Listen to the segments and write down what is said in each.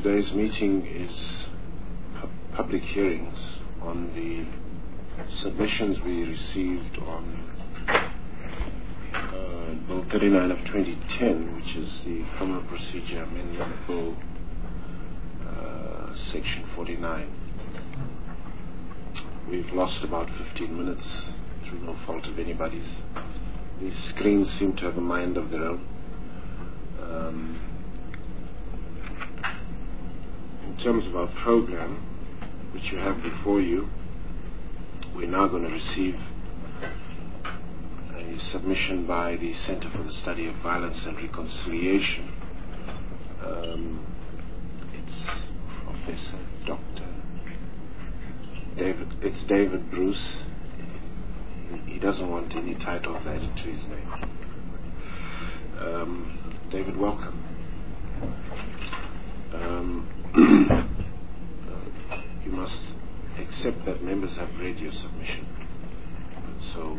Today's meeting is public hearings on the submissions we received on Bill 39 of 2010, which is the Criminal Procedure Amendment Bill, Section 49. We've lost about 15 minutes through no fault of anybody's. These screens seem to have a mind of their own. In terms of our program, which you have before you, we're now going to receive a submission by the Center for the Study of Violence and Reconciliation. It's Professor Dr. David Bruce. He doesn't want any titles added to his name. David, welcome. You must accept that members have read your submission. So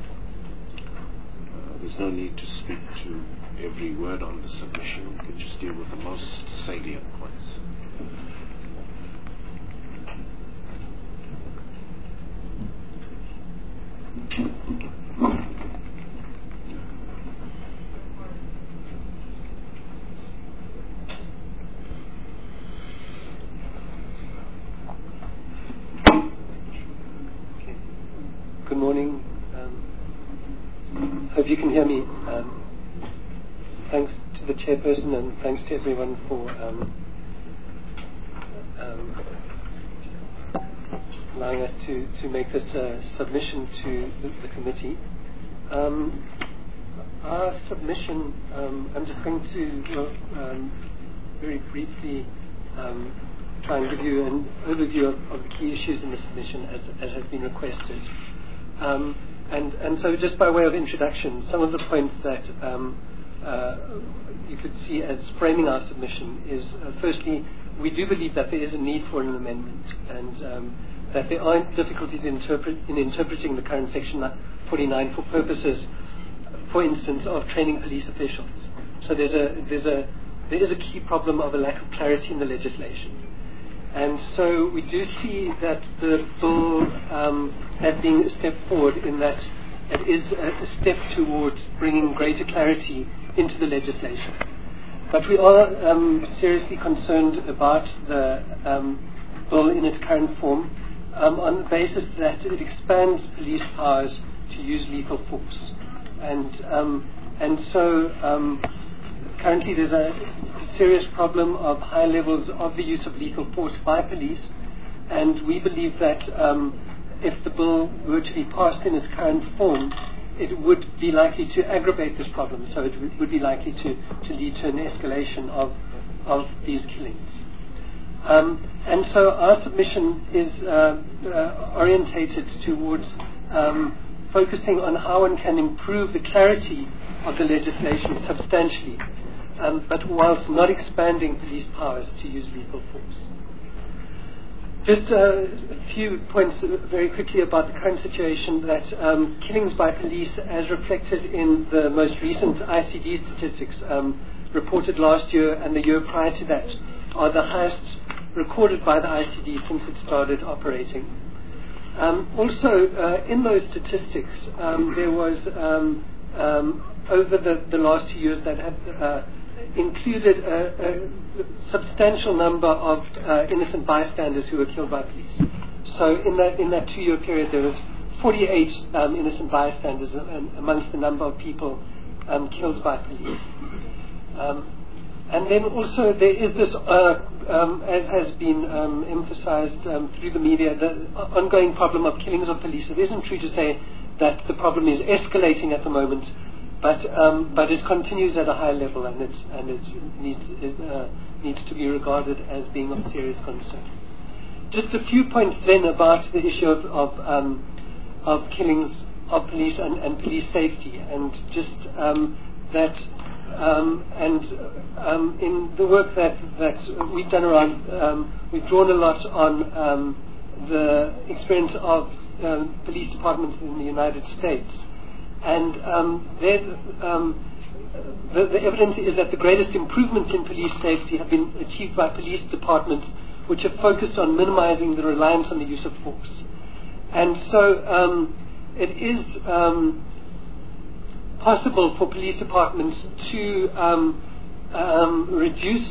there's no need to speak to every word on the submission. You can just deal with the most salient points. Good morning. Hope you can hear me. Thanks to the chairperson and thanks to everyone for allowing us to make this submission to the committee. Our submission, I'm just going to very briefly try and give you an overview of the key issues in the submission as has been requested. And so just by way of introduction, some of the points that you could see as framing our submission is, firstly, we do believe that there is a need for an amendment and that there are difficulties in interpreting the current Section 49 for purposes, for instance, of training police officials. So there is a key problem of a lack of clarity in the legislation. And so we do see that the bill as being a step forward in that it is a step towards bringing greater clarity into the legislation. But we are seriously concerned about the bill in its current form on the basis that it expands police powers to use lethal force. And so currently there's a serious problem of high levels of the use of lethal force by police, and we believe that if the bill were to be passed in its current form, it would be likely to aggravate this problem, so it would be likely to lead to an escalation of these killings. And so our submission is orientated towards focusing on how one can improve the clarity of the legislation substantially, but whilst not expanding police powers to use lethal force. Just a few points very quickly about the current situation, that killings by police, as reflected in the most recent ICD statistics reported last year and the year prior to that, are the highest recorded by the ICD since it started operating. Also, in those statistics, there was over the last 2 years that have included a substantial number of innocent bystanders who were killed by police. So in that 2-year period, there was 48 innocent bystanders amongst the number of people killed by police. And then also there is this, as has been emphasized through the media, the ongoing problem of killings of police. It isn't true to say that the problem is escalating at the moment, but it continues at a high level, and it needs to be regarded as being of serious concern. Just a few points then about the issue of killings of police and police safety, and just that. In the work that we've done around, we've drawn a lot on the experience of police departments in the United States, and the evidence is that the greatest improvements in police safety have been achieved by police departments which have focused on minimizing the reliance on the use of force. And so it is possible for police departments to reduce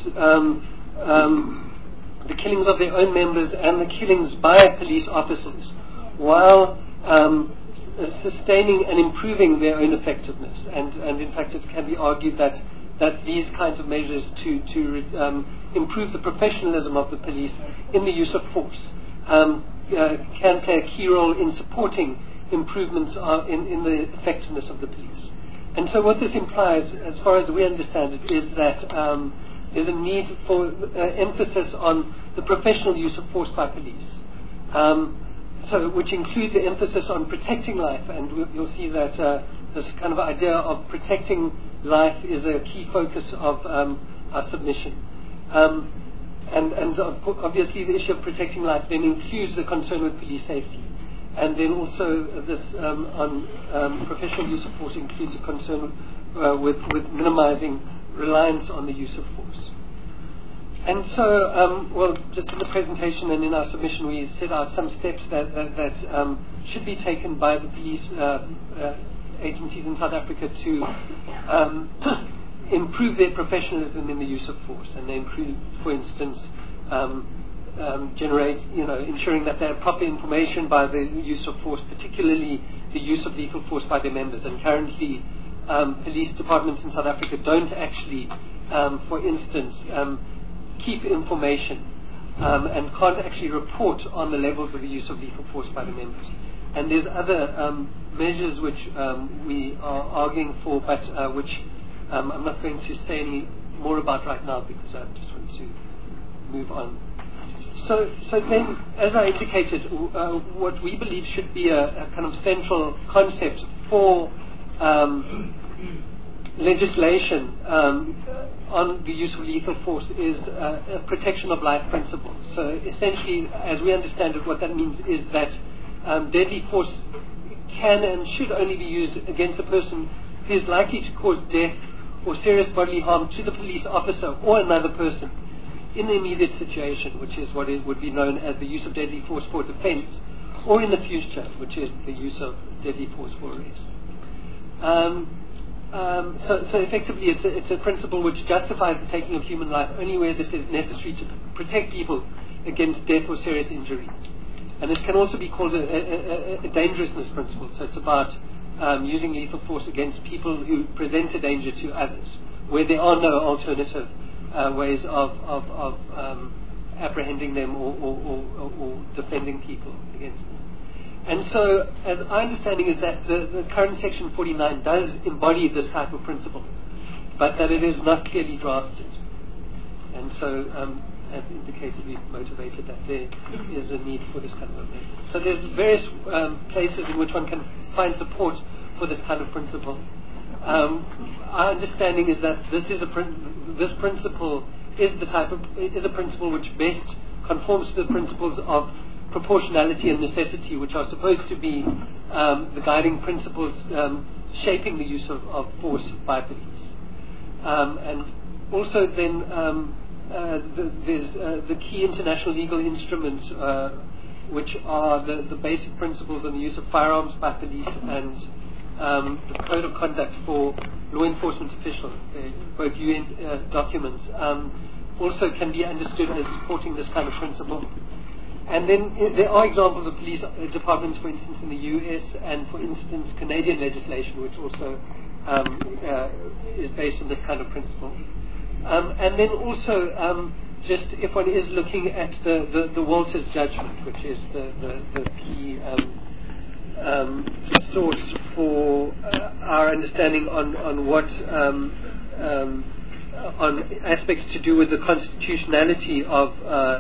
the killings of their own members and the killings by police officers while sustaining and improving their own effectiveness. And in fact, it can be argued that these kinds of measures to improve the professionalism of the police in the use of force can play a key role in supporting improvements in the effectiveness of the police. And so what this implies, as far as we understand it, is that there's a need for emphasis on the professional use of force by police, which includes the emphasis on protecting life. And you'll see that this kind of idea of protecting life is a key focus of our submission. And obviously the issue of protecting life then includes the concern with police safety. And then also this on professional use of force includes a concern with minimizing reliance on the use of force. And so, just in the presentation and in our submission, we set out some steps that should be taken by the police agencies in South Africa to improve their professionalism in the use of force. And they include, for instance, ensuring that they have proper information by the use of force, particularly the use of lethal force by their members. And currently, police departments in South Africa don't actually, for instance, keep information and can't actually report on the levels of the use of lethal force by the members. And there's other measures which we are arguing for, but which I'm not going to say any more about right now because I just want to move on. So then, as I indicated, what we believe should be a kind of central concept for legislation on the use of lethal force is a protection of life principle. So essentially, as we understand it, what that means is that deadly force can and should only be used against a person who is likely to cause death or serious bodily harm to the police officer or another person in the immediate situation, which is what it would be known as the use of deadly force for defense, or in the future, which is the use of deadly force for arrest. So effectively, it's a principle which justifies the taking of human life only where this is necessary to protect people against death or serious injury. And this can also be called a dangerousness principle. So it's about using lethal force against people who present a danger to others, where there are no alternative ways of apprehending them or defending people against them. And so, as our understanding is that the current Section 49 does embody this type of principle, but that it is not clearly drafted. And so, as indicated, we've motivated that there is a need for this kind of amendment. So there's various places in which one can find support for this kind of principle. Our understanding is that this principle is a principle which best conforms to the principles of proportionality and necessity, which are supposed to be the guiding principles shaping the use of force by police. And also then there's the key international legal instruments which are the basic principles on the use of firearms by police and the code of conduct for law enforcement officials, both UN documents, also can be understood as supporting this kind of principle. And then there are examples of police departments, for instance, in the US and, for instance, Canadian legislation, which also is based on this kind of principle. And then also, just if one is looking at the Walters judgment, which is the key source for our understanding on what on aspects to do with the constitutionality of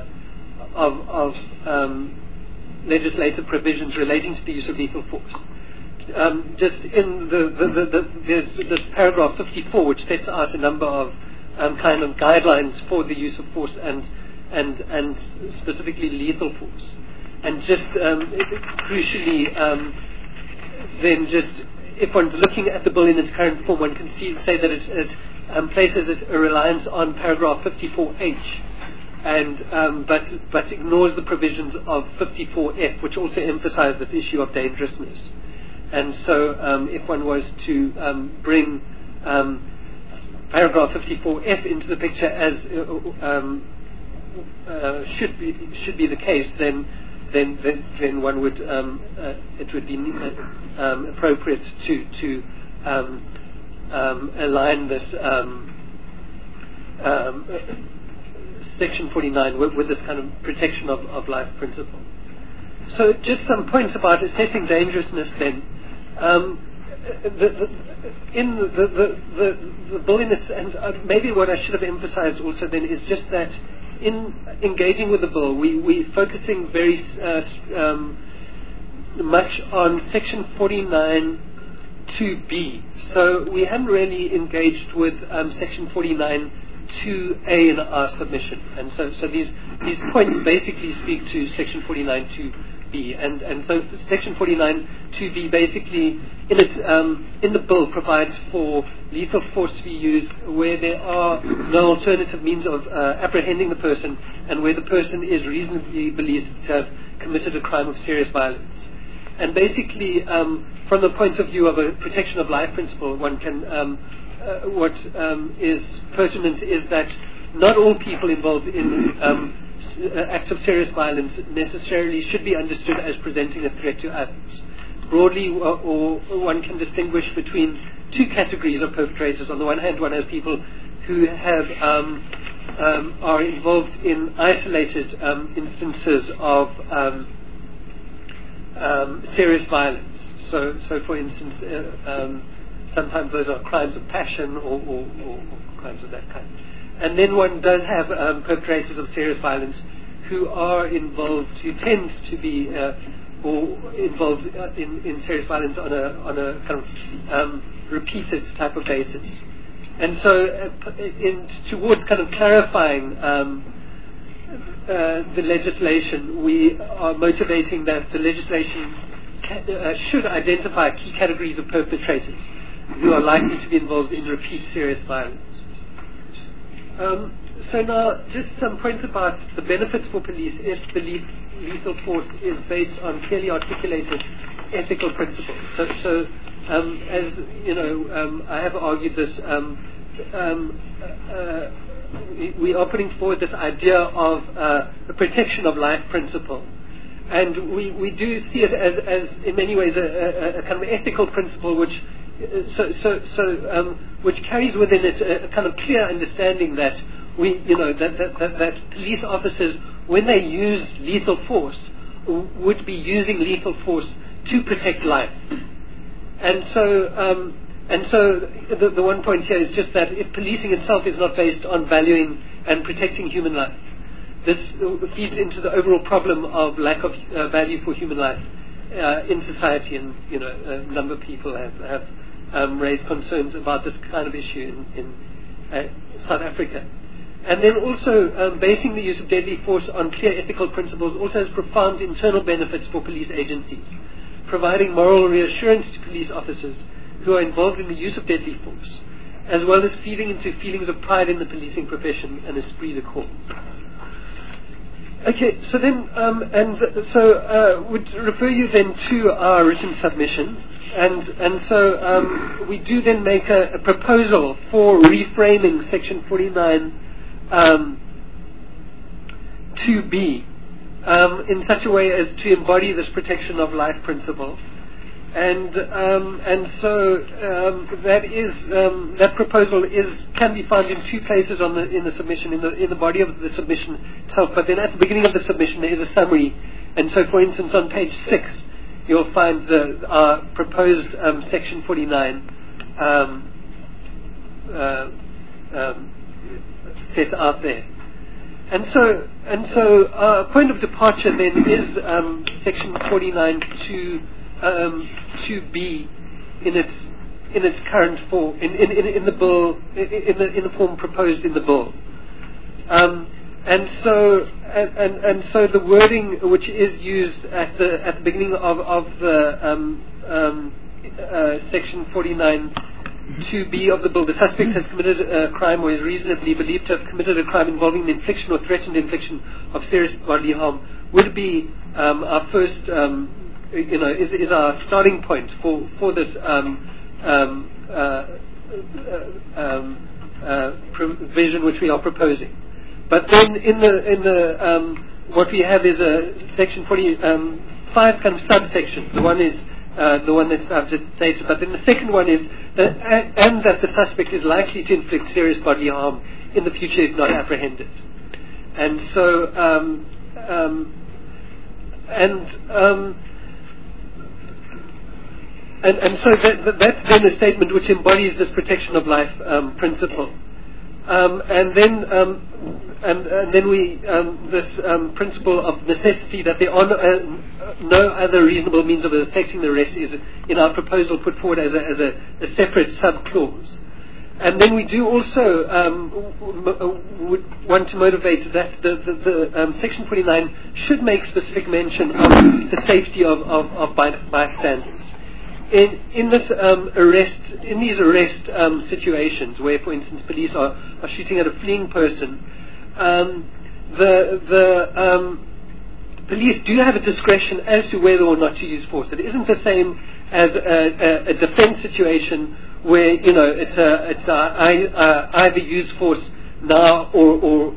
legislative provisions relating to the use of lethal force. Just in there's this paragraph 54, which sets out a number of kind of guidelines for the use of force and specifically lethal force. And just crucially, then just if one's looking at the bill in its current form, one can say that it places a reliance on paragraph 54H, and but ignores the provisions of 54F, which also emphasize this issue of dangerousness. And so, if one was to bring paragraph 54F into the picture, as should be the case, then one would it would be appropriate to align this section 49 with this kind of protection of life principle. So, just some points about assessing dangerousness. Then, in the bill in its, and maybe what I should have emphasized also then is just that in engaging with the bill, we're focusing very much on section 49(2)(b). So we haven't really engaged with section 49(2)(a) in our submission, and so these points basically speak to section 49(2)(b), and so section 49(2)(b) basically in the bill provides for lethal force to be used where there are no alternative means of apprehending the person, and where the person is reasonably believed to have committed a crime of serious violence. And basically, from the point of view of a protection of life principle, one can what is pertinent is that not all people involved in acts of serious violence necessarily should be understood as presenting a threat to others. Broadly, or one can distinguish between two categories of perpetrators. On the one hand, one has people who have are involved in isolated instances of serious violence. So for instance, sometimes those are crimes of passion or crimes of that kind. And then one does have perpetrators of serious violence who are involved, who tend to be or involved in serious violence on a kind of repeated type of basis. And so towards kind of clarifying the legislation, we are motivating that the legislation should identify key categories of perpetrators who are likely to be involved in repeat serious violence. So now, just some points about the benefits for police if the lethal force is based on clearly articulated ethical principles. So as you know, I have argued this. We are putting forward this idea of the protection of life principle, and we do see it as in many ways a kind of ethical principle which which carries within it a kind of clear understanding that that police officers, when they use lethal force, would be using lethal force to protect life. And so the one point here is just that if policing itself is not based on valuing and protecting human life, this feeds into the overall problem of lack of value for human life in society. And a number of people have raised concerns about this kind of issue in South Africa. And then also basing the use of deadly force on clear ethical principles also has profound internal benefits for police agencies, providing moral reassurance to police officers who are involved in the use of deadly force, as well as feeding into feelings of pride in the policing profession and esprit de corps. Okay, so then, would refer you then to our written submission, and so we do then make a proposal for reframing section 49 2B in such a way as to embody this protection of life principle, and so that proposal can be found in two places in the submission, in the body of the submission itself. But then at the beginning of the submission there is a summary, and so for instance on page 6 you'll find our proposed section 49 set out there. And so point of departure then is section 49 2B in its current form, in the bill, in the form proposed in the bill. And so the wording which is used at the beginning of the Section 49(2)(b) of the bill, the suspect has committed a crime or is reasonably believed to have committed a crime involving the infliction or threatened infliction of serious bodily harm, would be our first, is our starting point for this provision which we are proposing. But then in the what we have is a Section 45 kind of subsection. The one is the one that I've just stated, but then the second one is that, and that the suspect is likely to inflict serious bodily harm in the future if not apprehended. And so and so that's then a statement which embodies this protection of life principle. And then we this principle of necessity, that there are no other reasonable means of effecting the arrest, is in our proposal put forward as a separate sub-clause. And then we do also would want to motivate that the Section 49 should make specific mention of the safety of bystanders. In this in these arrest situations, where, for instance, police are shooting at a fleeing person, the police do have a discretion as to whether or not to use force. It isn't the same as a defense situation where it's either use force now or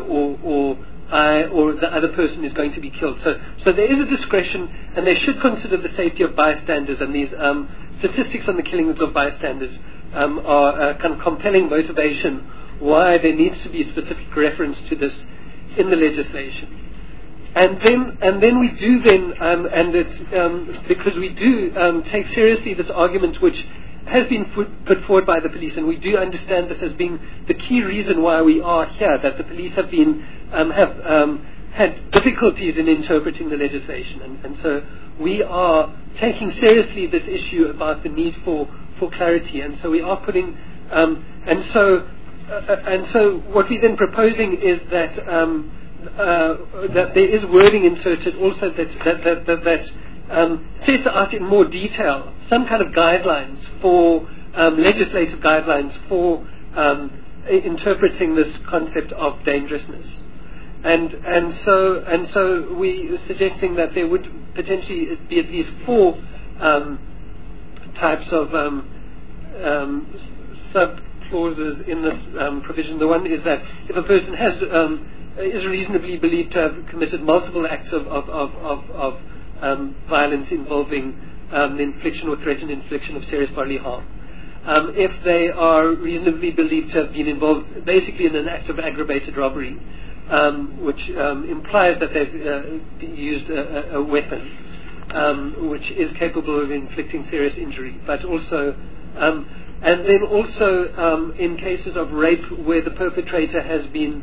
the other person is going to be killed. So there is a discretion, and they should consider the safety of bystanders, and these statistics on the killings of bystanders are a kind of compelling motivation why there needs to be specific reference to this in the legislation. And then we do and it's because we do take seriously this argument which has been put forward by the police, and we do understand this as being the key reason why we are here, that the police have been had difficulties in interpreting the legislation, and so we are taking seriously this issue about the need for clarity, and so we are putting and so what we're then proposing is that that there is wording inserted also that sets out in more detail some kind of guidelines for legislative guidelines for interpreting this concept of dangerousness, and so we are suggesting that there would potentially be at least 4 types of sub clauses in this provision. The one is that if a person has is reasonably believed to have committed multiple acts of violence involving the infliction or threatened infliction of serious bodily harm. If they are reasonably believed to have been involved basically in an act of aggravated robbery, which implies that they've used a weapon which is capable of inflicting serious injury, but also and then also in cases of rape where the perpetrator has been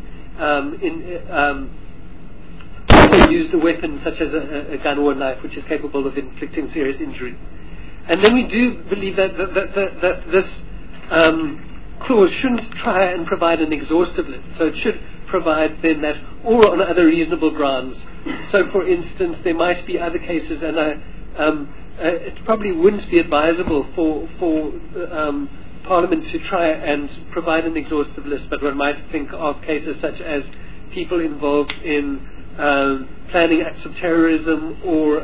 used a weapon such as a gun or a knife which is capable of inflicting serious injury. And then we do believe that this clause shouldn't try and provide an exhaustive list, so it should provide then that or on other reasonable grounds. So for instance there might be other cases, and it probably wouldn't be advisable for Parliament to try and provide an exhaustive list, but one might think of cases such as people involved in planning acts of terrorism or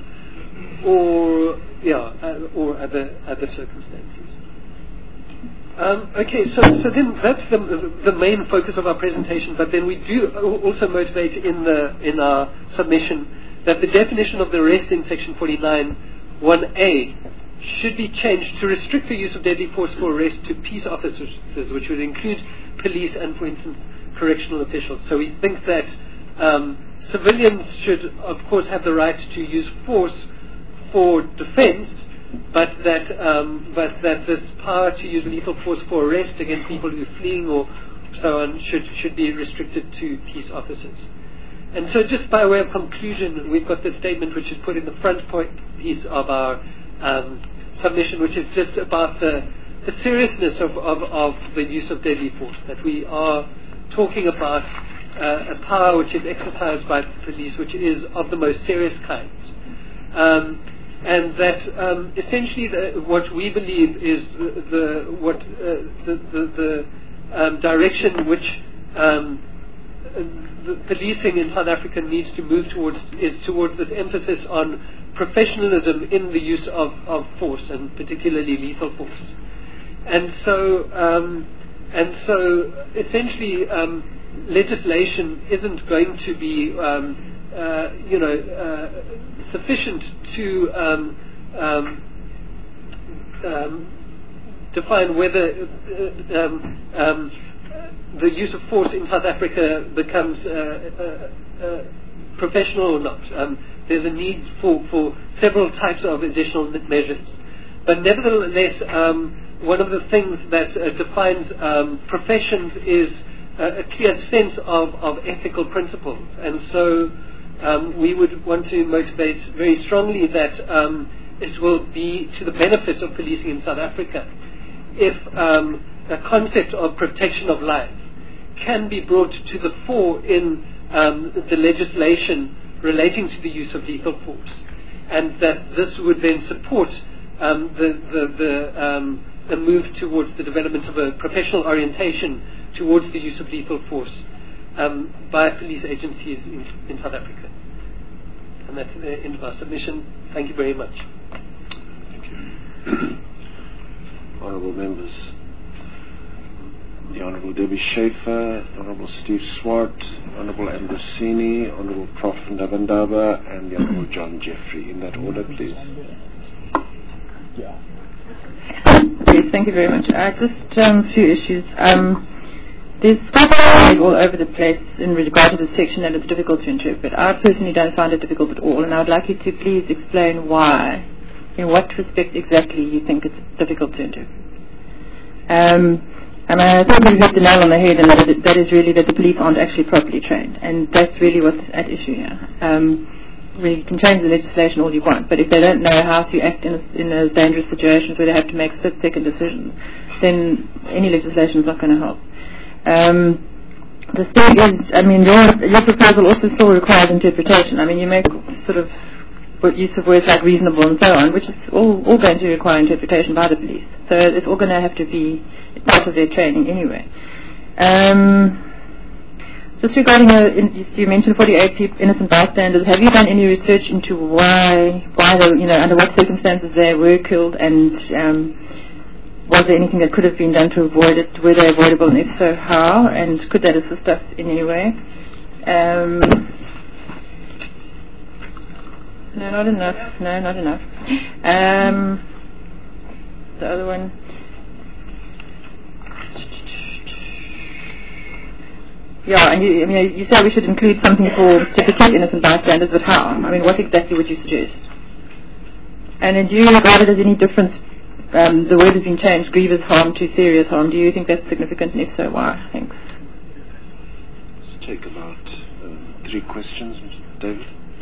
other circumstances. Okay, so then that's the main focus of our presentation. But then we do also motivate in our submission that the definition of the arrest in Section 49(1)(a) should be changed to restrict the use of deadly force for arrest to peace officers, which would include police and, for instance, correctional officials. So we think that civilians should, of course, have the right to use force for defense, but that this power to use lethal force for arrest against people who are fleeing or so on should be restricted to peace officers. And so just by way of conclusion, we've got this statement which is put in the front piece of our submission, which is just about the seriousness of the use of deadly force, that we are talking about a power which is exercised by the police which is of the most serious kind. and that essentially what we believe is the direction which the policing in South Africa needs to move towards is towards this emphasis on professionalism in the use of force, and particularly lethal force. And so essentially legislation isn't going to be sufficient to define whether the use of force in South Africa becomes professional or not. There's a need for several types of additional measures. But nevertheless, one of the things that defines professions is a clear sense of ethical principles. And so we would want to motivate very strongly that it will be to the benefit of policing in South Africa if the concept of protection of life can be brought to the fore in the legislation relating to the use of lethal force, and that this would then support the move towards the development of a professional orientation towards the use of lethal force by police agencies in South Africa. And that's the end of our submission. Thank you very much. Thank you. Honourable members, the Honourable Debbie Schaefer, the Honourable Steve Swart, Honourable Ambrosini, Honourable Prof. Ndabandaba, and the Honourable John Jeffrey. In that order, please. Yes, thank you very much. Just a few issues. There's stuff all over the place in regard to the section, and it's difficult to interpret. I personally don't find it difficult at all, and I would like you to please explain why, in what respect exactly you think it's difficult to interpret. And I think you hit the nail on the head, and that is really that the police aren't actually properly trained, and that's really what's at issue here. We can change the legislation all you want, but if they don't know how to act in those dangerous situations where they have to make split-second decisions, then any legislation is not going to help. The thing is, your proposal also still requires interpretation. You make sort of use of words like reasonable and so on, which is all going to require interpretation by the police. So it's all going to have to be part of their training anyway. Just regarding, you mentioned 48 innocent bystanders. Have you done any research into why they, under what circumstances they were killed, and was there anything that could have been done to avoid it? Were they avoidable, and if so, how? And could that assist us in any way? No, not enough. The other one. Yeah, and you say we should include something to protect innocent bystanders, but how? What exactly would you suggest? And then do you regard it as any difference? The word has been changed, grievous harm to serious harm. Do you think that's significant, and if so, why? Thanks. Let's take about 3 questions, Mr. David.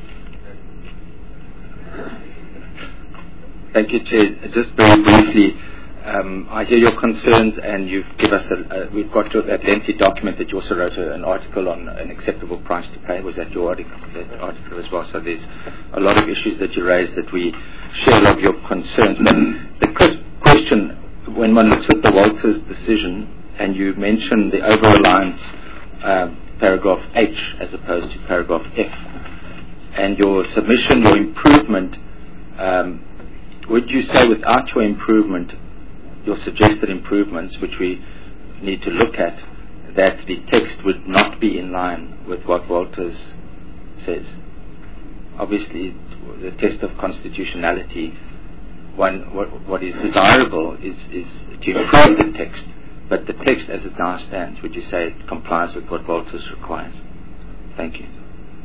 Thank you, Chair. Just very briefly, I hear your concerns, and you've given us we've got that lengthy document that you also wrote an article on an acceptable price to pay. Was that your article as well? So there's a lot of issues that you raised that we share a lot of your concerns. But the question, when one looks at the Walters decision, and you mentioned the over-reliance paragraph H as opposed to paragraph F, and your submission, your improvement, would you say without your improvement, your suggested improvements, which we need to look at, that the text would not be in line with what Walters says? Obviously, the test of constitutionality, what is desirable is to improve the text, but the text as it now stands, would you say it complies with what Walters requires? Thank you.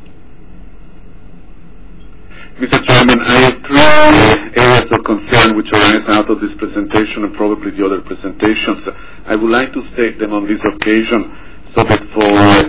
Mr. Chairman, I have 3 areas of concern which arise out of this presentation and probably the other presentations. I would like to state them on this occasion so that for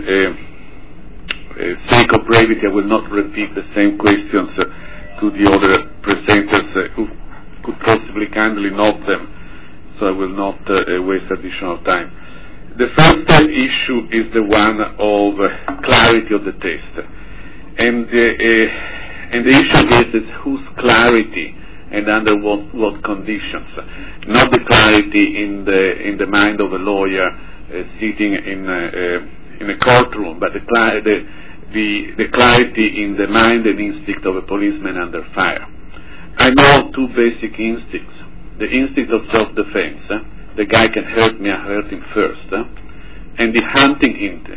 sake of brevity I will not repeat the same questions to the other presenters who could possibly kindly note them, so I will not waste additional time. The first issue is the one of clarity of the text. And And the issue is whose clarity and under what conditions, not the clarity in the mind of a lawyer sitting in a courtroom, but the clarity in the mind and instinct of a policeman under fire. I know two basic instincts: the instinct of self-defense. The guy can hurt me, I hurt him first. And the hunting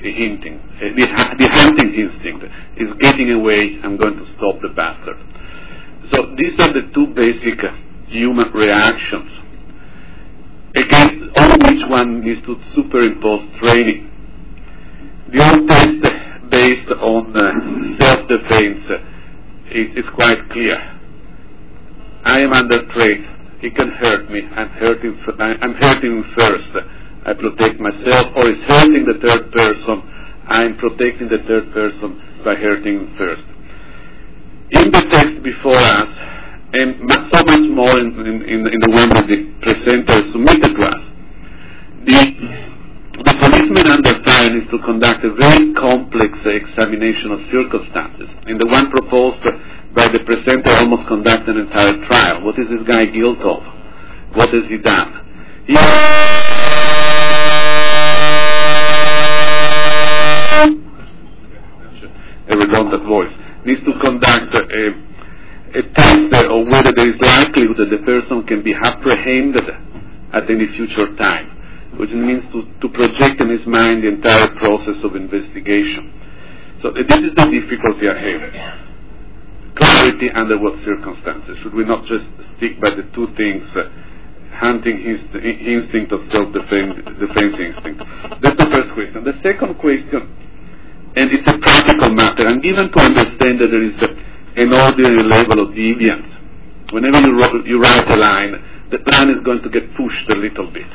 instinct is getting away, I'm going to stop the bastard. So these are the two basic human reactions, against all which one needs to superimpose training. The old test based on self-defense is quite clear. I am under threat. He can hurt me. I'm hurting him first. I protect myself, or is hurting the third person. I'm protecting the third person by hurting him first. In the text before us, and so much more in the one that the presenter submitted to us, the policeman under fire needs to conduct a very complex examination of circumstances. In the one proposed by the presenter, almost conduct an entire trial. What is this guy guilty of? What has he done? A redundant voice. Needs to conduct a test of whether there is likelihood that the person can be apprehended at any future time, which means to project in his mind the entire process of investigation. So this is the difficulty I have. Clarity under what circumstances? Should we not just stick by the two things, hunting instinct or self-defense instinct? That's the first question. The second question, and it's a practical matter, I'm given to understand that there is an ordinary level of deviance. Whenever you write a line, the line is going to get pushed a little bit.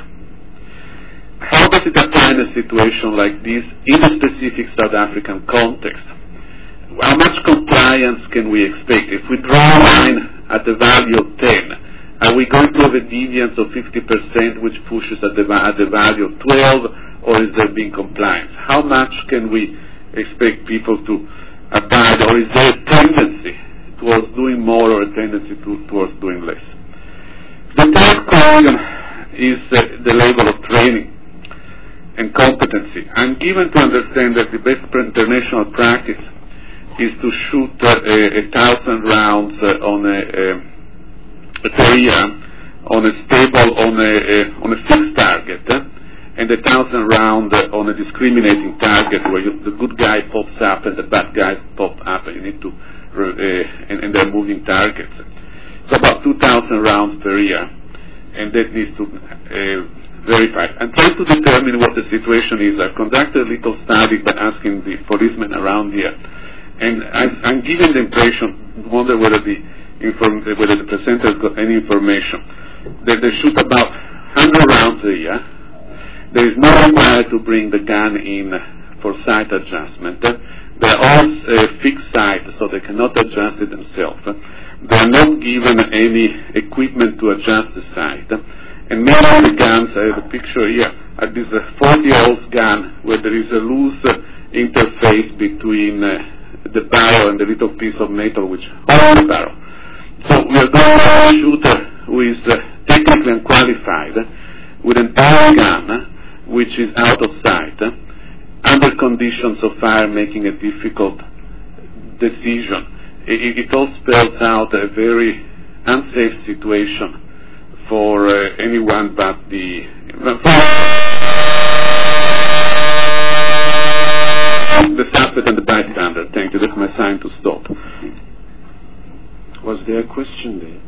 How does it apply in a situation like this in a specific South African context? How much compliance can we expect? If we draw a line at the value of 10, are we going to have a deviance of 50% which pushes at the value of 12, or is there being compliance? How much can we expect people to abide, or is there a tendency towards doing more or a tendency towards doing less? The third question is the level of training and competency. I'm given to understand that the best international practice is to shoot 1,000 rounds on per year on a stable, on a fixed target, and 1,000 round on a discriminating target where the good guy pops up and the bad guys pop up, and you need to and they're moving targets. So about 2,000 rounds per year, and that needs to verify. I'm trying to determine what the situation is. I've conducted a little study by asking the policemen around here, and I'm given the impression, wonder whether the presenter has got any information, that they shoot about 100 rounds a year. There is no require to bring the gun in for sight adjustment. They're all fixed sight, so they cannot adjust it themselves. They are not given any equipment to adjust the sight. And many of the guns, I have a picture here, are this 40-year-old gun where there is a loose interface between the barrel and the little piece of metal which holds the barrel. So we are going to have a shooter who is technically unqualified with an air gun which is out of sight, under conditions of fire, making a difficult decision. It all spells out a very unsafe situation for anyone but the suspect and the bystander. Thank you. That's my sign to stop. Was there a question there?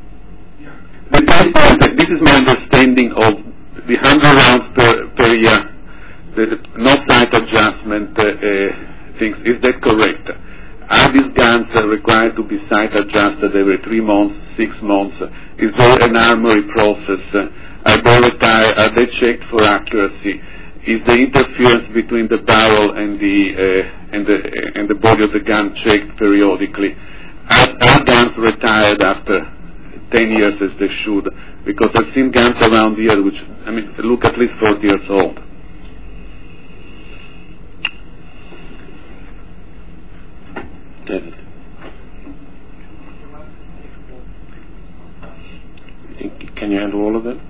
This is my understanding of the 100 rounds per year, the no sight adjustment things. Is that correct? Are these guns required to be sight adjusted every 3 months, 6 months? Is there an armory process? Are they retired? Are they checked for accuracy? Is the interference between the barrel and the body of the gun checked periodically? Are guns retired after 10 years as they should? Because I've seen guns around here which, look at least 40 years old. David. Can you handle all of them?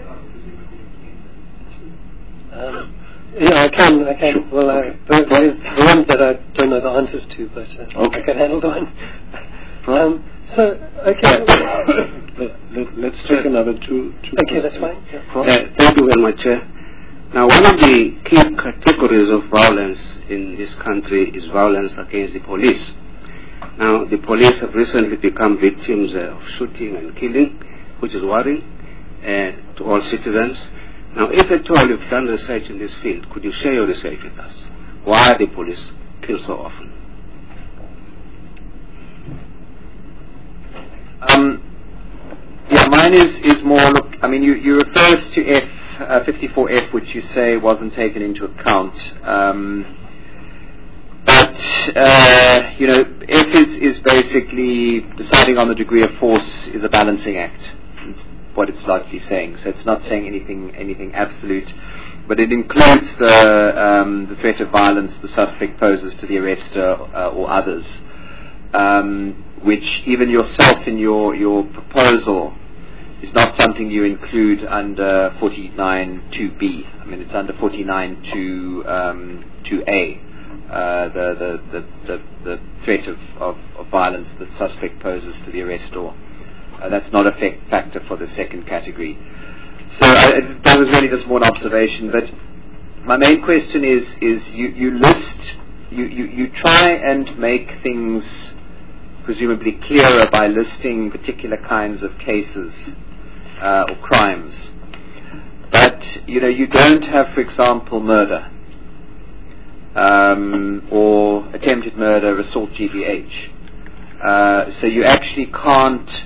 Yeah, I can. Sure. Well, there's the ones that I don't know the answers to, but okay. I can handle the one. Right. Let's take another two. Okay, that's fine. Yeah. Thank you very much, Chair. Now, one of the key categories of violence in this country is violence against the police. Now, the police have recently become victims of shooting and killing, which is worrying to all citizens. Now, if at all you've done research in this field, could you share your research with us? Why the police kill so often? Mine is more, look, I mean, you refer us to F54F, which you say wasn't taken into account. F is basically deciding on the degree of force is a balancing act. It's what it's likely saying. So it's not saying anything absolute, but it includes the threat of violence the suspect poses to the arrestor or others, which even yourself in your proposal is not something you include under 49.2b. I mean, it's under 49.2a. The threat of violence that suspect poses to the arrestor. That's not a factor for the second category. So that was really just more an observation. But my main question is you list, you try and make things presumably clearer by listing particular kinds of cases or crimes. But you don't have, for example, murder. Or attempted murder, assault, GBH. So you actually can't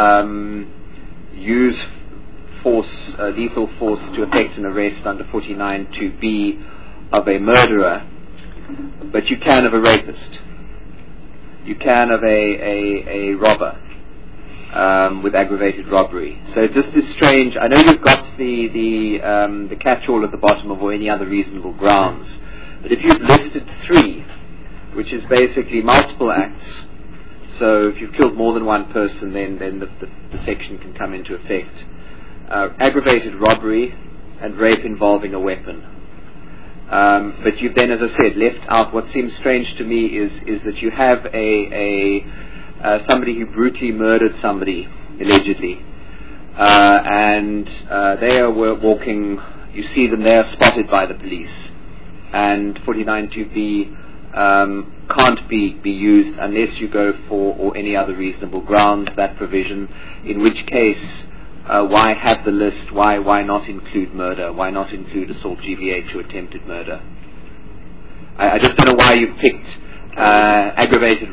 use force, lethal force, to effect an arrest under 49.2b of a murderer, but you can of a rapist. You can of a robber with aggravated robbery. So it just is strange. I know you've got the catch-all at the bottom of or any other reasonable grounds. But if you've listed 3, which is basically multiple acts, so if you've killed more than one person, then the section can come into effect. Aggravated robbery and rape involving a weapon. But you've then, as I said, left out what seems strange to me is that you have somebody who brutally murdered somebody, allegedly, and they are walking, you see them there spotted by the police. And 49.2b can't be used unless you go for or any other reasonable grounds, that provision, in which case why have the list, why not include murder, why not include assault, GBH or attempted murder? I just don't know why you've picked aggravated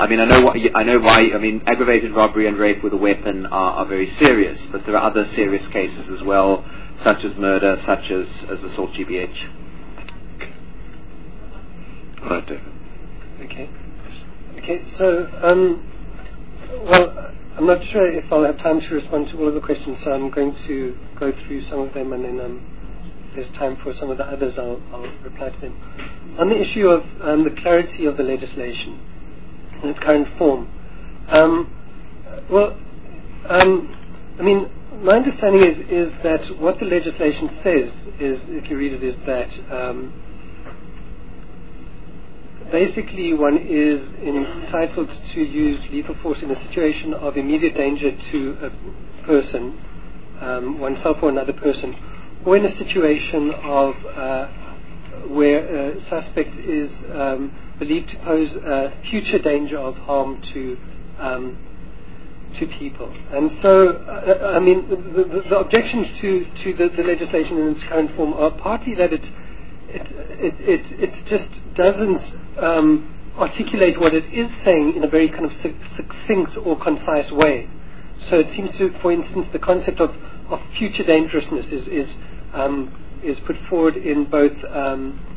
aggravated robbery and rape with a weapon are very serious, but there are other serious cases as well, such as murder, such as assault, GBH. All right, David. Okay. So, I'm not sure if I'll have time to respond to all of the questions, so I'm going to go through some of them, and then there's time for some of the others. I'll reply to them. On the issue of the clarity of the legislation in its current form, my understanding is that what the legislation says is, if you read it, is that basically one is entitled to use lethal force in a situation of immediate danger to a person, oneself or another person, or in a situation of where a suspect is believed to pose a future danger of harm to people. And so, the objections to the legislation in its current form are partly that it just doesn't articulate what it is saying in a very kind of succinct or concise way. So it seems to, for instance, the concept of future dangerousness is put forward in both A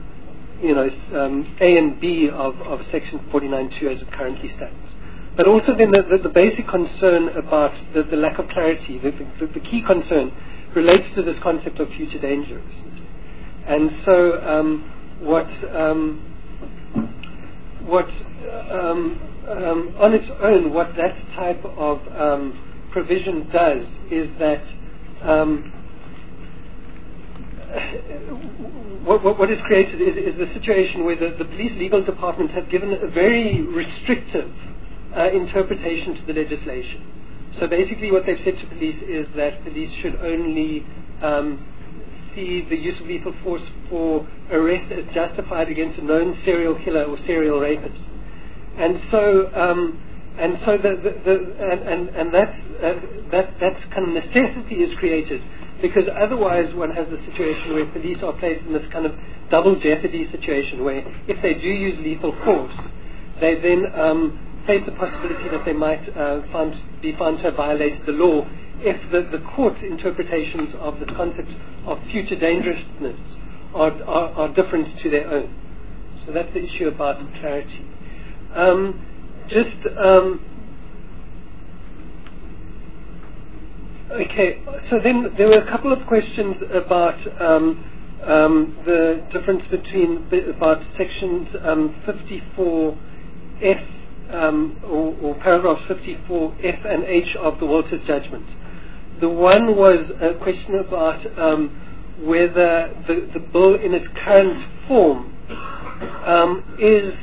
and B of Section 49.2 as it currently stands. But also then the basic concern about the lack of clarity, the key concern relates to this concept of future dangerousness. And so on its own, what that type of provision does is that what is created is the situation where the police legal department have given a very restrictive interpretation to the legislation. So basically what they've said to police is that police should only see the use of lethal force for arrest as justified against a known serial killer or serial rapist. And so that kind of necessity is created, because otherwise one has the situation where police are placed in this kind of double jeopardy situation where if they do use lethal force, they then face the possibility that they might be found to have violated the law if the court's interpretations of this concept of future dangerousness are different to their own. So that's the issue about clarity. Okay, so then there were a couple of questions about the difference between about sections 54F or paragraphs 54F and H of the Walters judgment. The one was a question about whether the bill in its current form is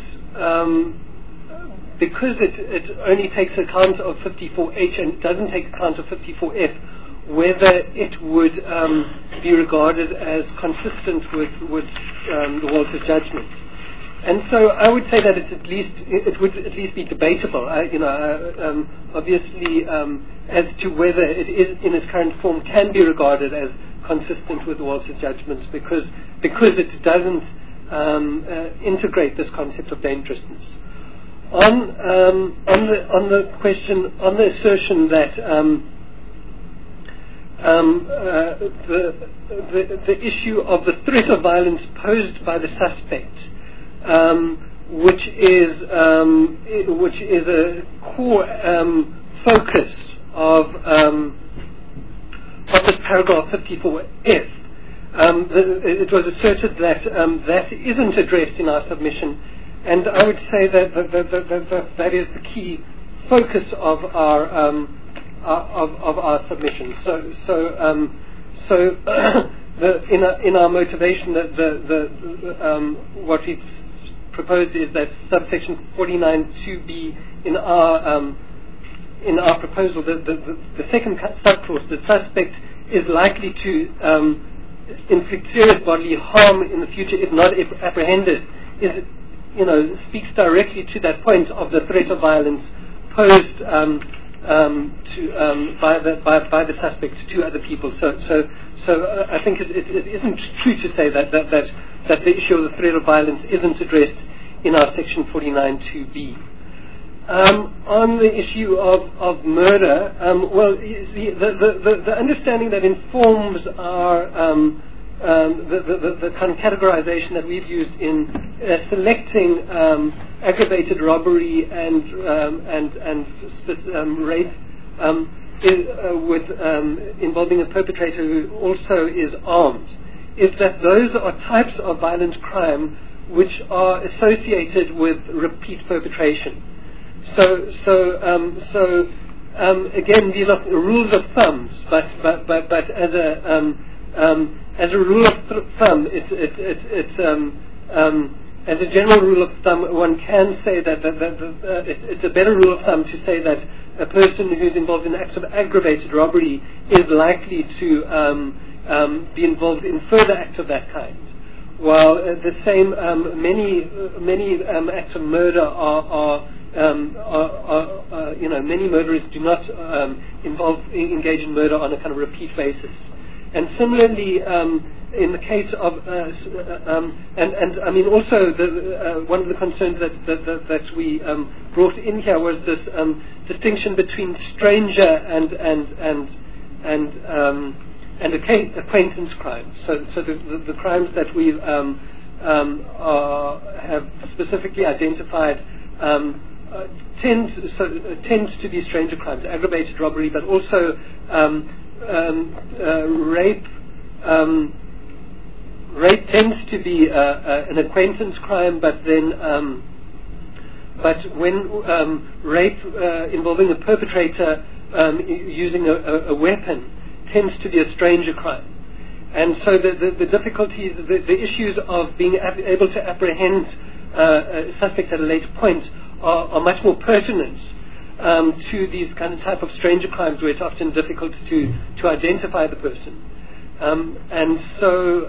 because it only takes account of 54H and doesn't take account of 54F, whether it would be regarded as consistent with the Walters judgment. And so I would say that it would at least be debatable. Obviously, as to whether it is in its current form can be regarded as consistent with the Walters judgment, because it doesn't integrate this concept of dangerousness. On the question, on the assertion that the issue of the threat of violence posed by the suspect, which is a core focus of this paragraph 54F. It was asserted that that isn't addressed in our submission, and I would say that that is the key focus of our submission. In our motivation, what we've proposed is that subsection 49(2)(b) in our proposal, the second subclause, the suspect is likely to inflict serious bodily harm in the future if not apprehended, speaks directly to that point of the threat of violence posed by the suspect to two other people. So I think it isn't true to say that the issue of the threat of violence isn't addressed in our section 49(2)(b). On the issue of murder, the understanding that informs our the kind of categorization that we've used in selecting aggravated robbery and rape with involving a perpetrator who also is armed, is that those are types of violent crime which are associated with repeat perpetration. So again, these are rules of thumbs, but as a rule of thumb, it's as a general rule of thumb, one can say that it's a better rule of thumb to say that a person who's involved in acts of aggravated robbery is likely to be involved in further acts of that kind. While the same many acts of murder are many murderers do not engage in murder on a kind of repeat basis. And similarly, in the case of also one of the concerns that we brought in here was this distinction between stranger and acquaintance crimes. So the crimes that we have specifically identified tend to be stranger crimes, aggravated robbery, but also rape. Rape tends to be an acquaintance crime, but then but when rape involving a perpetrator using a weapon tends to be a stranger crime. And so the difficulties, the issues of being able to apprehend suspects at a later point are much more pertinent to these kind of type of stranger crimes, where it's often difficult to identify the person. And so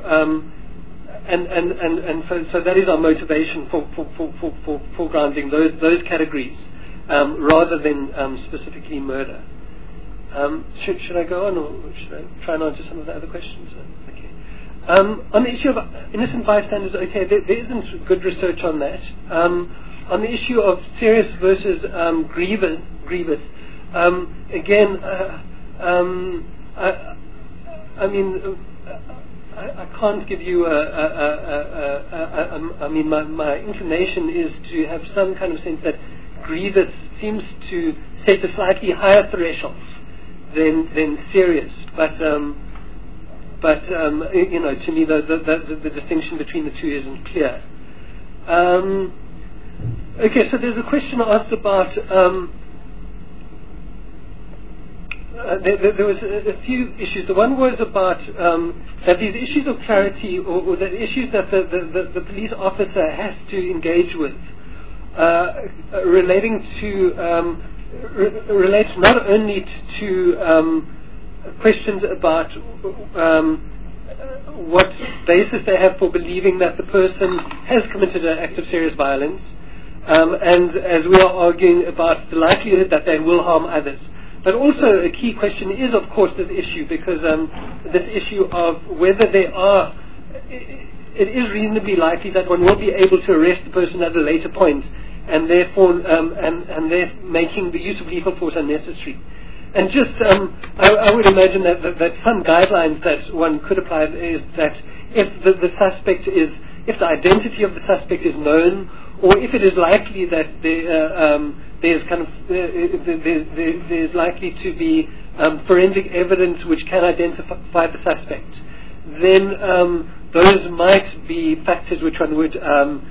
that is our motivation for grounding those categories, rather than specifically murder. Should I go on, or should I try and answer some of the other questions? Okay. On the issue of innocent bystanders, okay, there isn't good research on that. On the issue of serious versus grievous, again, I can't give you I mean, my inclination is to have some kind of sense that grievous seems to set a slightly higher threshold than serious, but to me the distinction between the two isn't clear. Okay, so there's a question asked about. There was a few issues. The one was about that these issues of clarity, or the issues that the police officer has to engage with, relating to relates not only to questions about what basis they have for believing that the person has committed an act of serious violence, and as we are arguing about the likelihood that they will harm others. But also a key question is, of course, this issue, because this issue of whether there are, it is reasonably likely that one will be able to arrest the person at a later point, and therefore, and they're making the use of lethal force unnecessary. And just, I would imagine that some guidelines that one could apply is that if the suspect is, if the identity of the suspect is known, or if it is likely that there's kind of there's likely to be forensic evidence which can identify the suspect, then those might be factors which one would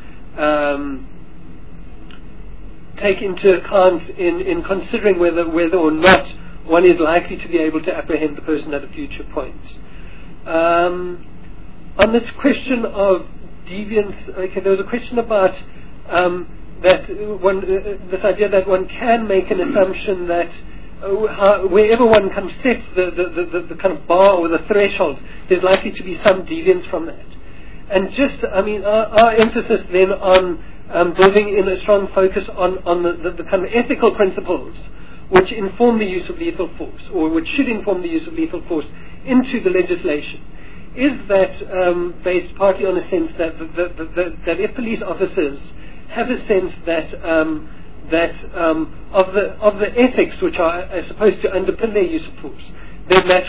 take into account in considering whether or not one is likely to be able to apprehend the person at a future point. On this question of deviance, okay, there was a question about that one, this idea that one can make an assumption that wherever one kind of sets the kind of bar or the threshold, there's likely to be some deviance from that. And just, I mean, our emphasis then on building in a strong focus on the kind of ethical principles which inform the use of lethal force, or which should inform the use of lethal force into the legislation, is that based partly on a sense that if police officers have a sense that of the ethics which are supposed to underpin their use of force, then that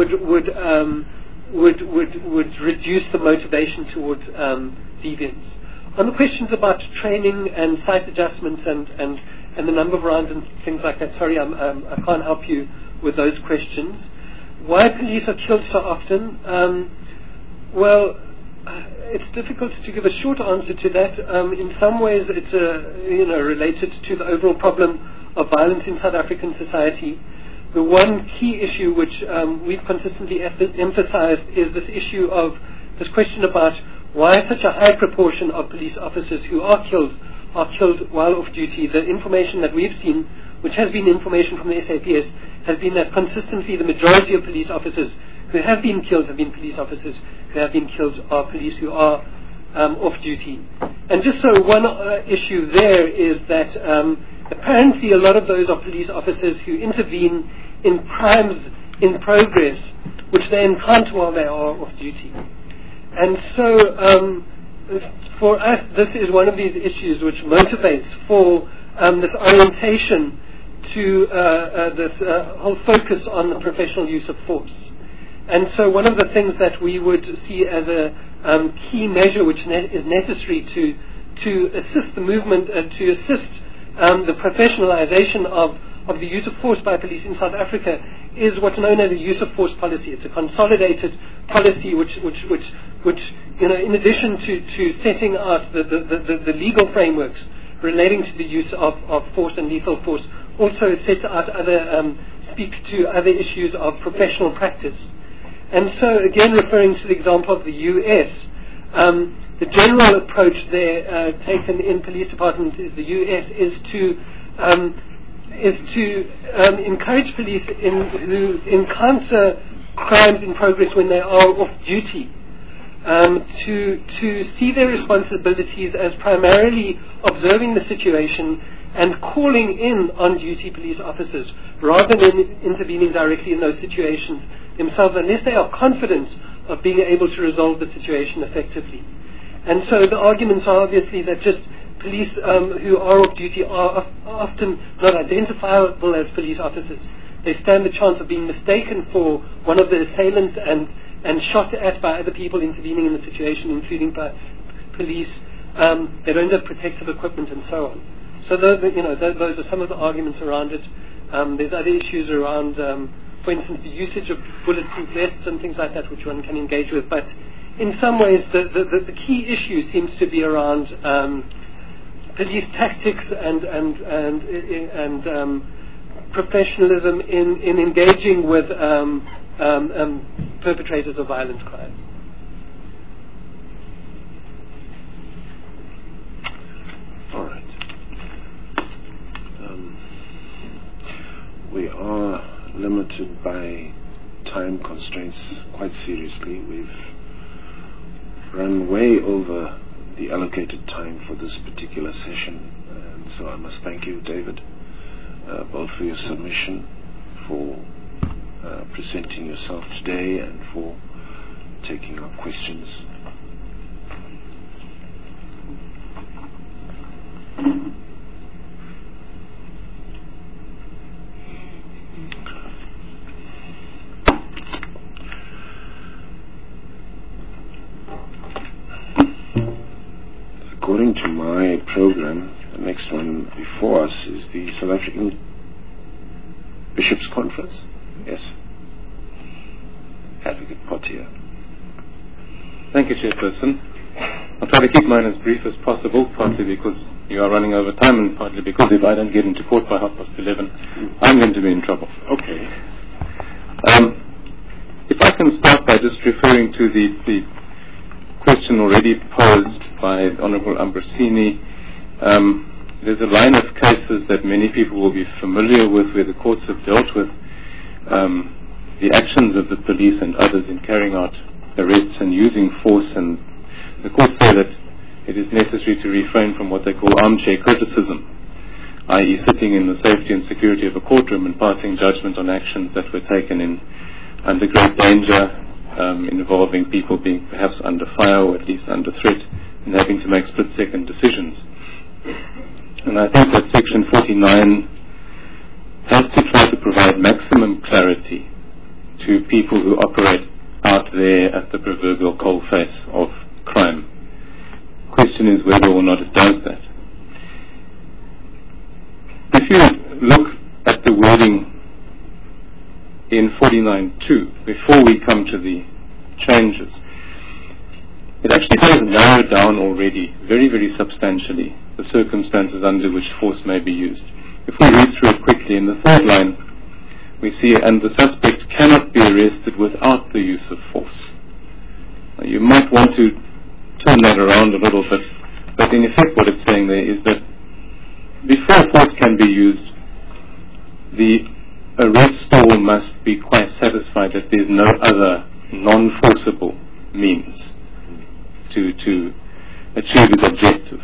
would reduce the motivation towards deviance. On the questions about training and site adjustments and the number of rounds and things like that, sorry, I can't help you with those questions. Why police are killed so often? Well, it's difficult to give a short answer to that. In some ways, it's related to the overall problem of violence in South African society. The one key issue which we've consistently emphasized is this issue of this question about why such a high proportion of police officers who are killed while off duty. The information that we've seen, which has been information from the SAPS, has been that consistently the majority of police officers who have been killed have been police officers who have been killed are police who are off duty. And just so one issue there is that apparently a lot of those are police officers who intervene in crimes in progress which they encounter while they are off duty. And so for us, this is one of these issues which motivates for this orientation to this whole focus on the professional use of force. And so one of the things that we would see as a key measure which is necessary to assist the movement, to assist the professionalization of the use of force by police in South Africa, is what's known as a use of force policy. It's a consolidated policy which in addition to setting out the legal frameworks relating to the use of force and lethal force, also sets out speaks to other issues of professional practice. And so, again, referring to the example of the US, the general approach there taken in police departments is the US is to encourage police who encounter crimes in progress when they are off duty to see their responsibilities as primarily observing the situation and calling in on-duty police officers rather than intervening directly in those situations themselves unless they are confident of being able to resolve the situation effectively. And so the arguments are obviously that just police who are off duty are often not identifiable as police officers. They stand the chance of being mistaken for one of the assailants and shot at by other people intervening in the situation, including by police. They don't have protective equipment and so on. So those are some of the arguments around it. There's other issues around, for instance, the usage of bulletproof vests and things like that, which one can engage with. But in some ways, the key issue seems to be around police tactics and professionalism in engaging with perpetrators of violent crime. All right. We are limited by time constraints quite seriously. We've run way over the allocated time for this particular session, and so I must thank you, David, both for your submission, for presenting yourself today, and for taking our questions. According to my program, the next one before us is the South African Bishops' Conference. Yes. Advocate Pottier. Thank you, Chairperson. I'll try to keep mine as brief as possible, partly because you are running over time and partly because if I don't get into court by 11:30, I'm going to be in trouble. Okay. If I can start by just referring to the question already posed by Honourable Ambrosini. There's a line of cases that many people will be familiar with where the courts have dealt with the actions of the police and others in carrying out arrests and using force, and the courts say that it is necessary to refrain from what they call armchair criticism, i.e. sitting in the safety and security of a courtroom and passing judgment on actions that were taken under great danger, involving people being perhaps under fire or at least under threat and having to make split-second decisions. And I think that Section 49 has to try to provide maximum clarity to people who operate out there at the proverbial coalface of crime. The question is whether or not it does that. If you look at the wording in 49.2, before we come to the changes, it actually does narrow down already very, very substantially the circumstances under which force may be used. If we read through it quickly, in the third line, we see, and the suspect cannot be arrested without the use of force. Now, you might want to turn that around a little bit, but in effect what it's saying there is that before force can be used, the arrestor must be quite satisfied that there's no other non-forcible means to achieve his objective.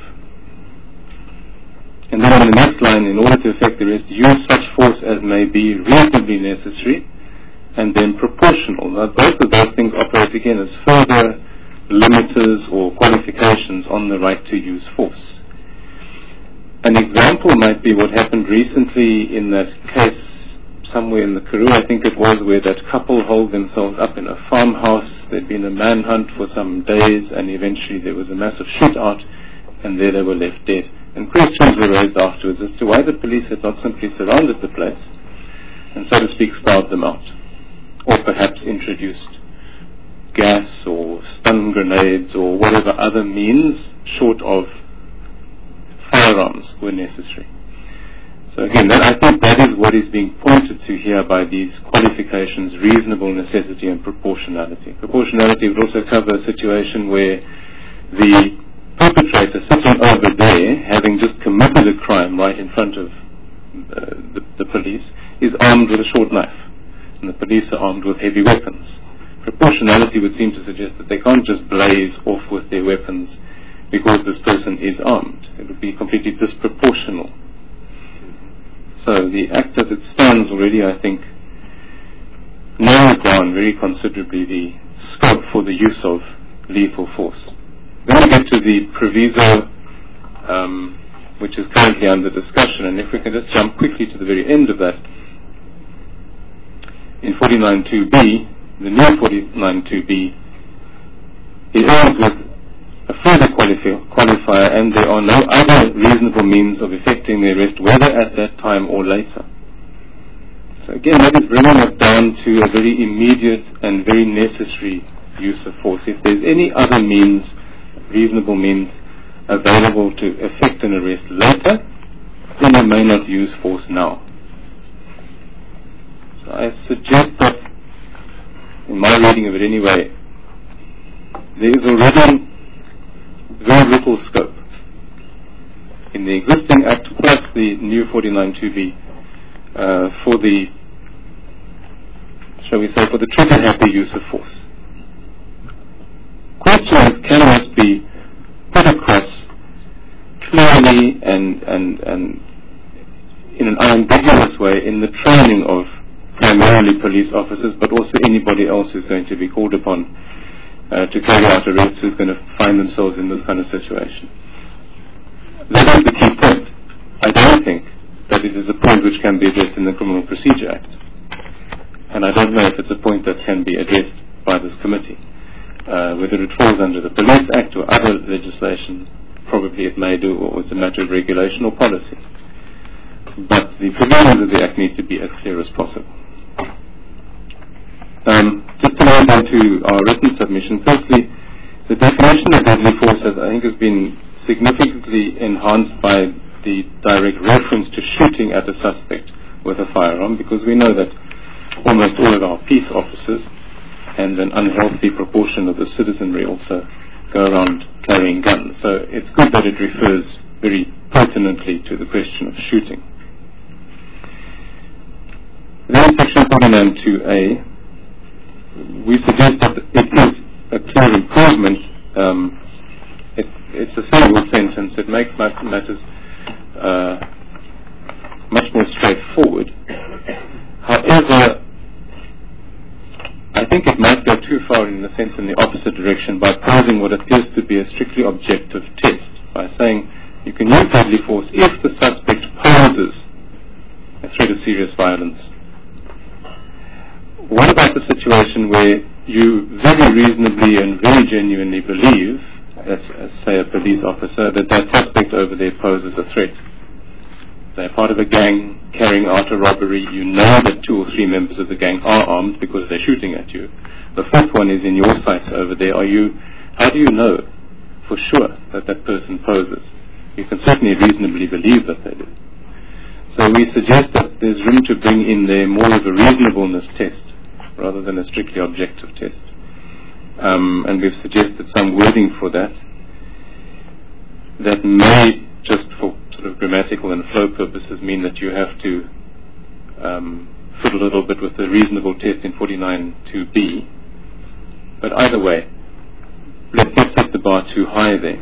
And then in the next line, in order to effect the arrest, use such force as may be reasonably necessary and then proportional. Now, both of those things operate again as further limiters or qualifications on the right to use force. An example might be what happened recently in that case somewhere in the Karoo, I think it was, where that couple holed themselves up in a farmhouse. There'd been a manhunt for some days, and eventually there was a massive shootout, and there they were left dead. And questions were raised afterwards as to why the police had not simply surrounded the place and, so to speak, starved them out, or perhaps introduced gas or stun grenades or whatever other means short of firearms were necessary. So again, I think that is what is being pointed to here by these qualifications: reasonable necessity and proportionality. Proportionality would also cover a situation where the perpetrator sitting over there, having just committed a crime right in front of the police, is armed with a short knife, and the police are armed with heavy weapons. Proportionality would seem to suggest that they can't just blaze off with their weapons because this person is armed. It would be completely disproportional. So the Act as it stands already, I think, narrows down very considerably the scope for the use of lethal force. Then we get to the proviso, which is currently under discussion, and if we can just jump quickly to the very end of that. In 49.2b, the new 49.2b, it ends with a further qualifier, and there are no other reasonable means of effecting the arrest, whether at that time or later. So again, that is bringing us down to a very immediate and very necessary use of force. If there's any other means, reasonable means, available to effect an arrest later, then we may not use force now. So I suggest that, in my reading of it anyway, there is already very little scope in the existing Act plus the new 49.2b for the, shall we say, for the trigger-happy use of force. Question is, can this be put across clearly and in an unambiguous way in the training of primarily police officers, but also anybody else who's going to be called upon to carry out arrests, who's going to find themselves in this kind of situation? That is the key point. I don't think that it is a point which can be addressed in the Criminal Procedure Act. And I don't know if it's a point that can be addressed by this committee. Whether it falls under the Police Act or other legislation, probably it may do, or it's a matter of regulation or policy. But the provisions of the Act need to be as clear as possible. Just to move on to our written submission, firstly, the definition of deadly force, I think, has been significantly enhanced by the direct reference to shooting at a suspect with a firearm, because we know that almost all of our peace officers and an unhealthy proportion of the citizenry also go around carrying guns. So it's good that it refers very pertinently to the question of shooting. Then Section 49.2a, we suggest that it is a clear improvement. It's a single sentence. It makes matters much more straightforward. However, I think it might go too far in the opposite direction by posing what appears to be a strictly objective test, by saying you can use deadly force if the suspect poses a threat of serious violence. What about the situation where you very reasonably and very genuinely believe, as say a police officer, that suspect over there poses a threat? They're part of a gang carrying out a robbery. You know that 2 or 3 members of the gang are armed because they're shooting at you. The 4th one is in your sights over there. How do you know for sure that person poses? You can certainly reasonably believe that they do. So we suggest that there's room to bring in there more of a reasonableness test rather than a strictly objective test. And we've suggested some wording for that may, just for sort of grammatical and flow purposes, mean that you have to fiddle a little bit with the reasonable test in 49.2b. But either way, let's not set the bar too high there.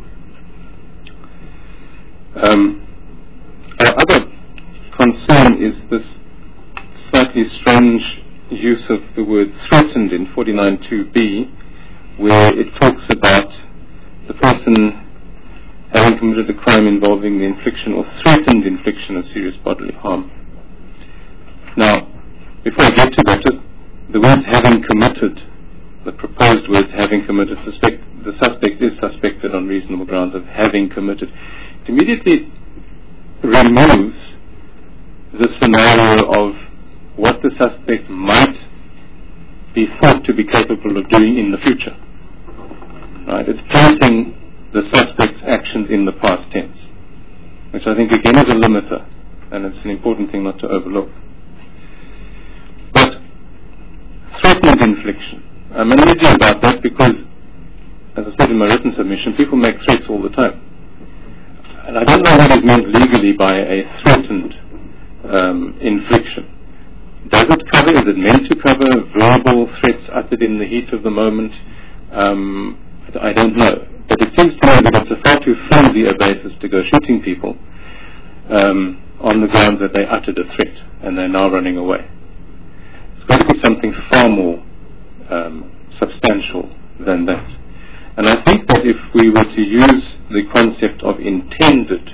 Our other concern is this slightly strange use of the word threatened in 49.2b, where it talks about the person having committed a crime involving the infliction or threatened infliction of serious bodily harm. Now, before I get to that, just the words having committed, the proposed words having committed, the suspect is suspected on reasonable grounds of having committed. It immediately removes the scenario of what the suspect might be thought to be capable of doing in the future. Right? It's placing the suspect's actions in the past tense, which I think again is a limiter and it's an important thing not to overlook. But threatened infliction, I'm uneasy about that because, as I said in my written submission, people make threats all the time. And I don't know what is meant legally by a threatened infliction. Does it cover, is it meant to cover verbal threats uttered in the heat of the moment? I don't know. But it seems to me that it's a far too flimsy a basis to go shooting people on the grounds that they uttered a threat and they're now running away. It's got to be something far more substantial than that. And I think that if we were to use the concept of intended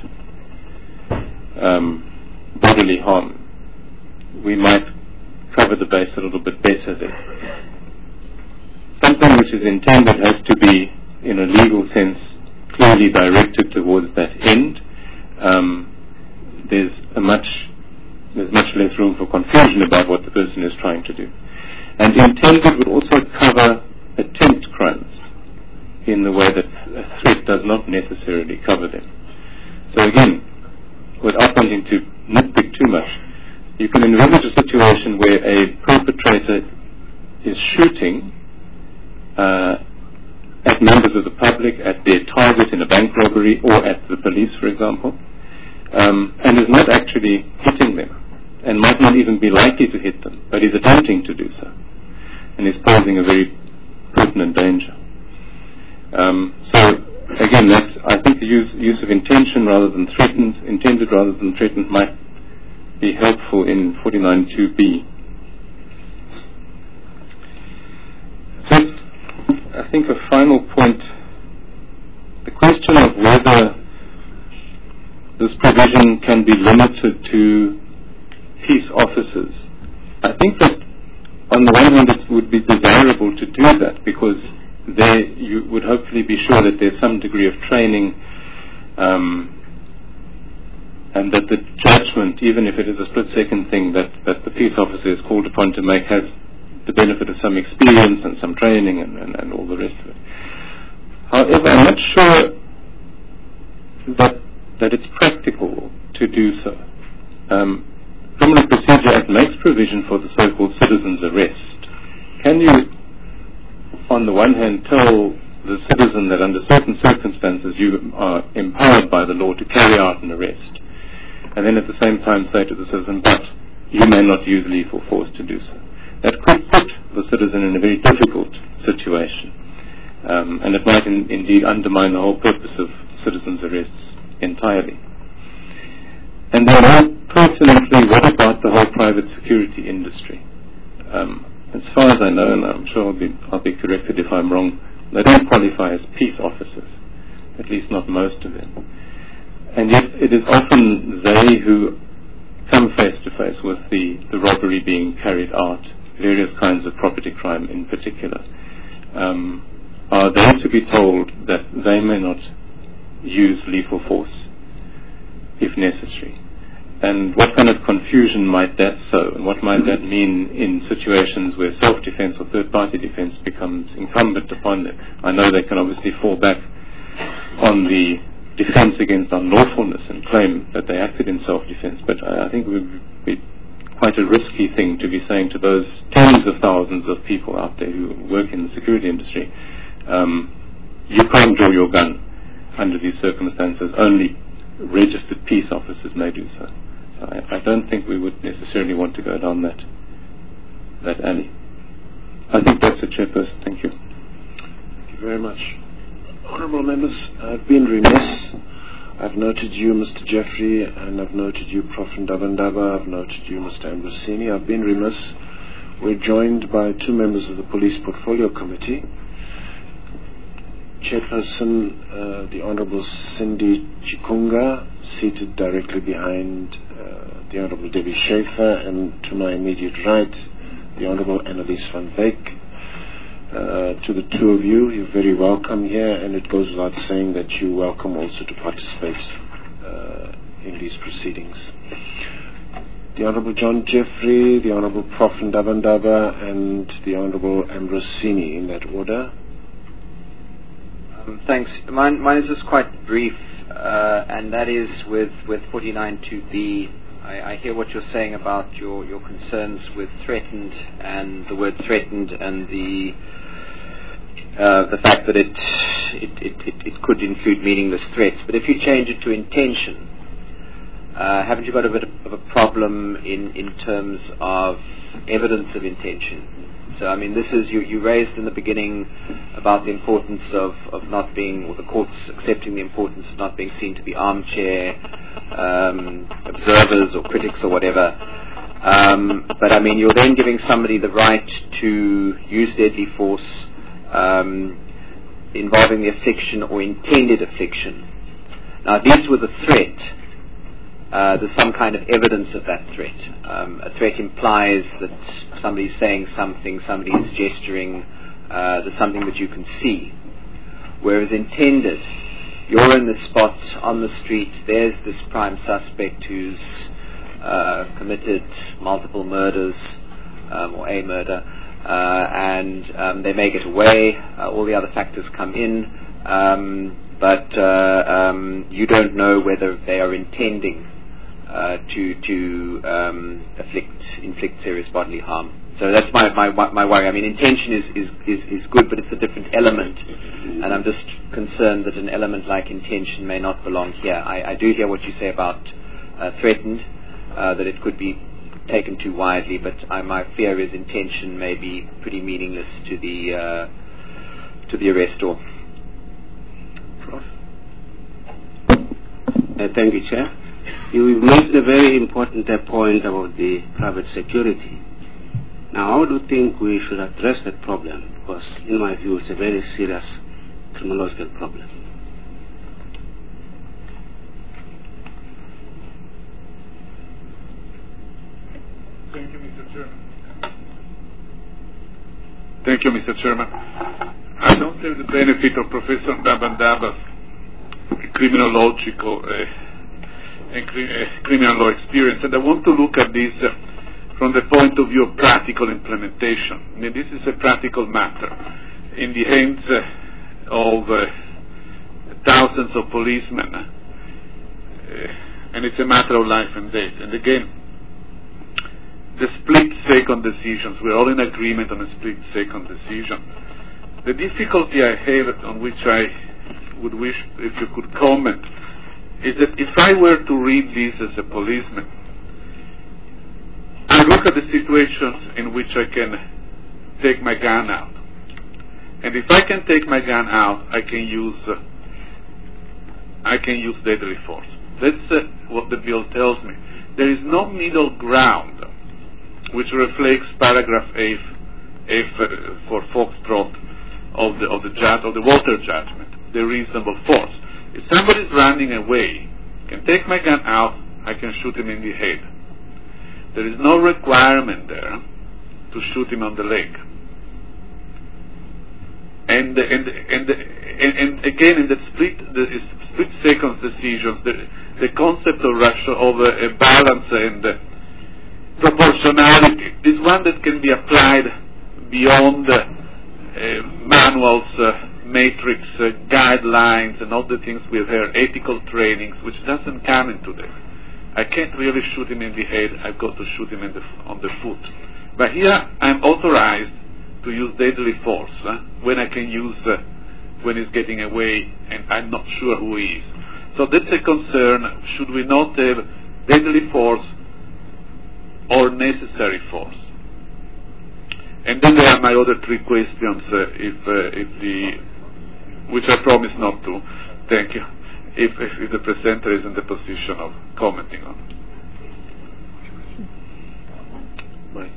bodily harm, we might cover the base a little bit better there. Something which is intended has to be, in a legal sense, clearly directed towards that end. There's much less room for confusion about what the person is trying to do. And intended would also cover attempt crimes in the way that a threat does not necessarily cover them. So again, without wanting to nitpick too much, you can envisage a situation where a perpetrator is shooting at members of the public, at their target in a bank robbery, or at the police, for example, and is not actually hitting them, and might not even be likely to hit them, but is attempting to do so, and is posing a very pertinent danger. So again, I think the use of intention rather than threatened, intended rather than threatened, might be helpful in 49.2b. Just, I think, a final point: the question of whether this provision can be limited to peace officers. I think that on the one hand it would be desirable to do that, because there you would hopefully be sure that there's some degree of training, and that the judgment, even if it is a split-second thing that the peace officer is called upon to make, has the benefit of some experience and some training and all the rest of it. However, I'm not sure that it's practical to do so. Criminal Procedure Act makes provision for the so-called citizen's arrest. Can you, on the one hand, tell the citizen that under certain circumstances you are empowered by the law to carry out an arrest, and then at the same time say to the citizen, but you may not use lethal force to do so? That could put the citizen in a very difficult situation, and it might indeed undermine the whole purpose of citizens' arrests entirely. And then more pertinently, what about the whole private security industry? As far as I know, and I'm sure I'll be corrected if I'm wrong, they don't qualify as peace officers, at least not most of them. And yet it is often they who come face to face with the robbery being carried out, various kinds of property crime in particular. Are they to be told that they may not use lethal force if necessary? And what kind of confusion might that sow? And what might that mean in situations where self-defense or third-party defense becomes incumbent upon them? I know they can obviously fall back on the defense against unlawfulness and claim that they acted in self-defense, but I think it would be quite a risky thing to be saying to those tens of thousands of people out there who work in the security industry, you can't draw your gun under these circumstances, only registered peace officers may do so. So I don't think we would necessarily want to go down that alley. I think that's it, Chairperson. Thank you. Thank you very much. Honourable members, I've been remiss. I've noted you, Mr. Jeffrey, and I've noted you, Prof. Ndabandaba. I've noted you, Mr. Ambrosini. I've been remiss. We're joined by two members of the Police Portfolio Committee. Chairperson, the Honourable Cindy Chikunga, seated directly behind the Honourable Debbie Schaefer, and to my immediate right, the Honourable Annelies van Wyk. To the two of you, you're very welcome here, and it goes without saying that you're welcome also to participate in these proceedings. The Honourable John Jeffrey, the Honourable Prof. Ndabandaba, and the Honourable Ambrosini, in that order. Thanks. Mine is just quite brief, and that is with 49.2b, I hear what you're saying about your concerns with threatened and the word threatened and the fact that it could include meaningless threats. But if you change it to intention, haven't you got a bit of a problem in terms of evidence of intention? So, I mean, this is, you raised in the beginning about the importance of not being, or the courts accepting the importance of not being seen to be armchair observers or critics or whatever. But, I mean, you're then giving somebody the right to use deadly force involving the affliction or intended affliction. Now, at least with a threat, there's some kind of evidence of that threat. A threat implies that somebody's saying something, somebody's gesturing, there's something that you can see. Whereas intended, you're in the spot, on the street, there's this prime suspect who's committed multiple murders, or a murder, and they may get away, all the other factors come in, but you don't know whether they are intending to inflict serious bodily harm. So that's my worry. I mean, intention is good, but it's a different element, and I'm just concerned that an element like intention may not belong here. I do hear what you say about threatened, that it could be taken too widely, but my fear is intention may be pretty meaningless to the arrestor. Prof. Thank you, Chair. You made a very important point about the private security. Now, how do you think we should address that problem? Because, in my view, it's a very serious criminological problem. Thank you, Mr. Chairman. Thank you, Mr. Chairman. I don't have the benefit of Professor Dabandaba's criminological and criminal law experience, and I want to look at this from the point of view of practical implementation. I mean, this is a practical matter in the hands of thousands of policemen, and it's a matter of life and death. And again, the split-second decisions, we're all in agreement on a split-second decision. The difficulty I have, on which I would wish if you could comment, is that if I were to read this as a policeman, I look at the situations in which I can take my gun out. And if I can take my gun out, I can use deadly force. That's what the bill tells me. There is no middle ground, which reflects paragraph F for Foxtrot of the Walter judgment, the reasonable force. If somebody's running away, I can take my gun out, I can shoot him in the head. There is no requirement there to shoot him on the leg. And again, in the split seconds decisions, the concept of a balance and proportionality is one that can be applied beyond manuals, matrix, guidelines, and all the things we've heard, ethical trainings, which doesn't come into that. I can't really shoot him in the head, I've got to shoot him on the foot. But here I'm authorized to use deadly force when I can use when he's getting away and I'm not sure who he is. So that's a concern. Should we not have deadly force or necessary force? And then there are my other three questions, which I promise not to. Thank you. If the presenter is in the position of commenting on. Mike.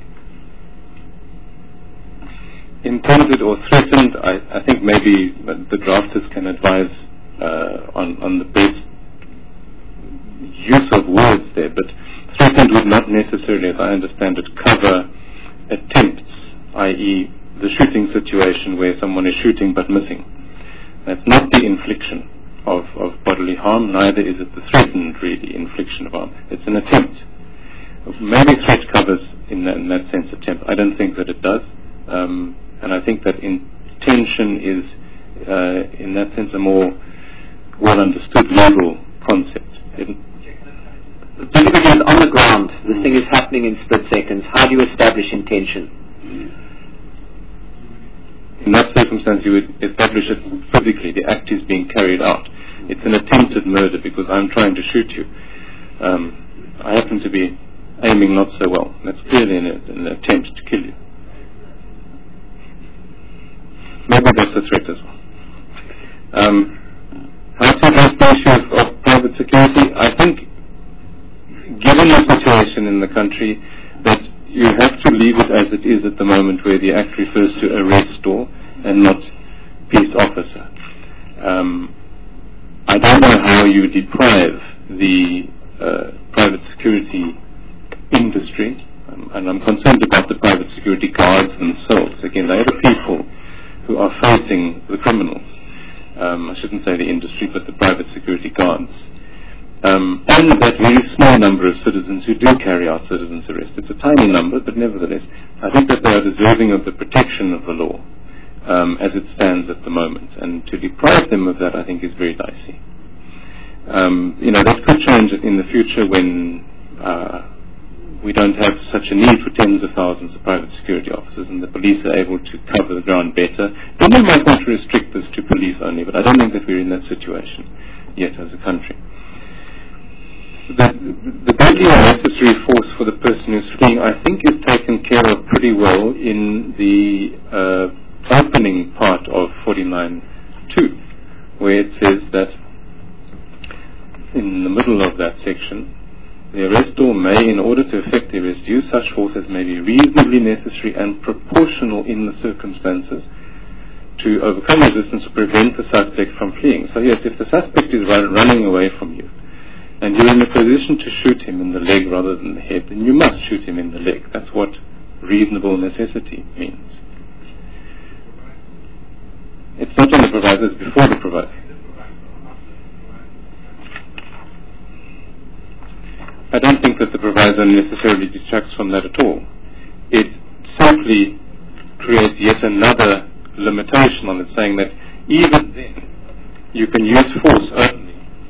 Intended or threatened, I think maybe the drafters can advise on the best use of words there, but threatened would not necessarily, as I understand it, cover attempts, i.e. the shooting situation where someone is shooting but missing. That's not the infliction of bodily harm, neither is it the threatened, really, infliction of harm. It's an attempt. Maybe threat covers, in that sense, attempt. I don't think that it does. And I think that intention is, in that sense, a more well-understood legal concept. The difficulty is on the ground. This thing is happening in split seconds. How do you establish intention? In that circumstance, you would establish it physically. The act is being carried out. It's an attempted murder because I'm trying to shoot you. I happen to be aiming not so well. That's clearly an attempt to kill you. Maybe that's a threat as well. How to address the issue of private security? I think, given the situation in the country, that you have to leave it as it is at the moment, where the Act refers to arrestor and not peace officer. I don't know how you deprive the private security industry, and I'm concerned about the private security guards themselves. Again, they are the people who are facing the criminals. I shouldn't say the industry, but the private security guards. And that very small number of citizens who do carry out citizens' arrest. It's a tiny number, but nevertheless, I think that they are deserving of the protection of the law as it stands at the moment. And to deprive them of that, I think, is very dicey. That could change in the future when we don't have such a need for tens of thousands of private security officers and the police are able to cover the ground better. Then we might want to restrict this to police only, but I don't think that we're in that situation yet as a country. The deadly or necessary force for the person who's fleeing, I think, is taken care of pretty well in the opening part of 49.2, where it says that in the middle of that section, the arrestor may, in order to effect the arrest, use such force as may be reasonably necessary and proportional in the circumstances to overcome resistance or prevent the suspect from fleeing. So yes, if the suspect is running away from you, and you're in a position to shoot him in the leg rather than the head, then you must shoot him in the leg. That's what reasonable necessity means. It's not on the proviso, it's before the proviso. I don't think that the proviso necessarily detracts from that at all. It simply creates yet another limitation on it, saying that even then you can use force only.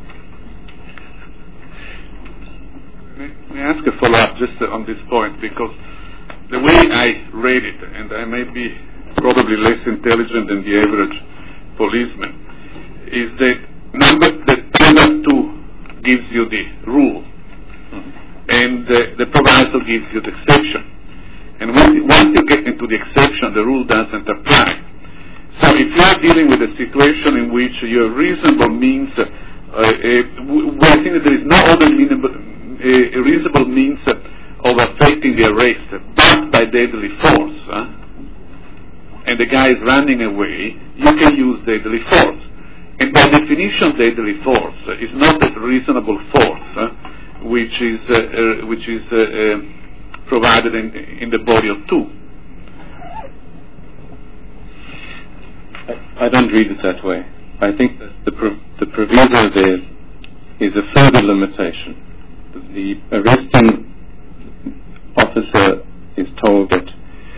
May I ask a follow-up just on this point, because the way I read it, and I may be probably less intelligent than the average policeman, is that number 2 gives you the rule, and the proviso gives you the exception. And once you get into the exception, the rule doesn't apply. So if you are dealing with a situation in which your reasonable means, I think that there is no other reasonable means of effecting the arrest but by deadly force, and the guy is running away, you can use deadly force. And by definition, deadly force is not a reasonable force, which is provided in the body of 2. I don't read it that way. I think that the proviso there is a further limitation. The arresting officer is told that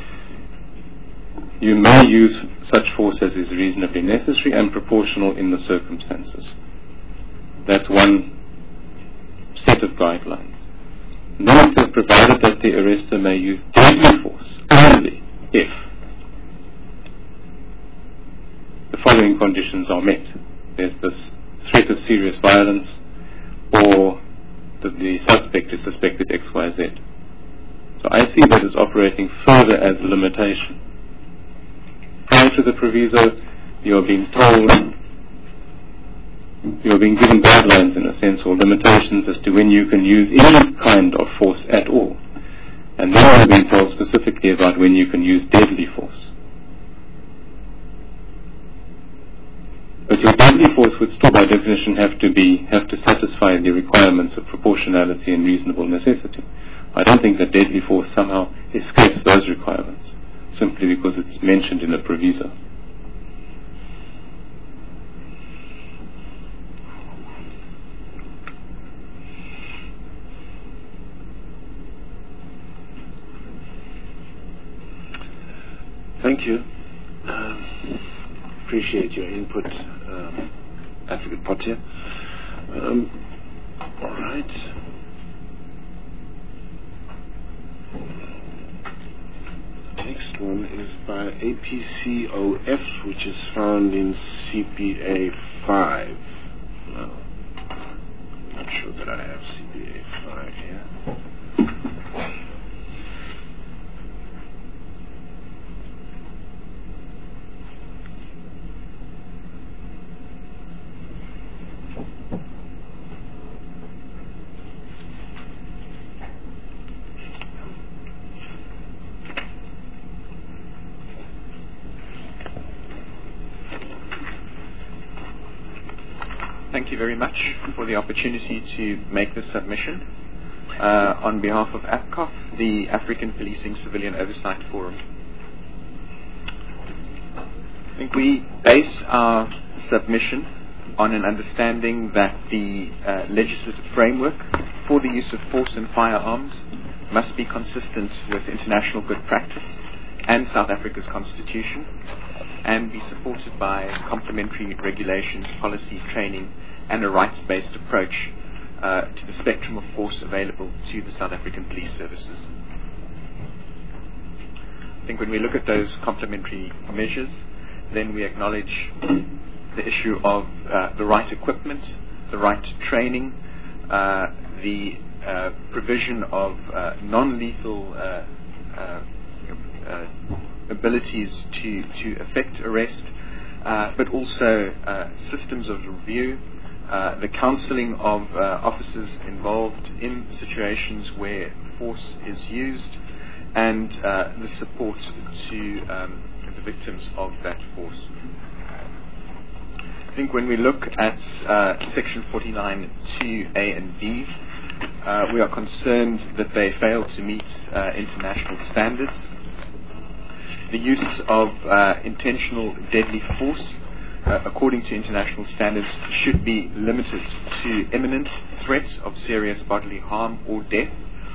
you may use such force as is reasonably necessary and proportional in the circumstances. That's one set of guidelines. And then it says, provided that the arrestor may use deadly force only if the following conditions are met. There's this threat of serious violence, or that the suspect is suspected XYZ. So I see that as operating further as a limitation. Prior to the proviso, you are being told, you are being given guidelines in a sense, or limitations as to when you can use any kind of force at all. And then you are being told specifically about when you can use deadly force. But your deadly force would still, by definition, have to satisfy the requirements of proportionality and reasonable necessity. I don't think that deadly force somehow escapes those requirements, simply because it's mentioned in a proviso. Thank you. Appreciate your input, Advocate Pottier. All right. Next one is by APCOF, which is found in CPA 5. No, I'm not sure that I have CPA 5 here. Thank you very much for the opportunity to make this submission on behalf of APCOF, the African Policing Civilian Oversight Forum. I think we base our submission on an understanding that the legislative framework for the use of force and firearms must be consistent with international good practice and South Africa's constitution, and be supported by complementary regulations, policy, training, and a rights-based approach to the spectrum of force available to the South African police services. I think when we look at those complementary measures, then we acknowledge the issue of the right equipment, the right training, the provision of non-lethal abilities to effect arrest, but also systems of review, the counselling of officers involved in situations where force is used, and the support to the victims of that force. I think when we look at Section 49(2)(a) and (b), we are concerned that they fail to meet international standards. The use of intentional deadly force, according to international standards, should be limited to imminent threat of serious bodily harm or death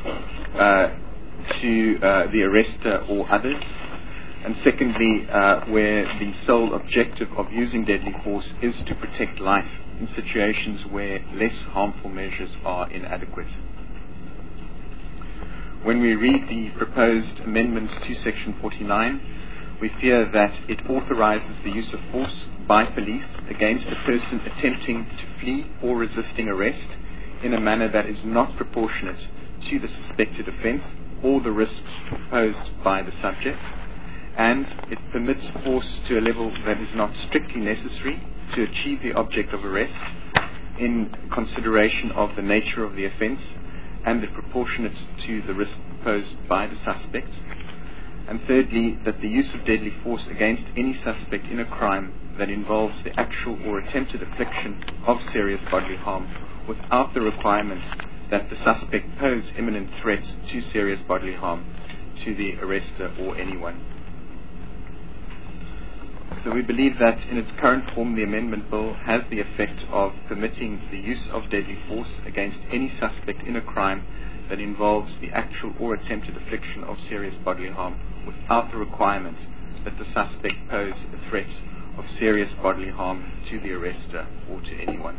to the arrestor or others. And secondly, where the sole objective of using deadly force is to protect life in situations where less harmful measures are inadequate. When we read the proposed amendments to Section 49, we fear that it authorizes the use of force by police against a person attempting to flee or resisting arrest in a manner that is not proportionate to the suspected offence or the risk posed by the subject, and it permits force to a level that is not strictly necessary to achieve the object of arrest in consideration of the nature of the offence and it proportionate to the risk posed by the suspect. And thirdly, that the use of deadly force against any suspect in a crime that involves the actual or attempted infliction of serious bodily harm without the requirement that the suspect pose imminent threat to serious bodily harm to the arrestor or anyone. So we believe that in its current form the amendment bill has the effect of permitting the use of deadly force against any suspect in a crime that involves the actual or attempted infliction of serious bodily harm without the requirement that the suspect pose a threat of serious bodily harm to the arrestor or to anyone.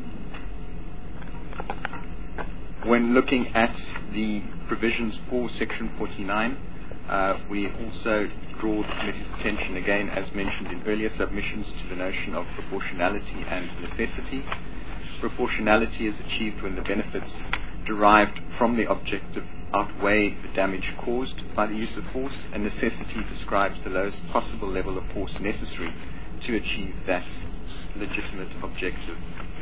When looking at the provisions for Section 49, we also draw the committee's attention again, as mentioned in earlier submissions, to the notion of proportionality and necessity. Proportionality is achieved when the benefits derived from the objective outweigh the damage caused by the use of force, and necessity describes the lowest possible level of force necessary to achieve that legitimate objective.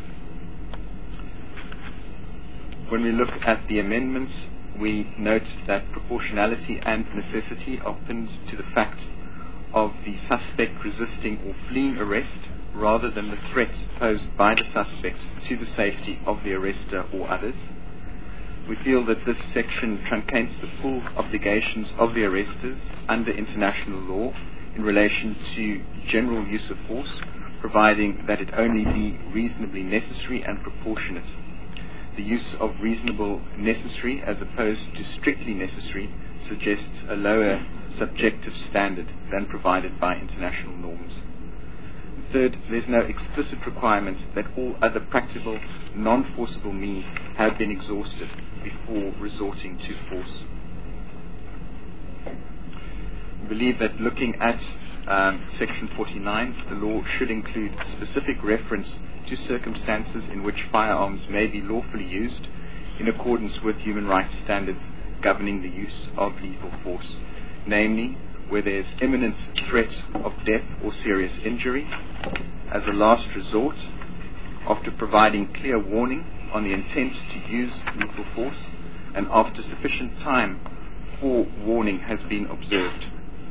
When we look at the amendments, we note that proportionality and necessity are pinned to the fact of the suspect resisting or fleeing arrest rather than the threat posed by the suspect to the safety of the arrestor or others. We feel that this section truncates the full obligations of the arrestors under international law in relation to general use of force, providing that it only be reasonably necessary and proportionate. The use of reasonable necessary as opposed to strictly necessary suggests a lower subjective standard than provided by international norms. Third, there's no explicit requirement that all other practical, non-forcible means have been exhausted before resorting to force. believe that looking at Section 49, the law should include specific reference to circumstances in which firearms may be lawfully used in accordance with human rights standards governing the use of lethal force, namely where there is imminent threat of death or serious injury, as a last resort, after providing clear warning on the intent to use lethal force, and after sufficient time for warning has been observed.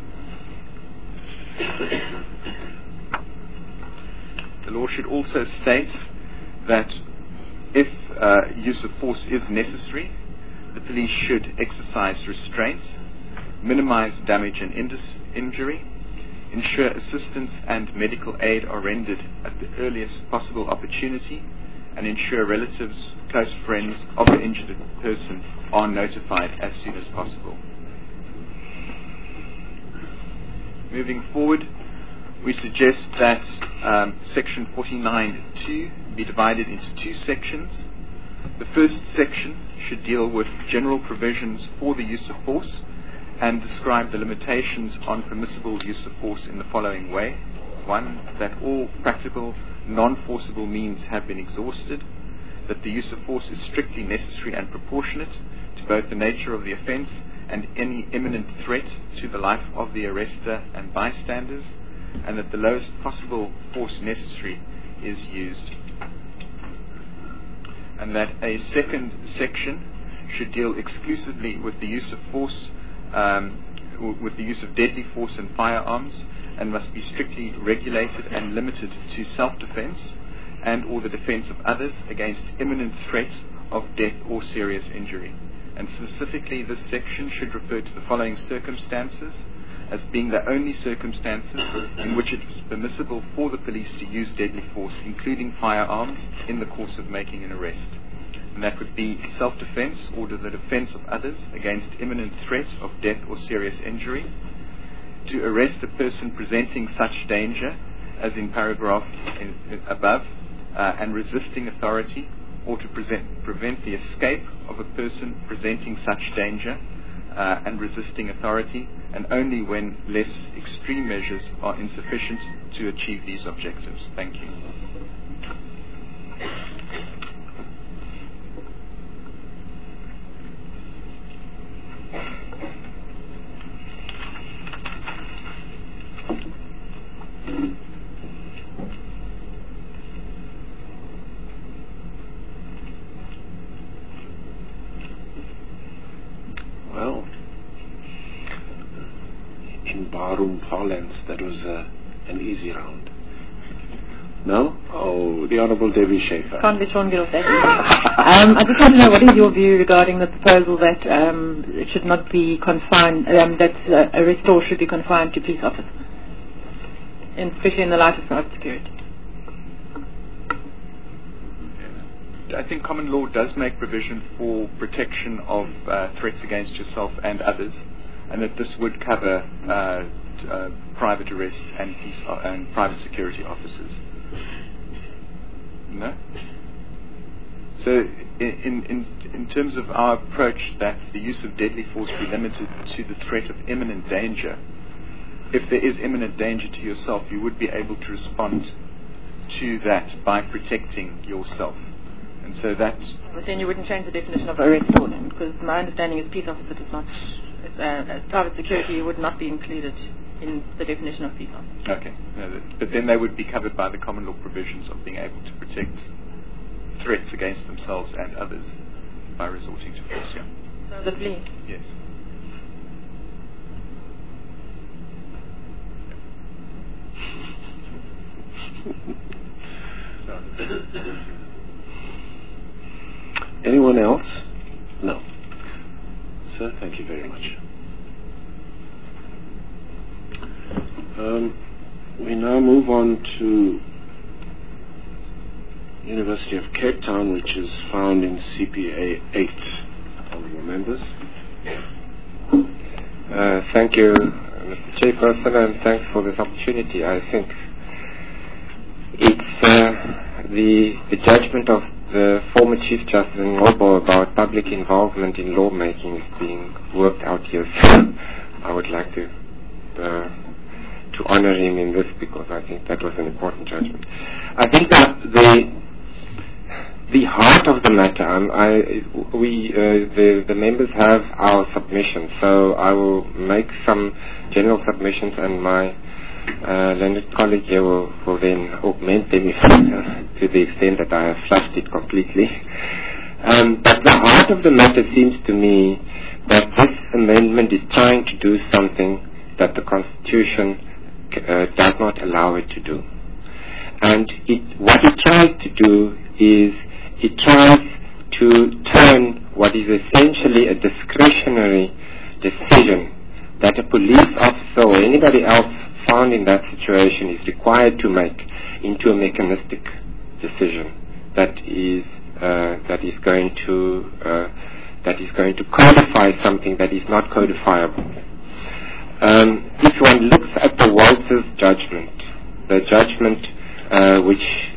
The law should also state that if use of force is necessary, the police should exercise restraint, minimize damage and injury, ensure assistance and medical aid are rendered at the earliest possible opportunity, and ensure relatives, close friends of the injured person are notified as soon as possible. Moving forward, we suggest that Section 49.2 be divided into two sections. The first section should deal with general provisions for the use of force and describe the limitations on permissible use of force in the following way. 1, that all practical, non-forcible means have been exhausted, that the use of force is strictly necessary and proportionate to both the nature of the offence and any imminent threat to the life of the arrestor and bystanders, and that the lowest possible force necessary is used. And that a second section should deal exclusively with the use of force, with the use of deadly force and firearms, and must be strictly regulated and limited to self-defense and or the defense of others against imminent threat of death or serious injury. And specifically, this section should refer to the following circumstances as being the only circumstances in which it is permissible for the police to use deadly force, including firearms, in the course of making an arrest. And that would be self-defense or the defense of others against imminent threat of death or serious injury, to arrest a person presenting such danger as in paragraph above, and resisting authority, or to prevent the escape of a person presenting such danger and resisting authority, and only when less extreme measures are insufficient to achieve these objectives. Thank you. Well, in barroom parlance, that was an easy round. No? Oh, the Honourable Debbie Schaefer. Can't be Sean Gill, thank you. I just want to know, what is your view regarding the proposal that it should not be confined, that arrest law should be confined to police officers, especially in the light of private security? I think common law does make provision for protection of threats against yourself and others, and that this would cover private arrests and and private security officers. No? So in terms of our approach, that the use of deadly force be limited to the threat of imminent danger, if there is imminent danger to yourself, you would be able to respond to that by protecting yourself. And so that's... But then you wouldn't change the definition of arrest law then, because my understanding is peace officer does not, private security would not be included in the definition of peace officer. Okay. No, but then they would be covered by the common law provisions of being able to protect threats against themselves and others by resorting to force, yeah. So the police? Yes. Anyone else? No. Sir, thank you very much. We now move on to University of Cape Town, which is found in CPA 8. Honourable members. Thank you, Mr. Chairperson, and thanks for this opportunity. I think it's the judgment of the former Chief Justice Ngobo about public involvement in lawmaking is being worked out here. So I would like to to honor him in this, because I think that was an important judgment. I think that the heart of the matter, the members have our submissions, so I will make some general submissions, and my learned colleague here will then augment them to the extent that I have flushed it completely. But the heart of the matter seems to me that this amendment is trying to do something that the Constitution does not allow it to do. And what it tries to do is it tries to turn what is essentially a discretionary decision that a police officer or anybody else found in that situation is required to make into a mechanistic decision that is going to codify something that is not codifiable. If one looks at the Walters judgment, the judgment which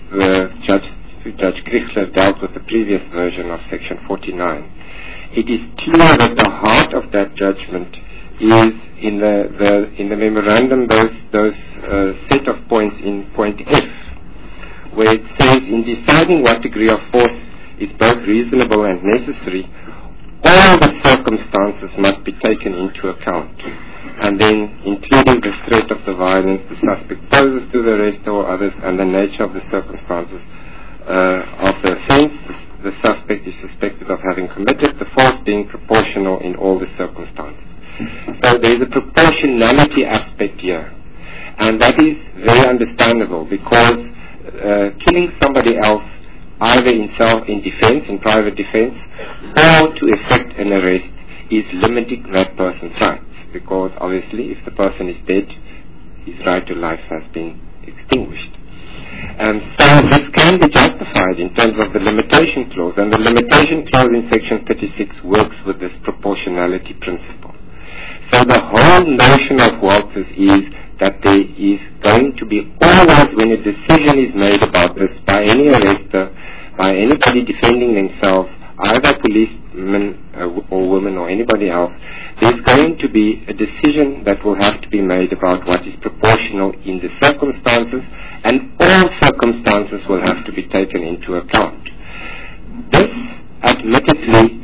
Judge Krichler dealt with the previous version of Section 49, it is clear that the heart of that judgment is in the memorandum, those set of points in point F, where it says, in deciding what degree of force is both reasonable and necessary, all the circumstances must be taken into account, and then including the threat of the violence the suspect poses to the arrester or others, and the nature of the circumstances of the offence the suspect is suspected of having committed, the force being proportional in all the circumstances. So there is a proportionality aspect here, and that is very understandable, because killing somebody else either in defense, in private defense, or to effect an arrest is limiting that person's rights, because obviously if the person is dead, his right to life has been extinguished. And so this can be justified in terms of the limitation clause, and the limitation clause in Section 36 works with this proportionality principle. So the whole notion of Walters is that there is going to be always, when a decision is made about this by any arrester, by anybody defending themselves, either policemen or women or anybody else, there's going to be a decision that will have to be made about what is proportional in the circumstances, and all circumstances will have to be taken into account. This, admittedly,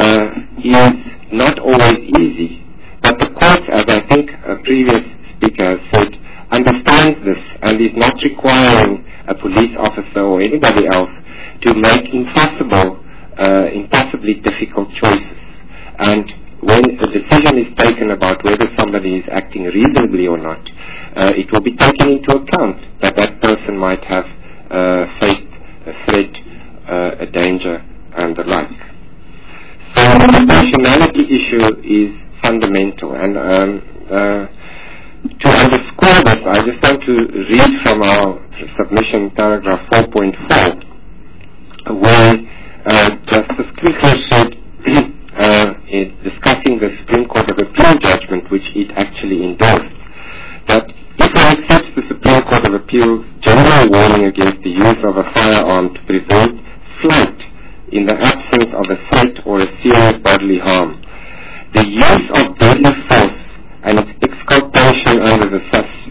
is not always easy, but the courts, as I think a previous speaker has said, understands this and is not requiring a police officer or anybody else to make impossibly difficult choices. And when a decision is taken about whether somebody is acting reasonably or not, it will be taken into account that that person might have faced a threat, a danger, and the like. So the proportionality issue is fundamental, and to underscore this, I just want to read from our submission, paragraph 4.4, where Justice Krichler said, in discussing the Supreme Court of Appeal judgment, which it actually endorsed, that if one accepts the Supreme Court of Appeal's general warning against the use of a firearm to prevent flight in the absence of a threat or a serious bodily harm, the use of deadly force and its exculpation under the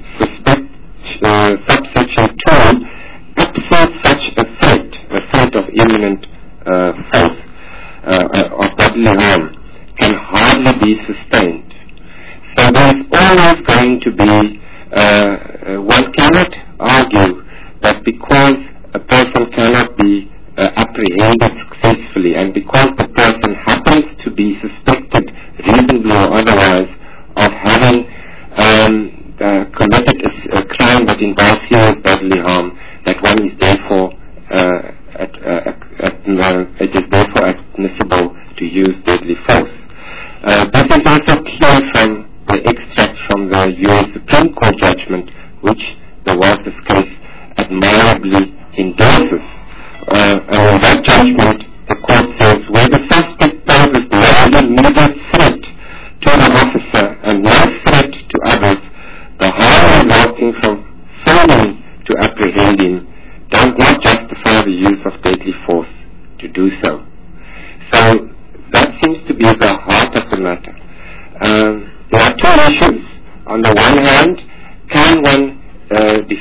subsection 2, absent such a threat of imminent force of bodily harm, can hardly be sustained. So there is always going to be, one cannot argue that because a person cannot be apprehended successfully, and because the person happens to be suspected, reasonably or otherwise, of having committed a crime that involves serious bodily harm, that one is therefore it is therefore admissible to use deadly force. This is also clear from the extract from the U.S. Supreme Court judgment, which the Walters case admirably endorses. And in that judgment, the court says, where the suspect poses no immediate threat to an officer and no threat to others, the harm resulting from failing to apprehend him does not justify the use of deadly force to do so. So that seems to be the heart of the matter. There are two issues. On the one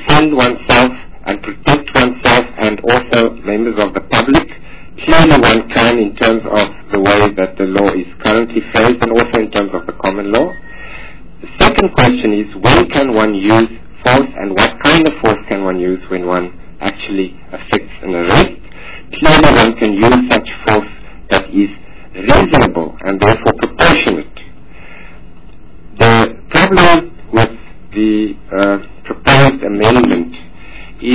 defend oneself and protect oneself and also members of the public. Clearly one can in terms of the way that the law is currently phrased and also in terms of the common law. The second question is, when can one use force and what kind of force can one use when one actually affects an arrest? Clearly one can use such force that is reasonable and therefore proportionate. The problem with the proposed amendment is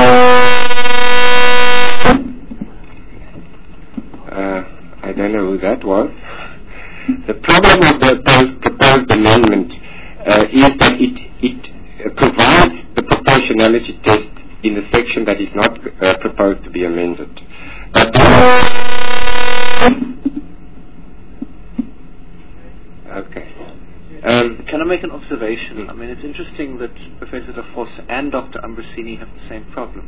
I don't know who that was. The problem with the proposed amendment is that it provides the proportionality test in the section that is not proposed to be amended. But okay. Can I make an observation? I mean, it's interesting that Professor De Vos and Dr. Ambrosini have the same problem.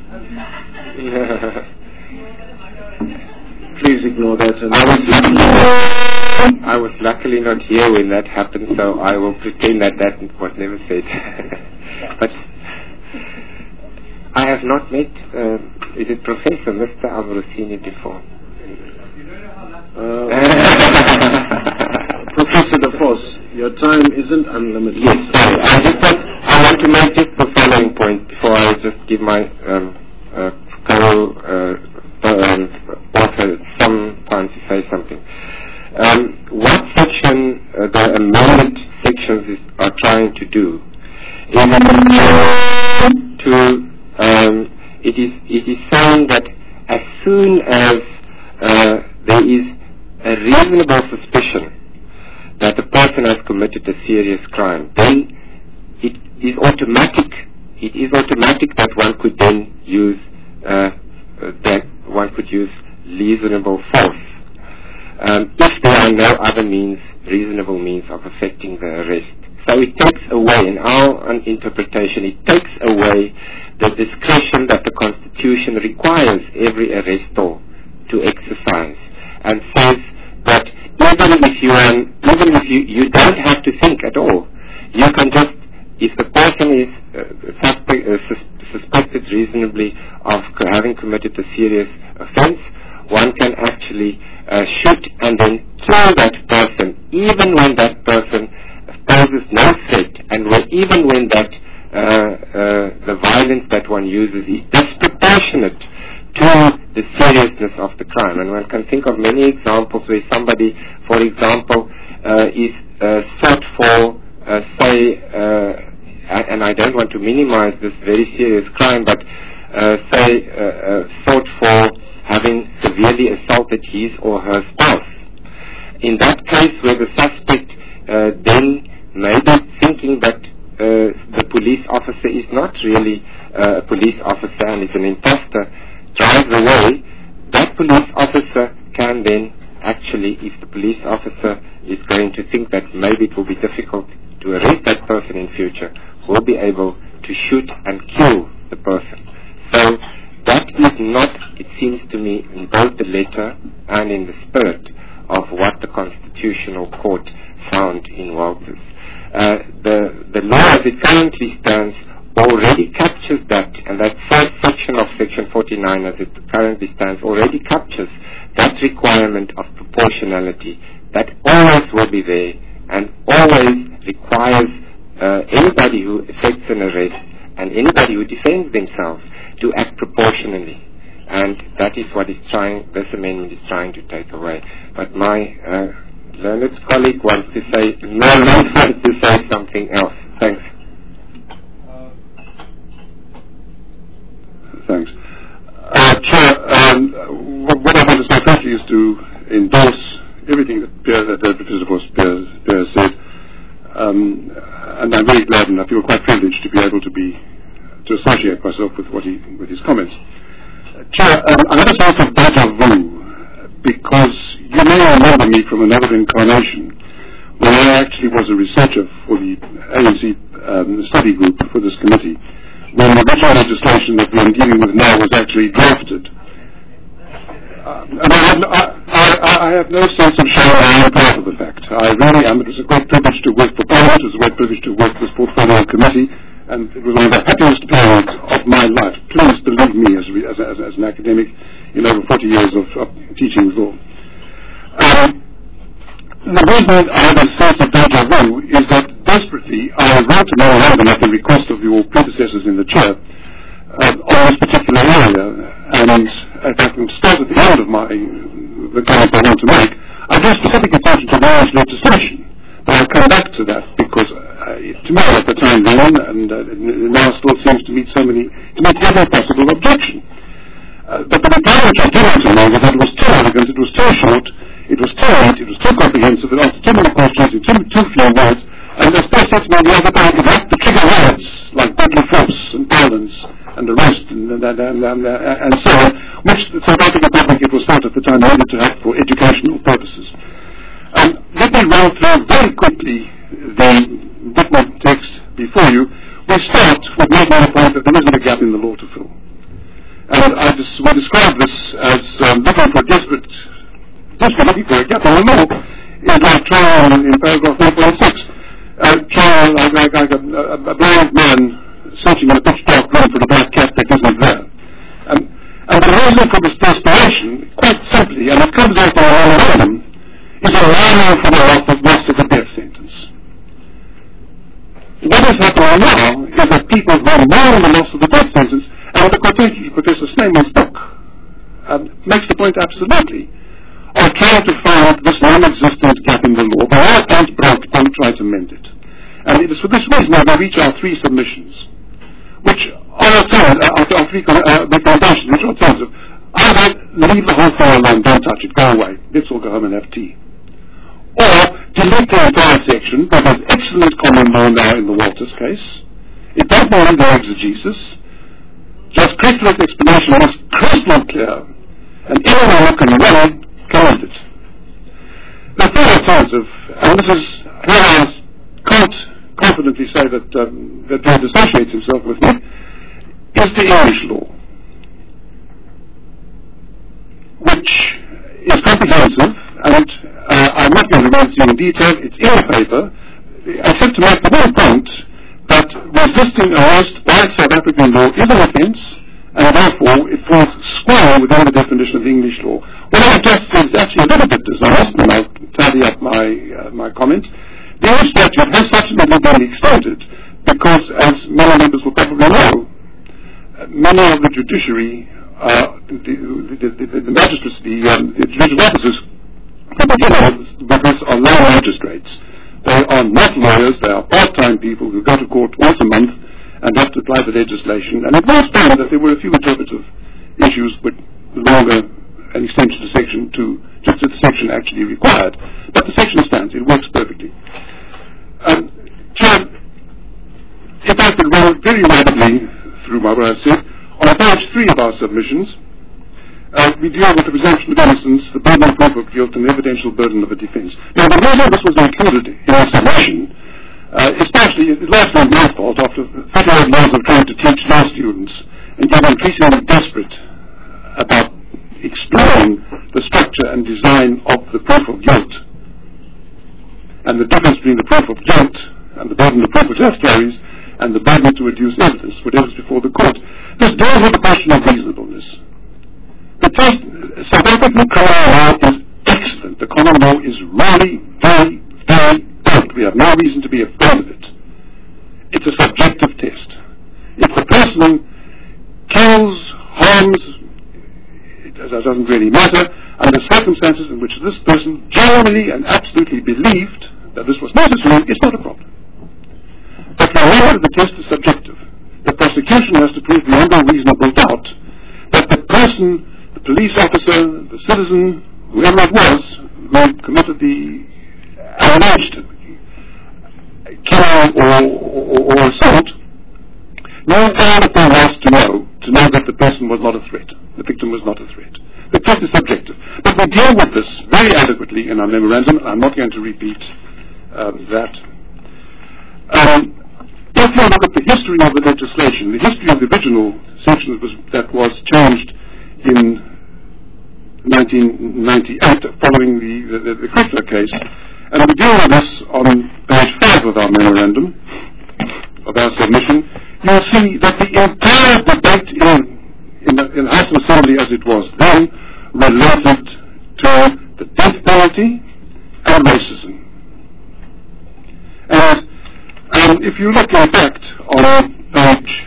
Please ignore that. I was luckily not here when that happened, so I will pretend that was never said. But I have not met, is it Professor Mr. Ambrosini before? Professor De Vos, your time isn't unlimited. Yes, sorry. I want to make just the following point before I just give my author some time to say something. What section the amendment sections are trying to do is it is saying that as soon as there is a reasonable suspicion that the person has committed a serious crime, then it is automatic that one could then use reasonable force. If there are no other reasonable means of effecting the arrest. So it takes away, in our interpretation, it takes away the discretion that the Constitution requires every arrestor to exercise, and says that even if you don't have to think at all, you can just, if the person is suspected reasonably of having committed a serious offense, one can actually shoot and then kill that person, even when that person poses no threat, and even when that the violence that one uses is disproportionate to the seriousness of the crime. And one can think of many examples where somebody, for example, is sought for, and I don't want to minimize this very serious crime, but sought for having severely assaulted his or her spouse. In that case, where the suspect then may be thinking that the police officer is not really a police officer and is an imposter, drives away, that police officer can then actually, if the police officer is going to think that maybe it will be difficult to arrest that person in future, will be able to shoot and kill the person. So that is not, it seems to me, in both the letter and in the spirit of what the Constitutional Court found in Walters. The law as it currently stands already captures that, and that first section of Section 49 as it currently stands already captures that requirement of proportionality that always will be there and always requires anybody who effects an arrest and anybody who defends themselves to act proportionally. And that is what this amendment is trying to take away. But my learned colleague wants to say something else. Thanks. Thanks. Chair, what I want to say firstly is to endorse everything that Professor Pierre said, and I'm very glad and I feel quite privileged to be able to associate myself with his comments. Chair, I have a sense of deja vu, because you may remember me from another incarnation when I actually was a researcher for the ANC study group for this committee, when the original legislation that we are dealing with now was actually drafted. And I have no sense of shame. I am proud of the fact. I really am. It was a great privilege to work for Parliament. It was a great privilege to work for this portfolio committee. and it was one of the happiest periods of my life. Please believe me, as an academic in over 40 years of teaching law. The reason I have a sense of deja vu is that desperately I wrote a memorandum at the request of your predecessors in the chair on this particular area, and if I can start at the end of the comment I want to make, I draw specific attention to Irish legislation. But I'll come back to that because to me at the time then, and now still seems to meet every possible objection. But the reply which I gave to me was that it was too elegant, it was too short, it was too late, it was too comprehensive, it answered too many questions in too few words, and as Paul said to me the other time, it lacked the trigger words like deadly force and violence and arrest and so on, which the South African public, it was thought at the time, needed to have for educational purposes. Let me run through very quickly the document text before you. We start with making the point that there isn't a gap in the law to fill. And we describe this as looking for a gap in the law is like trial in paragraph 1.6. Trial like a blind man searching in a pitch dark room for the black cat that isn't there. And the reason for this desperation, quite simply, and it comes out in our memorandum, is a longing for the loss of the death sentence. What is happening now is that people who mourn the loss of the death sentence, and the quotation of Professor Snyman's book makes the point absolutely, are trying to find this non-existent gap in the law, but all can't broke, don't try to mend it. And it is for this reason that we reach our three submissions, which are our three recommendations, which are alternative. Either leave the whole thing alone, don't touch it, go away, let's all go home and have tea. Or delete the entire section, that has excellent common law now in the Walters case. It does not need exegesis. Judge Crichler's explanation is crystal clear, and anyone who can read can read it. The third alternative, and this is where I can't confidently say that George associates himself with me, is the English law, which is comprehensive, and I'm not going to go into it in detail. It's in the paper, except to make the one point that resisting arrest by South African law is an offence, and therefore it falls squarely within the definition of the English law. What I've just said is actually a little bit dishonest, and I'll tidy up my comment. The English statute has subsequently been extended because, as many members will probably know, many of the judiciary, the magistrates, the judicial officers, are law magistrates. They are not lawyers, they are part-time people who go to court once a month and have to apply the legislation. And it was found that there were a few interpretive issues, but longer an extension to Section 2, just as the section actually required. But the section stands, it works perfectly. Chair, if I could run very rapidly through what I've said, on page 3 of our submissions, we deal with the presumption of innocence, the burden of proof of guilt, and the evidential burden of a defence. Now, the reason this was included in our submission is partially, it largely my fault, after 38 years of trying to teach law students and getting increasingly desperate about exploring the structure and design of the proof of guilt and the difference between the proof of guilt and the burden of proof which that carries and the burden to adduce evidence for evidence before the court. This deals with the question of reasonableness. The test, South African common law is excellent. The common law is really very, very good. We have no reason to be afraid of it. It's a subjective test. If the person kills, harms, it doesn't really matter, under circumstances in which this person genuinely and absolutely believed that this was necessary, it's not a problem. But remember, the test is subjective. The prosecution has to prove beyond a reasonable doubt that the person, the police officer, the citizen, whoever it was, who committed the alleged killing or assault, knows all that there was to know that the person was not a threat, the victim was not a threat. The test is subjective. But we deal with this very adequately in our memorandum. I'm not going to repeat that. If you look at the history of the legislation, the history of the original section that was changed in 1998 following the Crichler case, and we deal with this on page 5 of our memorandum, of our submission, you'll see that the entire debate in the House of Assembly as it was then related to the death penalty and racism. And if you look, in fact, on page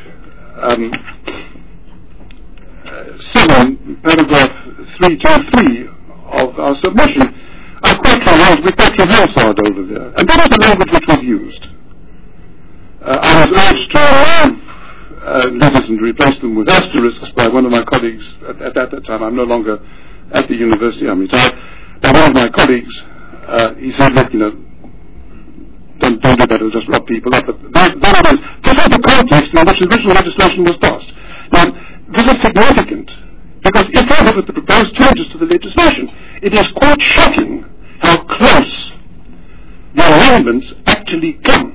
7, paragraph 323 of our submission, we're quite rehearsed over there. And that was the language which was used. I was urged to remove letters and replace them with asterisks by one of my colleagues at that time. I'm no longer at the university, I'm retired. By one of my colleagues, he said, look, don't do that, it'll just rub people up. But that is, this is the context in which the original legislation was passed. Now, this is significant, because if you look at the proposed changes to the legislation, it is quite shocking how close the amendments actually come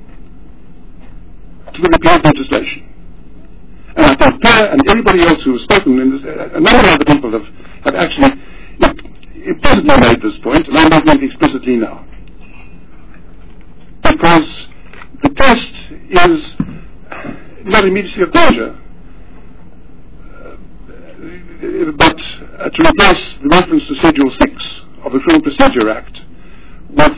to the repealed legislation. And I think Pierre and everybody else who has spoken, in this, a number of other people have actually implicitly made this point, and I'm making it explicitly now. Because the test is not immediacy of danger, but to replace the reference to Schedule 6 of the Criminal Procedure Act with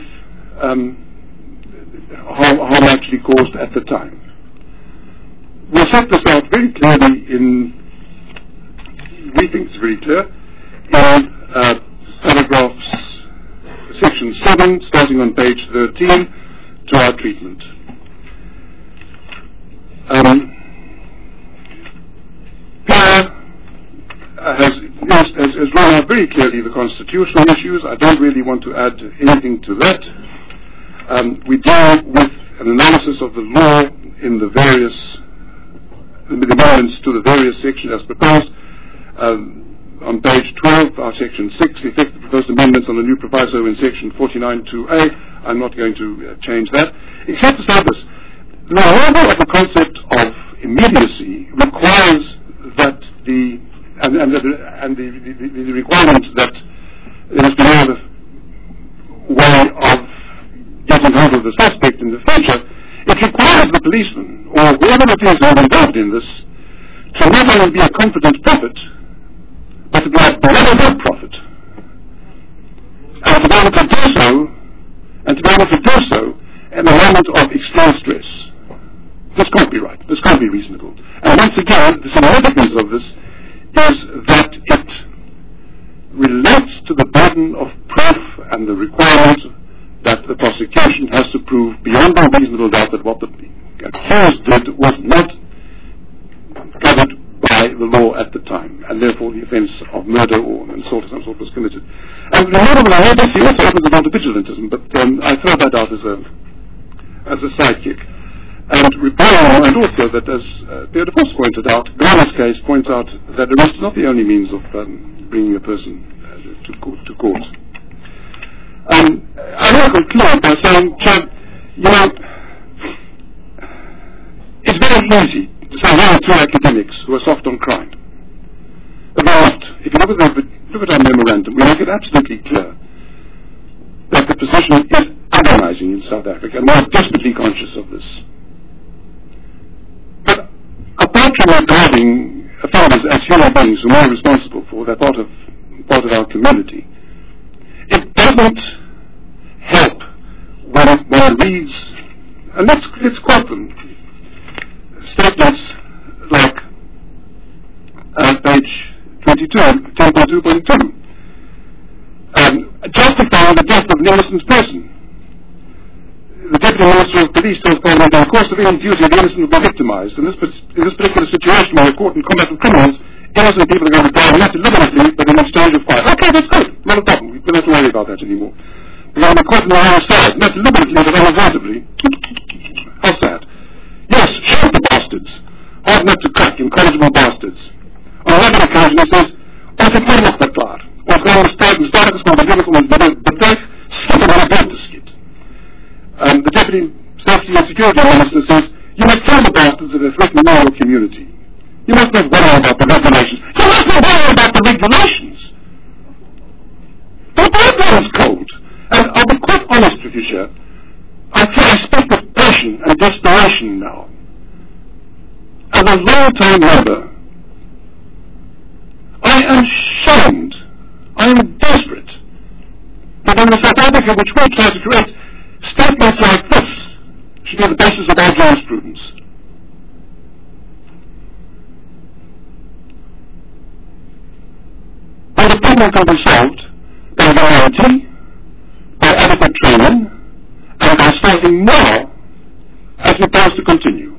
harm actually caused at the time. We'll set this out very clearly we think it's very clear, in paragraphs, section 7, starting on page 13, to our treatment. Pierre has drawn out very clearly the constitutional issues. I don't really want to add anything to that. We deal with an analysis of the law in the amendments to the various sections as proposed. On page 12, our section 6, the effect of proposed amendments on the new proviso in section 49(2)(a). I'm not going to change that, except to say this. The removal of the concept of immediacy requires that the requirement that there must be no other way of getting hold of the suspect in the future. It requires the policeman, or whoever it is who is involved in this, to not only be a confident prophet, but to be a benevolent prophet. And to be able to do so, in a moment of extreme stress. This can't be right. This can't be reasonable. And once again, the significance of this is that it relates to the burden of proof and the requirement that the prosecution has to prove beyond a reasonable doubt that what the accused did was not covered by the law at the time, and therefore the offence of murder or assault of some sort was committed. And the honourable Ayodele also opens the door to vigilantism, but I throw that out as a sidekick. And also that, as Pierre de Vos pointed out, Ghana's case points out that arrest is not the only means of bringing a person to court. I want to conclude by saying, Chad, it's very easy to say here are two academics who are soft on crime. But they're not. If you look at our memorandum, we make it absolutely clear that the position is agonizing in South Africa, and we're desperately conscious of this. But apart from regarding offenders as human beings whom we're responsible for, they're part of our community, it doesn't help when one reads, and let's quote them, statements like page 22, 10.2.2, justifying the death of an innocent person. The Deputy Minister of Police tells Parliament that in the course of any duty, the innocent will be victimised. In this particular situation where a court in combat with criminals, innocent people are going to die not deliberately, but in exchange of fire. Okay, that's good. Not a problem. We don't have to worry about that anymore. They're going to be caught on the wrong side, not deliberately, but unavoidably. How sad. Yes, shoot the bastards. Hard not to crack, incorrigible bastards. On another occasion, he says, ons het nie nog wat klaar. Ons gaan ons maar beginnen om ons bedrijf schieten aan het dood te schieten. The Deputy Safety and Security Minister says, you must kill the bastards that are threatening our community. You must not worry about the regulations. You must not worry about the regulations. The pipeline is cold. And I'll be quite honest with you, sir. I speak with passion frustration and desperation now. As a long-time member, I am shamed, I am desperate that in the South Africa which we try to create, statements like this should be the basis of our jurisprudence. And the problem can be solved by guarantee, by adequate training, and by starting now as opposed to continue.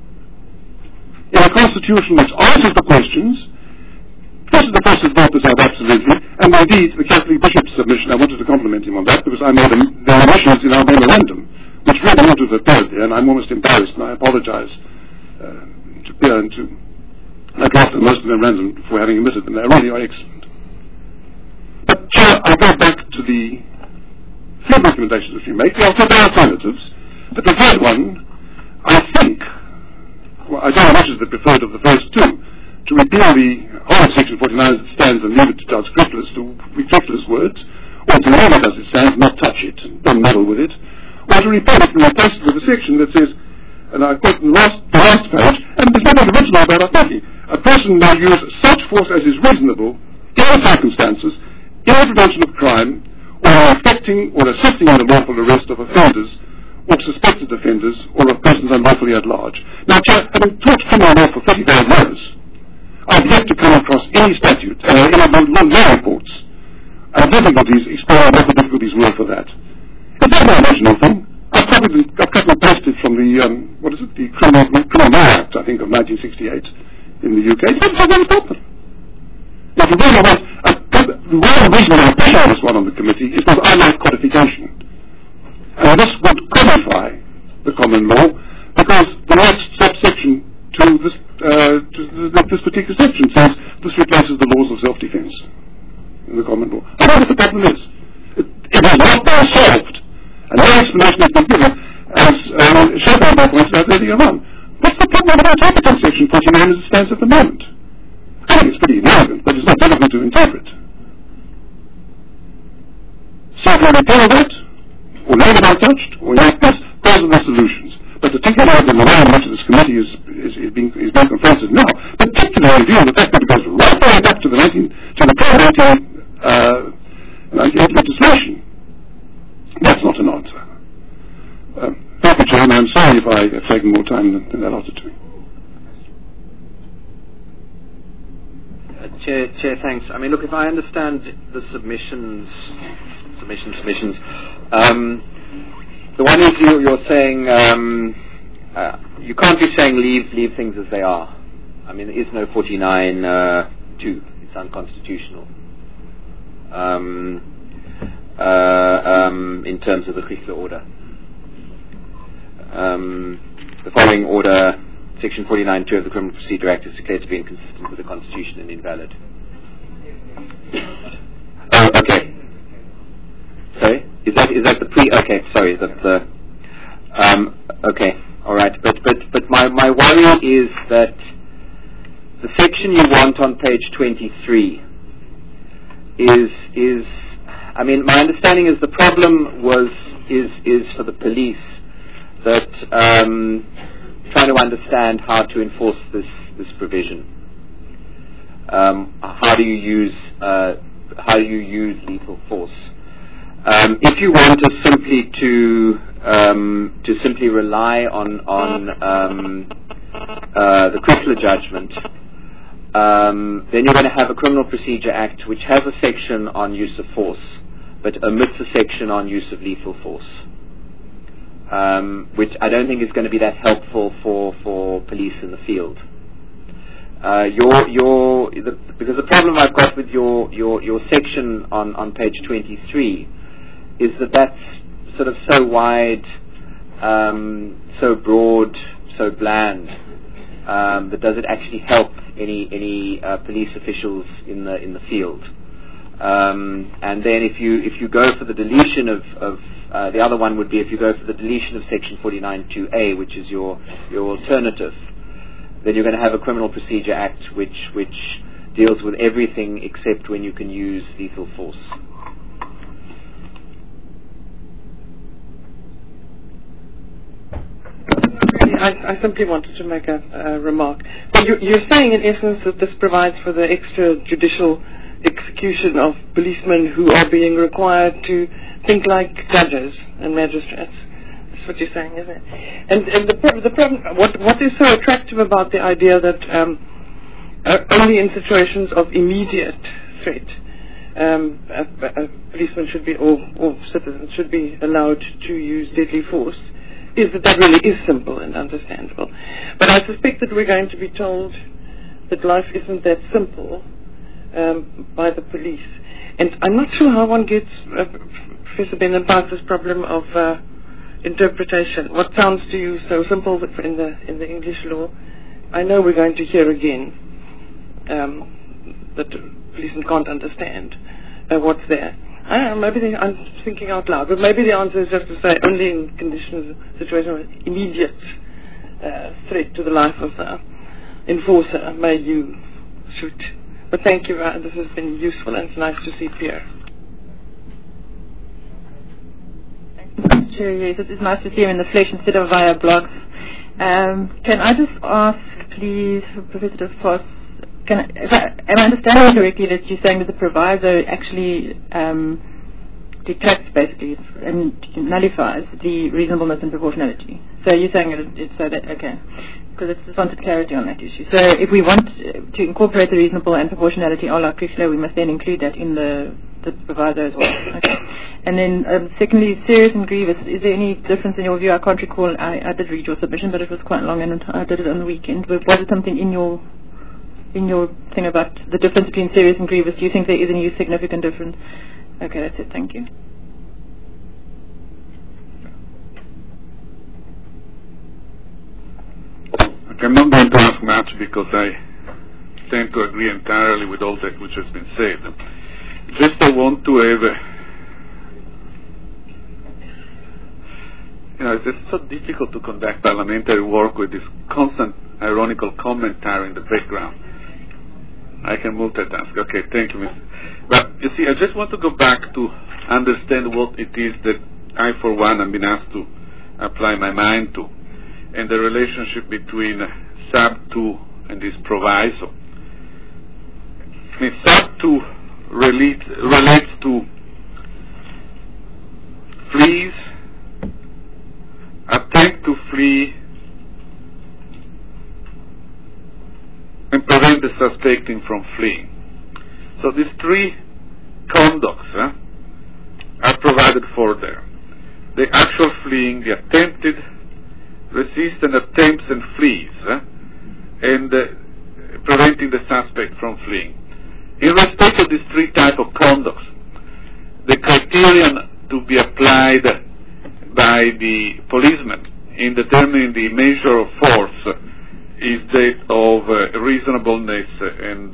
In a constitution which answers the questions, Professor de Vos has brought this out absolutely, and indeed the Catholic Bishop's submission, I wanted to compliment him on that, because I made the omissions in our memorandum, which really ought to have appeared there, and I'm almost embarrassed, and I apologize to Pierre and to draft the most memorandum for having omitted them. They really are excellent. But, Chair, I go back to the three recommendations that we make. There are alternatives, but the third one, I think, well, I don't know which is the preferred of the first two, to repeal the whole of Section 49 as it stands and leave it to Judge Griffith's words, or to leave it as it stands, not touch it, don't meddle with it, or to repeal it and replace it with a section that says, and I quote the last page, and there's nothing original about authority. A person may use such force as is reasonable in the circumstances, in the prevention of crime, or in effecting or assisting in the lawful arrest of offenders, or suspected offenders, or of persons unlawfully at large. Now, Chair, having taught criminal law for 35 years, I've yet to come across any statute, any law reports, and nothing of these explain what the difficulties were for that. Is that an original thing? I've cut and pasted from the, the Criminal Law Act, I think, of 1968 in the UK. It's not going to happen. Now, if you really want, the reason I push on this one on the committee is because I like codification. And this would codify the common law, because the next subsection to this particular section says this replaces the laws of self-defense in the common law. I know what the problem is. It has not been solved. And no explanation has been given, as Schopenhauer pointed out earlier on. What's the problem about interpreting Section 49 as it stands at the moment? I think it's pretty irrelevant, but it's not difficult to interpret. So if we repair that, or leave it untouched, or like this, those are the solutions. But to take it out in the way in which this committee is being confronted now, particularly in view of the fact that it goes right the way back to the pre-1998 legislation, that's not an answer. Thank you, Chairman. I'm sorry if I have taken more time than that ought to. Chair, thanks. I mean, look, if I understand the submissions. The one is you're saying you can't be saying leave things as they are. I mean, there is no 49(2). It's unconstitutional. In terms of the Griffith order. The following order, Section 49(2) of the Criminal Procedure Act, is declared to be inconsistent with the Constitution and invalid. Okay. Sorry? Is that the pre? Okay, sorry. That's okay. All right. But my worry is that the section you want on page 23 is. I mean, my understanding is the problem is for the police that trying to understand how to enforce this provision. How do you use lethal force? If you want us simply to simply rely on the Chrysler judgment, then you're going to have a Criminal Procedure Act which has a section on use of force, but omits a section on use of lethal force, which I don't think is going to be that helpful for police in the field. Because the problem I've got with your section on page 23 is that that's sort of so wide, so broad, so bland, that does it actually help any police officials in the field? And then if you go for the deletion of the other one would be if you go for the deletion of Section 49(2)(a), which is your alternative, then you're going to have a Criminal Procedure Act which deals with everything except when you can use lethal force. I simply wanted to make a remark. So you're saying, in essence, that this provides for the extrajudicial execution of policemen who are being required to think like judges and magistrates. That's what you're saying, isn't it? And the problem, what is so attractive about the idea that only in situations of immediate threat, a policeman should be, or citizens should be allowed to use deadly force, is that really is simple and understandable. But I suspect that we're going to be told that life isn't that simple by the police. And I'm not sure how one gets, Professor Benham, past this problem of interpretation. What sounds to you so simple in the English law? I know we're going to hear again that policemen can't understand what's there. I don't know, maybe I'm thinking out loud, but maybe the answer is just to say only in conditions, situation of immediate threat to the life of the enforcer may you shoot. But thank you, this has been useful, and it's nice to see Pierre. Sure, yes, it is nice to see him in the flesh instead of via blogs. Can I just ask, please, Professor De Vos, am I understanding correctly that you're saying that the proviso actually detracts, basically, and nullifies the reasonableness and proportionality? So you're saying it's so that, okay, because I just wanted clarity on that issue. So if we want to incorporate the reasonable and proportionality a la Krishna, we must then include that in the proviso as well. Okay. And then, secondly, serious and grievous. Is there any difference in your view? I can't recall. I did read your submission, but it was quite long, and I did it on the weekend. But was it something in your thing about the difference between serious and grievous? Do you think there is any significant difference? Okay, that's it. Thank you. Okay, I'm not going to ask much because I tend to agree entirely with all that which has been said. Just I want to have it's so difficult to conduct parliamentary work with this constant ironical commentary in the background. I can multitask. Okay, thank you. But you see, I just want to go back to understand what it is that I, for one, have been asked to apply my mind to, and the relationship between sub 2 and this proviso. I mean, sub 2 relates to flees, attempt to flee, and prevent the suspecting from fleeing. So these three conducts are provided for there. The actual fleeing, the attempted, resistant attempts and flees, and preventing the suspect from fleeing. In respect of these three types of conducts, the criterion to be applied by the policeman in determining the measure of force is that of reasonableness and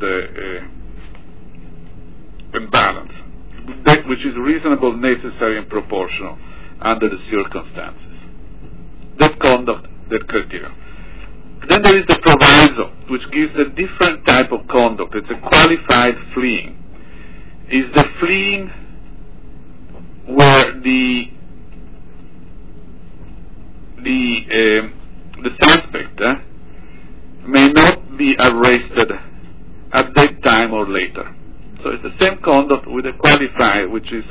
balance. That which is reasonable, necessary, and proportional under the circumstances. That conduct, that criteria. Then there is the proviso, which gives a different type of conduct. It's a qualified fleeing. Is the fleeing where the suspect may not be arrested at that time or later. So it's the same conduct with a qualifier, which is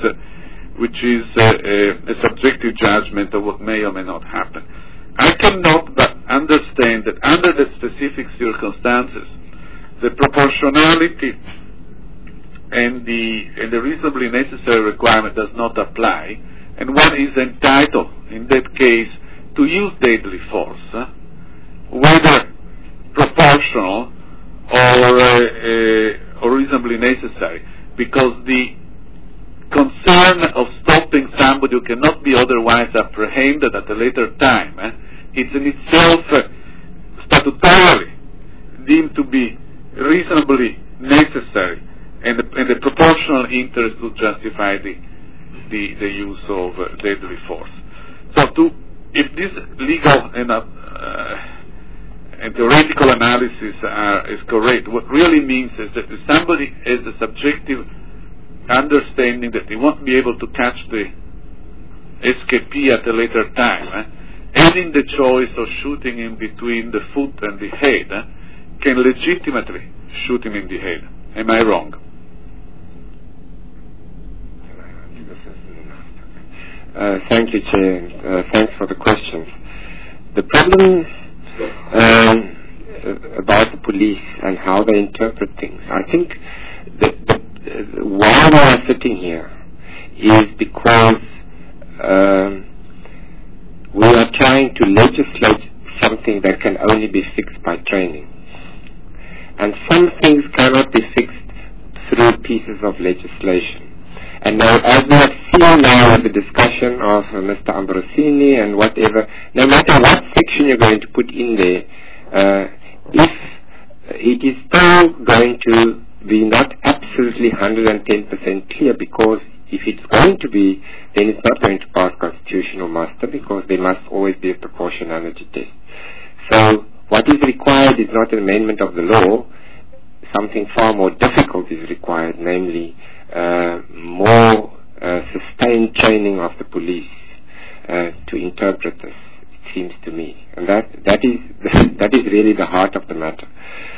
a subjective judgment of what may or may not happen. I cannot but understand that under the specific circumstances, the proportionality and the reasonably necessary requirement does not apply, and one is entitled, in that case, to use deadly force, whether proportional or reasonably necessary, because the concern of stopping somebody who cannot be otherwise apprehended at a later time, it's in itself statutorily deemed to be reasonably necessary, and the proportional interest to justify the use of deadly force. So, if this legal and theoretical analysis is correct, what really means is that if somebody has the subjective understanding that they won't be able to catch the escapee at a later time, having the choice of shooting him between the foot and the head, can legitimately shoot him in the head. Am I wrong? Thank you, Chair. Thanks for the questions. The problem about the police and how they interpret things, I think why we are sitting here is because we are trying to legislate something that can only be fixed by training. And some things cannot be fixed through pieces of legislation. And now, as we have seen now in the discussion of Mr. Ambrosini and whatever, no matter what section you're going to put in there, if it is still going to be not absolutely 110% clear, because if it's going to be, then it's not going to pass constitutional muster, because there must always be a proportionality test. So what is required is not an amendment of the law. Something far more difficult is required, namely more sustained training of the police to interpret this, it seems to me. And that is really the heart of the matter.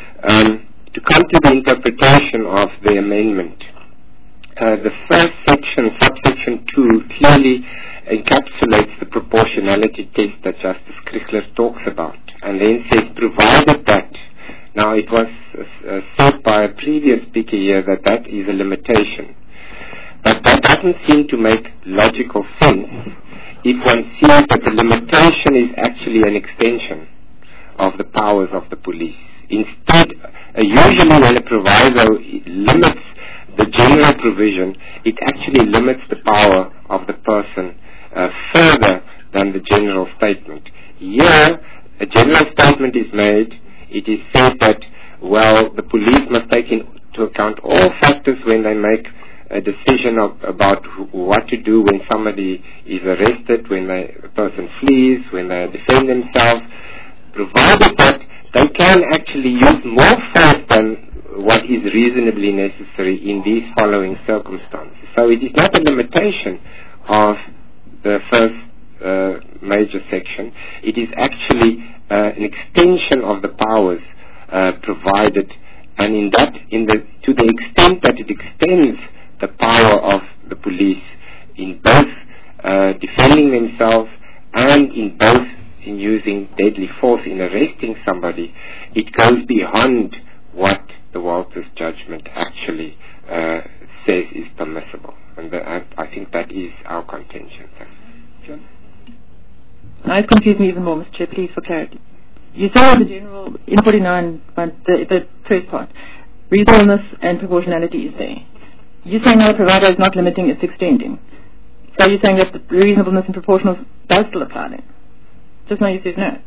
To come to the interpretation of the amendment, the first section, subsection 2, clearly encapsulates the proportionality test that Justice Krichler talks about, and then says, provided that. Now, it was said by a previous speaker here that that is a limitation. But that doesn't seem to make logical sense if one sees that the limitation is actually an extension of the powers of the police. Instead, usually when a proviso limits the general provision, it actually limits the power of the person further than the general statement. Here, a general statement is made. It is said that, well, the police must take into account all factors when they make a decision about what to do when somebody is arrested, when a person flees, when they defend themselves, provided that they can actually use more force than what is reasonably necessary in these following circumstances. So it is not a limitation of the first major section. It is actually an extension of the powers provided, and to the extent that it extends the power of the police in both defending themselves and in using deadly force in arresting somebody, it goes beyond what the Walters judgment actually says is permissible, and I think that is our contention. Thanks. John? Now it's confused me even more, Mr. Chair, please, for clarity. You say the general, in 49, the first part, reasonableness and proportionality is there. You're saying now the provider is not limiting, it's extending. So you're saying that the reasonableness and proportionality does still apply then? Just now you said no.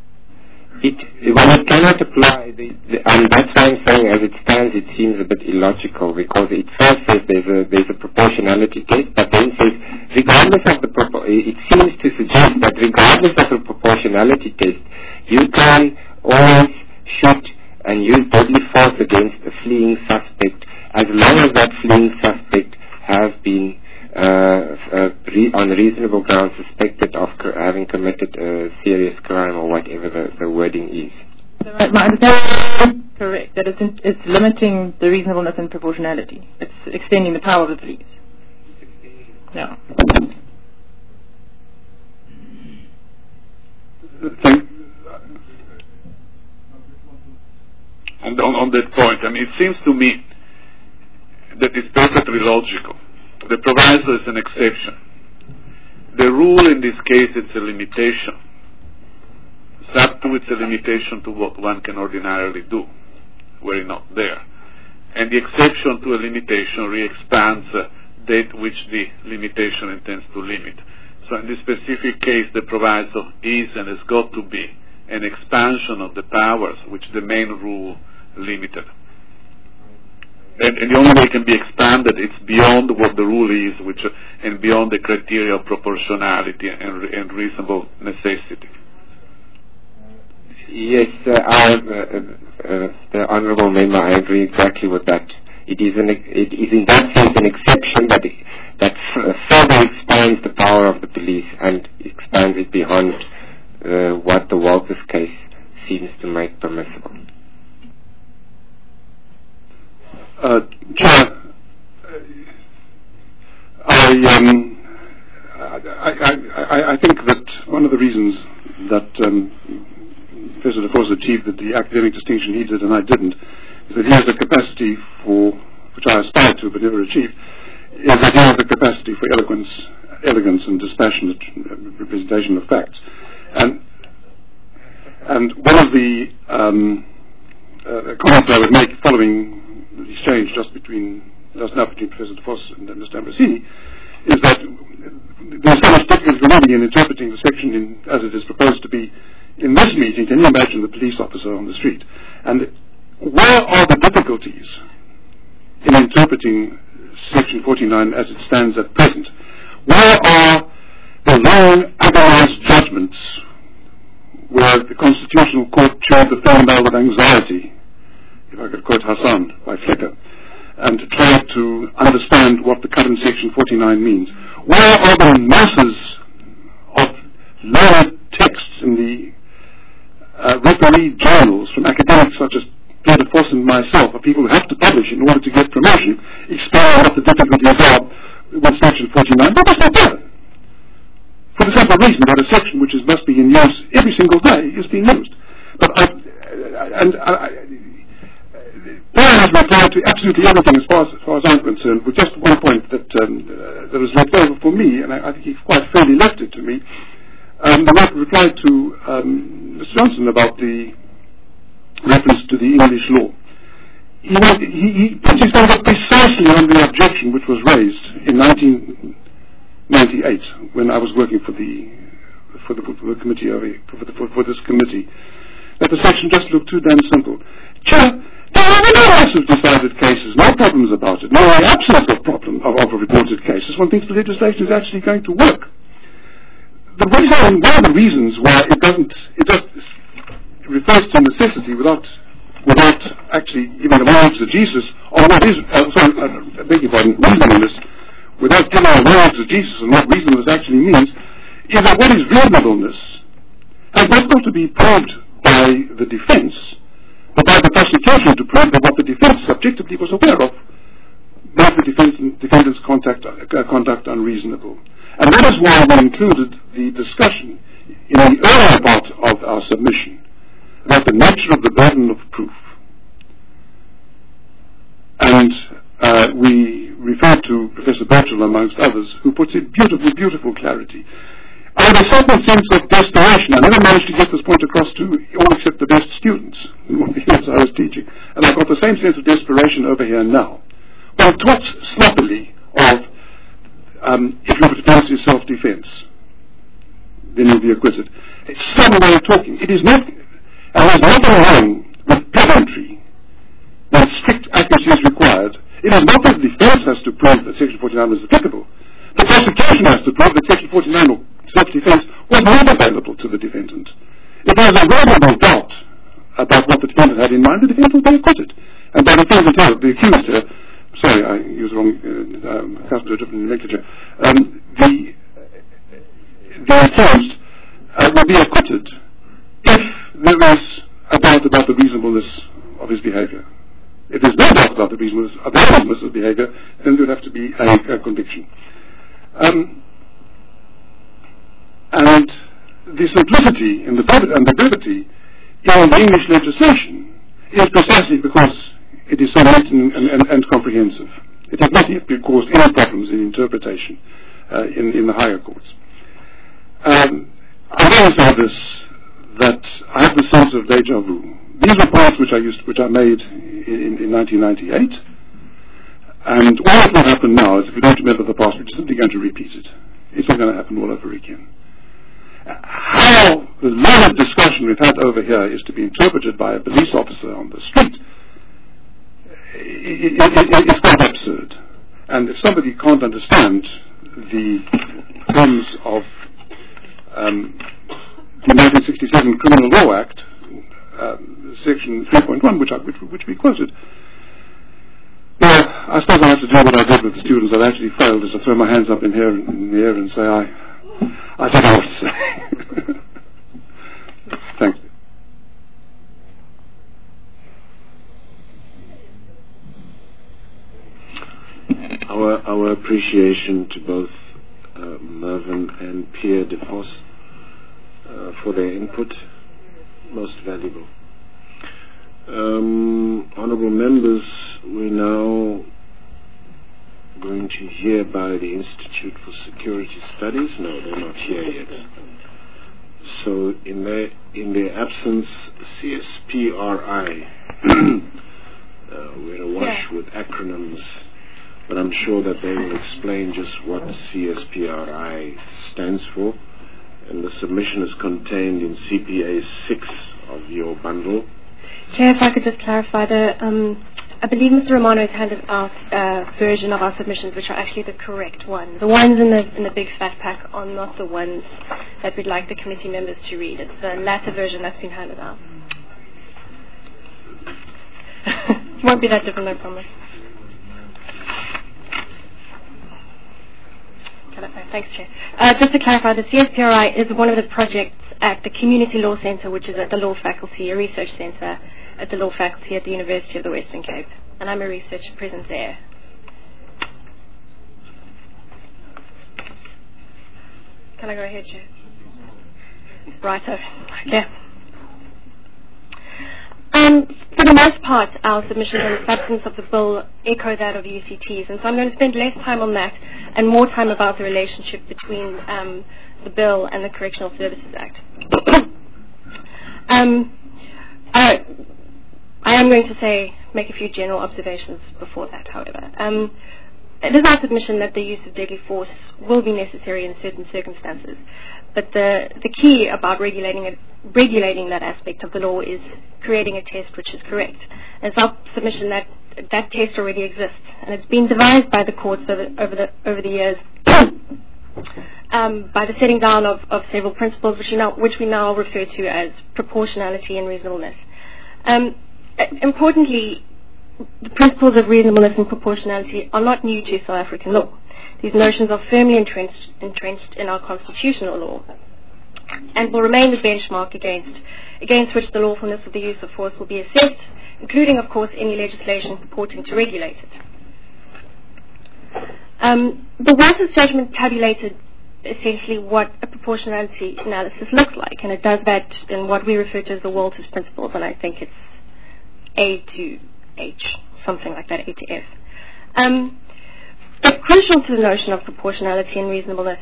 It cannot apply, and that's why I'm saying as it stands it seems a bit illogical, because it first says there's a proportionality test, but then says regardless of it seems to suggest that regardless of the proportionality test, you can always shoot and use deadly force against a fleeing suspect as long as that fleeing suspect has been on reasonable grounds suspected of having committed a serious crime or whatever the wording is. So my understanding is correct, that it's limiting the reasonableness and proportionality. It's extending the power of the police. Yeah. On that point, it seems to me that it's perfectly logical. The proviso is an exception. The rule in this case is a limitation. Sub 2 it's a limitation to what one can ordinarily do, were it not there. And the exception to a limitation re-expands that which the limitation intends to limit. So in this specific case, the proviso is and has got to be an expansion of the powers which the main rule limited. And the only way it can be expanded, it's beyond what the rule is, and beyond the criteria of proportionality and reasonable necessity. Yes, the Honourable Member, I agree exactly with that. It is in that sense an exception that further expands the power of the police and expands it beyond what the Walters case seems to make permissible? Chair, I think that one of the reasons that Professor DeForest achieved the academic distinction he did and I didn't is that he has the capacity for, which I aspired to but never achieved, is that he has the capacity for elegance and dispassionate representation of facts. And one of the comments I would make following the exchange just now between Professor DeForest and Mr. Ambrosini is that there's so much difficulty reading and interpreting the section as it is proposed to be in this meeting. Can you imagine the police officer on the street? And where are the difficulties in interpreting Section 49 as it stands at present? Where are the long, agonized judgments where the Constitutional Court chewed the thumb bell with anxiety, if I could quote Hassan by Flecker, and tried to understand what the current Section 49 means? Where are the masses of learned texts in the referee journals from academics such as Peter Voss and myself, of people who have to publish in order to get promotion, explaining what the difficulties are with Section 49? That was not there. For the simple reason that a section which must be in use every single day is being used. But Brian has replied to absolutely everything as far as I'm concerned, with just one point that was left over for me, and I think he quite fairly left it to me. The reply to Mr. Johnson about the reference to the English law. He puts his finger precisely on the objection which was raised in 1998 when I was working for the committee for this committee, that the section just looked too damn simple. Chair, there are lots of decided cases, no problems about it, no absence of reported cases. One thinks the legislation is actually going to work. One of the reasons why it just refers to necessity without actually giving a moral exegesis on what is, reasonableness, without giving a moral exegesis on what reasonableness actually means, is that what is reasonableness has not got to be proved by the defense, but by the prosecution to prove that what the defense subjectively was aware of made the defendant's conduct unreasonable. And that is why we included the discussion in the earlier part of our submission about the nature of the burden of proof. And we referred to Professor Birchall, amongst others, who puts it beautiful clarity. I had a certain sense of desperation. I never managed to get this point across to all except the best students in one of the years I was teaching. And I've got the same sense of desperation over here now. One talks sloppily of if your defense is self-defense, then you'll be acquitted. It's some way of talking. It is not, and there's nothing wrong with pedantry when strict accuracy is required. It is not that the defense has to prove that Section 49 is applicable. The prosecution has to prove that Section 49 or self-defense was not available to the defendant. If there is a reasonable doubt about what the defendant had in mind, the defendant will be acquitted. And by the defendant, the accused here, sorry, I used the wrong custom to a different nomenclature, the accused will be acquitted if there is a doubt about the reasonableness of his behavior. If there's no doubt about the reasonableness of his behavior, then there would have to be a conviction. And the simplicity and the brevity in the English legislation is precisely because it is so neat and comprehensive. It has not yet caused any problems in interpretation in the higher courts. I always say this, that I have the sense of deja vu. These were points which I made in 1998, and all that will happen now is if we don't remember the past, we're just simply going to repeat it. It's not going to happen all over again. How the line of discussion we've had over here is to be interpreted by a police officer on the street, it's quite absurd. And if somebody can't understand the terms of the 1967 Criminal Law Act, Section 3.1, which we quoted, well, I suppose I have to do what I did with the students. I've actually failed, is to throw my hands up in the air and say, I don't know what to say. Thank you. Our appreciation to both Mervyn and Pierre de Vos for their input, most valuable. Honourable members, we're now going to hear by the Institute for Security Studies. No, they're not here yet. So in their absence, CSPRI, we're awash with acronyms, but I'm sure that they will explain just what CSPRI stands for. And the submission is contained in CPA 6 of your bundle. Chair, if I could just clarify, I believe Mr. Romano has handed out a version of our submissions which are actually the correct ones. The ones in the big fat pack are not the ones that we'd like the committee members to read. It's the latter version that's been handed out. It won't be that different, I promise. Thanks, Chair. Just to clarify, the CSPRI is one of the projects at the Community Law Centre, which is at the Law Faculty, a research centre at the Law Faculty at the University of the Western Cape. And I'm a researcher present there. Can I go ahead, Chair? Righto. Okay. For the most part, our submissions on the substance of the bill echo that of UCT's, and so I'm going to spend less time on that and more time about the relationship between the bill and the Correctional Services Act. I am going to make a few general observations before that, however. It is our submission that the use of deadly force will be necessary in certain circumstances, but the key about regulating that aspect of the law is creating a test which is correct. And it's our submission that that test already exists, and it's been devised by the courts over the years by the setting down of several principles which we now refer to as proportionality and reasonableness. Importantly, the principles of reasonableness and proportionality are not new to South African law. These notions are firmly entrenched in our constitutional law and will remain the benchmark against which the lawfulness of the use of force will be assessed, including, of course, any legislation purporting to regulate it. The Walters judgment tabulated essentially what a proportionality analysis looks like, and it does that in what we refer to as the Walters principles, and I think it's A to H, something like that, A to F. But crucial to the notion of proportionality and reasonableness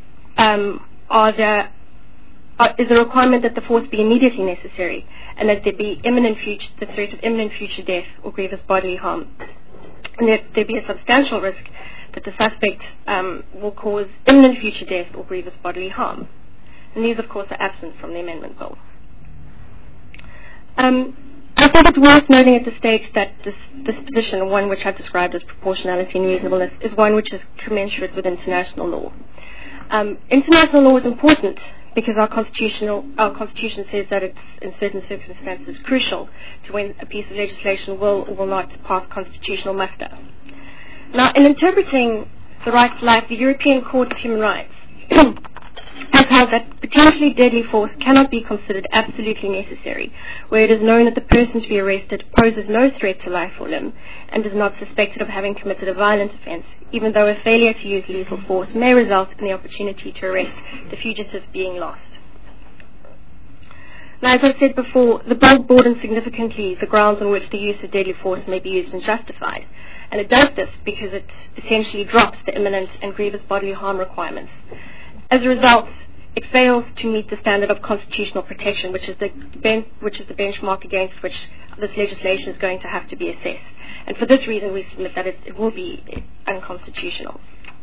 is the requirement that the force be immediately necessary and that there be the threat of imminent future death or grievous bodily harm, and that there be a substantial risk that the suspect will cause imminent future death or grievous bodily harm. And these, of course, are absent from the amendment bill. I think it's worth noting at this stage that this position, one which I've described as proportionality and reasonableness, is one which is commensurate with international law. International law is important because our constitution says that it's in certain circumstances crucial to when a piece of legislation will or will not pass constitutional muster. Now, in interpreting the right to life, the European Court of Human Rights has held that potentially deadly force cannot be considered absolutely necessary, where it is known that the person to be arrested poses no threat to life or limb and is not suspected of having committed a violent offence, even though a failure to use lethal force may result in the opportunity to arrest the fugitive being lost. Now, as I said before, the bill broadens significantly the grounds on which the use of deadly force may be used and justified, and it does this because it essentially drops the imminent and grievous bodily harm requirements. As a result, it fails to meet the standard of constitutional protection, which is the benchmark against which this legislation is going to have to be assessed. And for this reason, we submit that it will be unconstitutional.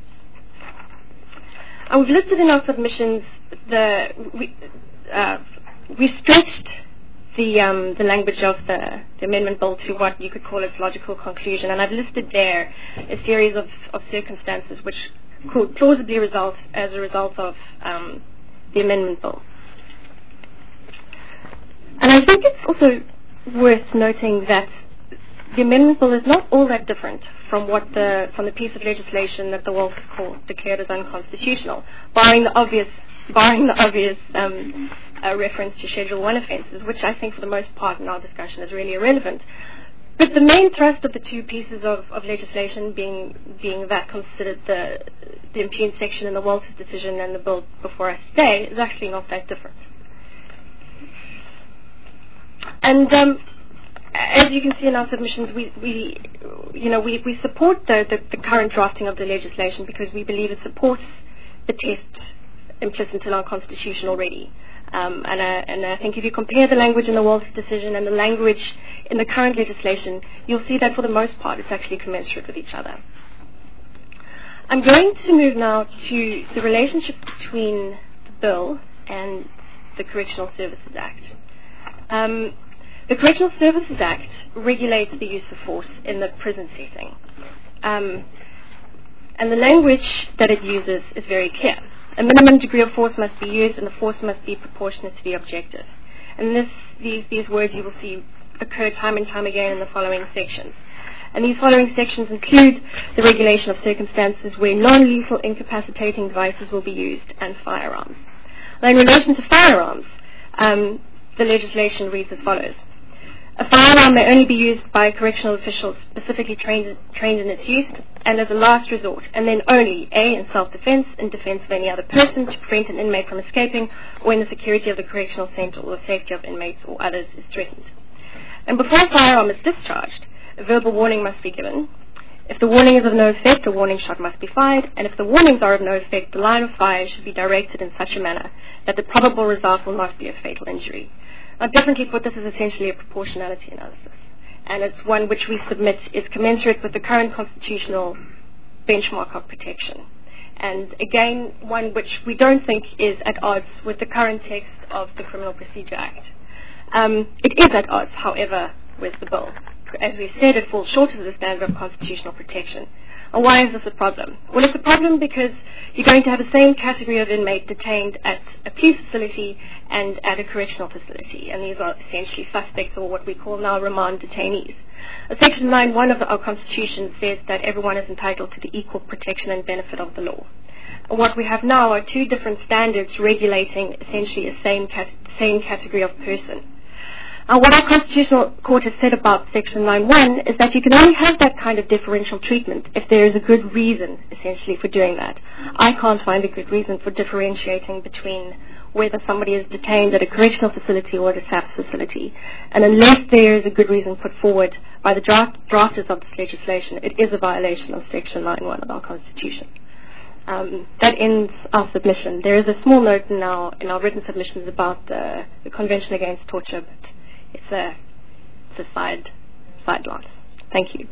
And we've listed in our submissions we've stretched the language of the amendment bill to what you could call its logical conclusion, and I've listed there a series of circumstances which could plausibly result as a result of the amendment bill. And I think it's also worth noting that the amendment bill is not all that different from the piece of legislation that the Walters Court declared as unconstitutional, barring the obvious a reference to Schedule 1 offences, which I think for the most part in our discussion is really irrelevant. But the main thrust of the two pieces of legislation being that considered the impugned section in the Walters decision and the bill before us today is actually not that different. And as you can see in our submissions, we support the current drafting of the legislation because we believe it supports the test implicit in our constitution already. And I think if you compare the language in the Walters decision and the language in the current legislation, you'll see that for the most part it's actually commensurate with each other. I'm going to move now to the relationship between the bill and the Correctional Services Act. The Correctional Services Act regulates the use of force in the prison setting. And the language that it uses is very clear. A minimum degree of force must be used and the force must be proportionate to the objective. And these words you will see occur time and time again in the following sections. And these following sections include the regulation of circumstances where non-lethal incapacitating devices will be used and firearms. Now in relation to firearms, the legislation reads as follows. A firearm may only be used by correctional officials specifically trained in its use and as a last resort, and then only A, in self-defense, in defense of any other person, to prevent an inmate from escaping, or when the security of the correctional centre or the safety of inmates or others is threatened. And before a firearm is discharged, a verbal warning must be given. If the warning is of no effect, a warning shot must be fired, and if the warnings are of no effect, the line of fire should be directed in such a manner that the probable result will not be a fatal injury. Now, differently put, this is essentially a proportionality analysis, and it's one which we submit is commensurate with the current constitutional benchmark of protection. And again, one which we don't think is at odds with the current text of the Criminal Procedure Act. It is at odds, however, with the bill. As we've said, it falls short of the standard of constitutional protection. And why is this a problem? Well, it's a problem because you're going to have the same category of inmate detained at a police facility and at a correctional facility, and these are essentially suspects, or what we call now remand detainees. Section 9.1 of our Constitution says that everyone is entitled to the equal protection and benefit of the law. And what we have now are two different standards regulating essentially a same category of person. What our Constitutional Court has said about Section 9.1 is that you can only have that kind of differential treatment if there is a good reason, essentially, for doing that. I can't find a good reason for differentiating between whether somebody is detained at a correctional facility or at a SAFS facility. And unless there is a good reason put forward by the drafters of this legislation, it is a violation of Section 9.1 of our Constitution. That ends our submission. There is a small note in our written submissions about the Convention Against Torture, but it's a side glance. Thank you.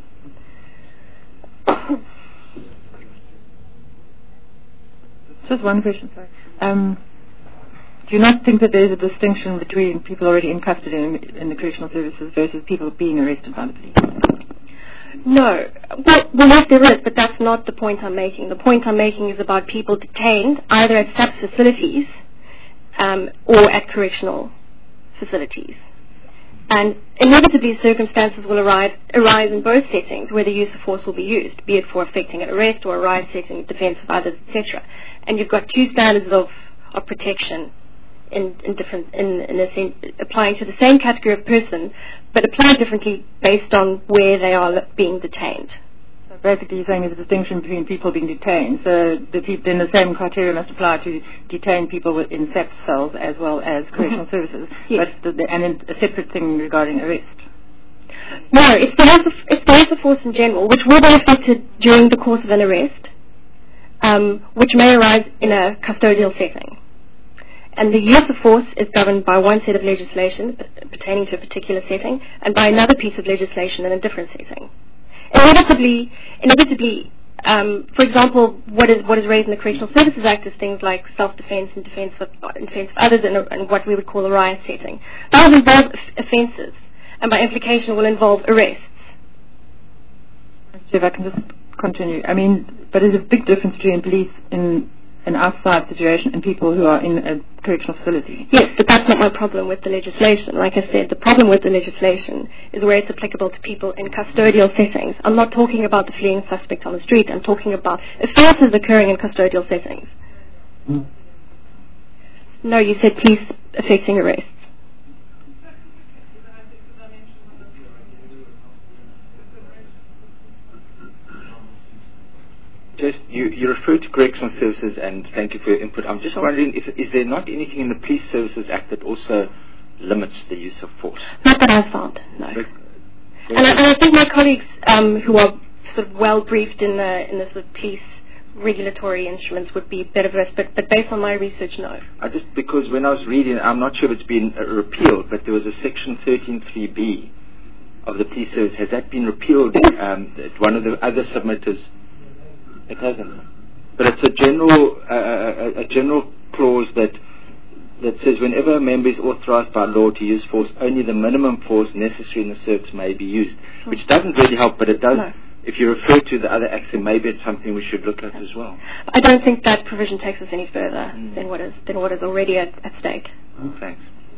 Just one question, sorry. Do you not think that there is a distinction between people already in custody in the correctional services versus people being arrested by the police? No. Well, yes, there is, but that's not the point I'm making. The point I'm making is about people detained either at SAPS facilities or at correctional facilities. And inevitably circumstances will arise in both settings where the use of force will be used, be it for effecting an arrest or a riot setting, defence of others, etc. And you've got two standards of protection applying to the same category of person, but applied differently based on where they are being detained. So basically you're saying there's a distinction between people being detained, so then the same criteria must apply to detain people in SAPS cells as well as correctional services, yes. But and a separate thing regarding arrest. No, it's the use of force in general, which will be affected during the course of an arrest, which may arise in a custodial setting. And the use of force is governed by one set of legislation pertaining to a particular setting and by another piece of legislation in a different setting. Inevitably, for example, what is raised in the Correctional Services Act is things like self-defense and defense of others in what we would call a riot setting. Those involve offences, and by implication will involve arrests. If I can just continue. I mean, but there's a big difference between police in an outside situation and people who are in a correctional facility. Yes, but that's not my problem with the legislation. Like I said, the problem with the legislation is where it's applicable to people in custodial settings. I'm not talking about the fleeing suspect on the street. I'm talking about offences occurring in custodial settings. No, you said police affecting arrests. Just you refer to correctional services, and thank you for your input. I'm just wondering, is there not anything in the Police Services Act that also limits the use of force? Not that I've found, no. And I think my colleagues who are sort of well briefed in the sort of police regulatory instruments would be better versed, but based on my research, no. Because when I was reading, I'm not sure if it's been repealed, but there was a section 13.3b of the police service. Has that been repealed? One of the other submitters. It hasn't. But it's a general clause that says whenever a member is authorized by law to use force, only the minimum force necessary in the service may be used, which doesn't really help, but it does. No. If you refer to the other acts, then maybe it's something we should look at as well. I don't think that provision takes us any further than what is already at stake. Thanks.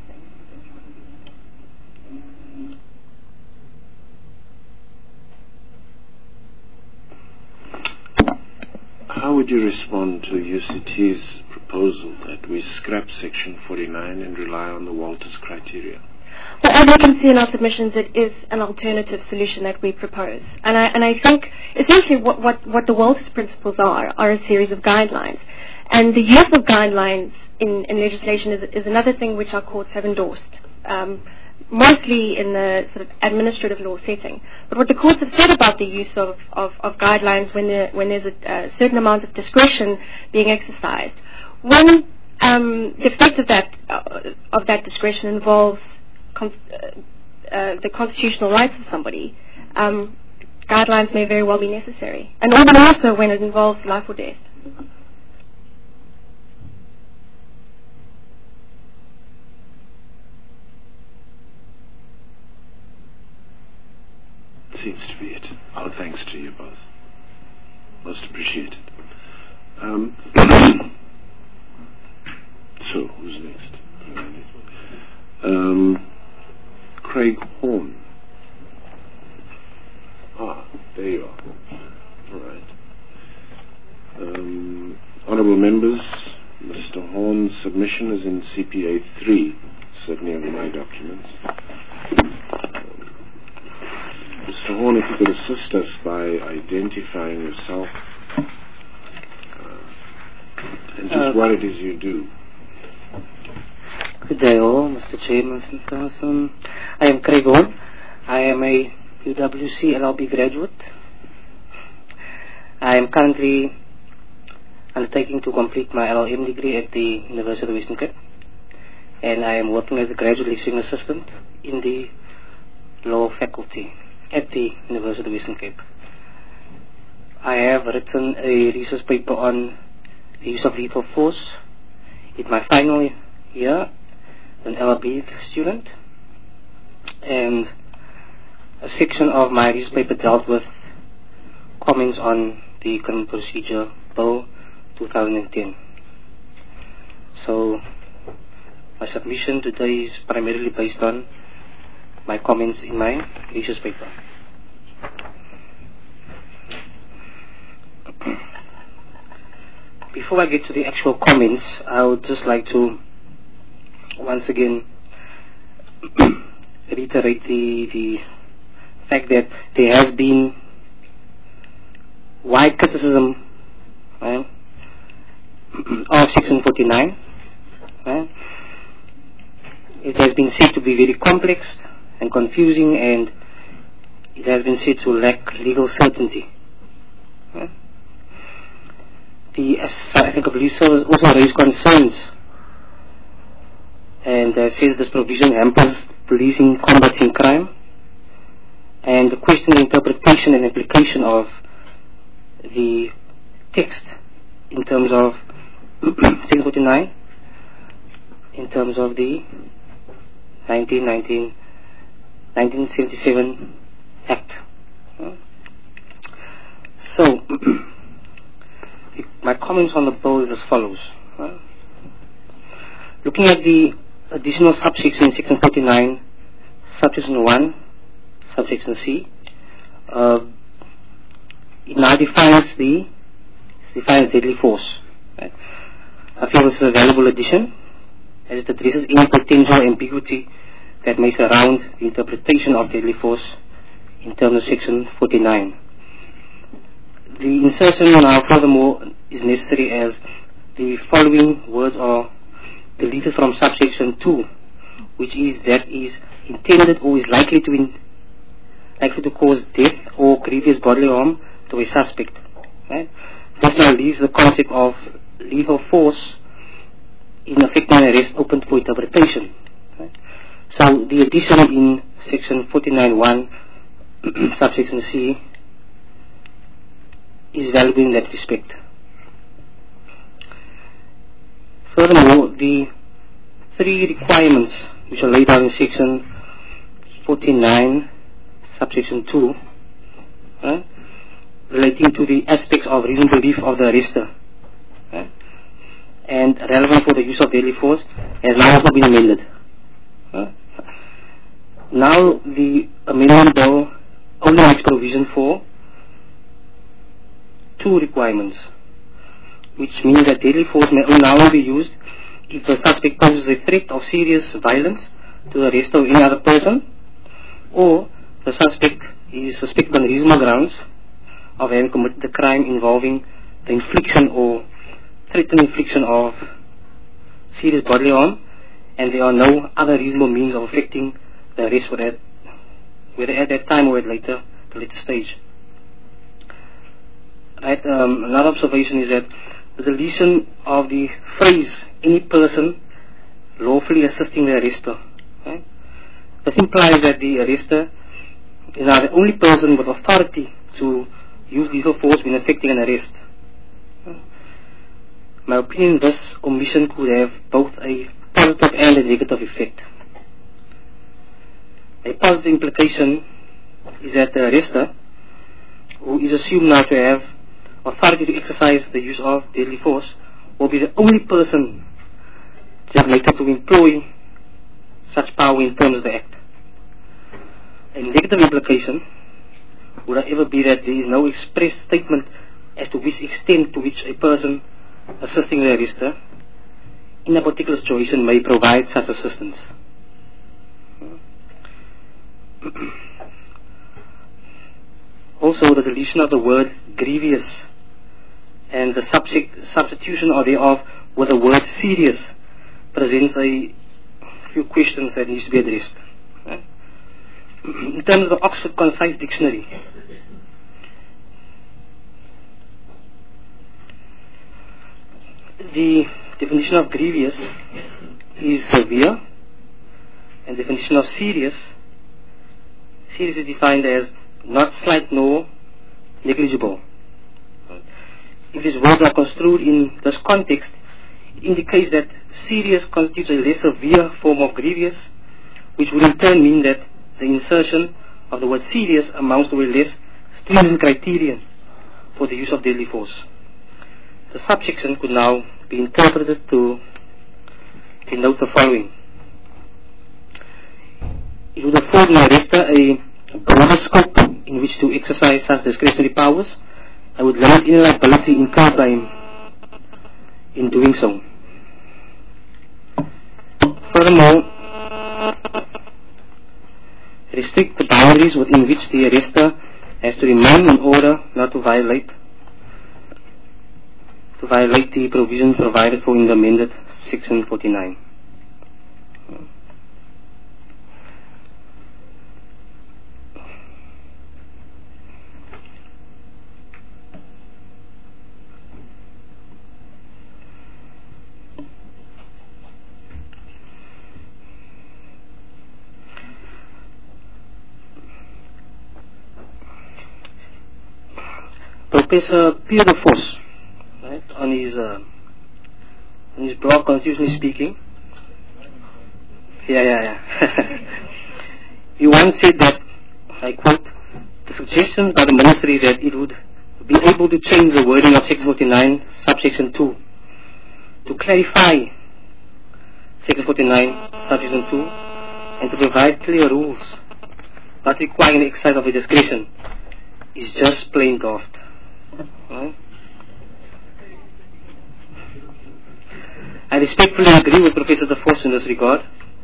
How would you respond to UCT's proposal that we scrap Section 49 and rely on the Walters criteria? Well, as you can see in our submissions, it is an alternative solution that we propose. And I think essentially what the Walters principles are a series of guidelines. And the use of guidelines in legislation is another thing which our courts have endorsed, mostly in the sort of administrative law setting. But what the courts have said about the use of guidelines when there's a certain amount of discretion being exercised, one, the effect of that discretion involves the constitutional rights of somebody, guidelines may very well be necessary. And even also when it involves life or death. Seems to be it. Our thanks to you both. Most appreciated. So, who's next? Craig Horn. There you are. All right. Honourable members, Mr. Horn's submission is in CPA 3, certainly in my documents. Mr. Horn, if you could assist us by identifying yourself and just what it is you do. Good day all, Mr. Chairman, Mr. Council. I am Craig Horn. I am a UWC LLB graduate. I am currently undertaking to complete my LLM degree at the University of Western Cape. And I am working as a graduate lecturing assistant in the law faculty at the University of Western Cape. I have written a research paper on the use of lethal force in my final year, an LLB student, and a section of my research paper dealt with comments on the Criminal Procedure Bill 2010. So my submission today is primarily based on my comments in my research paper. Before I get to the actual comments, I would just like to once again reiterate the fact that there has been wide criticism of Section 49. It has been said to be very complex and confusing, and it has been said to lack legal certainty. The African Police Service also raised concerns and says this provision hampers policing combating crime, and the question of interpretation and application of the text in terms of Section 49 in terms of the 1977 Act. So, my comments on the bill is as follows. Looking at the additional subsection in Section 49, subsection 1, subsection C, it now defines deadly force. I feel this is a valuable addition as it addresses any potential ambiguity that may surround the interpretation of deadly force in terms of Section 49. The insertion now furthermore is necessary as the following words are deleted from subsection 2, which is that is intended or is likely to cause death or grievous bodily harm to a suspect. Right? This now leaves the concept of lethal force in effecting an arrest open for interpretation. Right? So the addition in section 49(1) subsection C is valuable in that respect. Furthermore, the three requirements which are laid out in section 49 subsection 2 relating to the aspects of reasonable belief of the arrester and relevant for the use of deadly force has now also been amended. Now the amendment bill only makes provision for two requirements, which means that deadly force may now be used if the suspect poses a threat of serious violence to the arrester or any other person, or the suspect is suspected on reasonable grounds of having committed the crime involving the infliction or threatened infliction of serious bodily harm, and there are no other reasonable means of effecting the arrest for that, whether at that time or at later stage. Right, another observation is that the deletion of the phrase any person lawfully assisting the arrester. Right? This implies that the arrester is now the only person with authority to use lethal force when effecting an arrest. In my opinion, this omission could have both a positive and a negative effect. A positive implication is that the arrester, who is assumed now to have authority to exercise the use of deadly force, will be the only person designated to employ such power in terms of the Act. A negative implication would however be that there is no express statement as to which extent to which a person assisting the arrester in a particular situation may provide such assistance. Also, the deletion of the word grievous and the substitution or thereof with the word serious presents a few questions that needs to be addressed. In terms of the Oxford Concise Dictionary, the definition of grievous is severe, and the definition of serious is defined as not slight nor negligible. If these words are construed in this context, it indicates that serious constitutes a less severe form of grievous, which would in turn mean that the insertion of the word serious amounts to a less stringent criterion for the use of deadly force. The subsection could now be interpreted to denote the following. It would afford an arrester a broader scope in which to exercise such discretionary powers and would limit any liability incurred by him in doing so. Furthermore, restrict the boundaries within which the arrester has to remain in order not to violate the provision provided for in the amended Section 49. Professor Pierre de Vos, right, on his blog, Constitutionally Speaking, he once said that, I quote, the suggestions by the Ministry that it would be able to change the wording of Section 49, subsection 2, to clarify Section 49, subsection 2, and to provide clear rules, not requiring the exercise of a discretion, is just plain daft. I respectfully agree with Professor De Vos in this regard.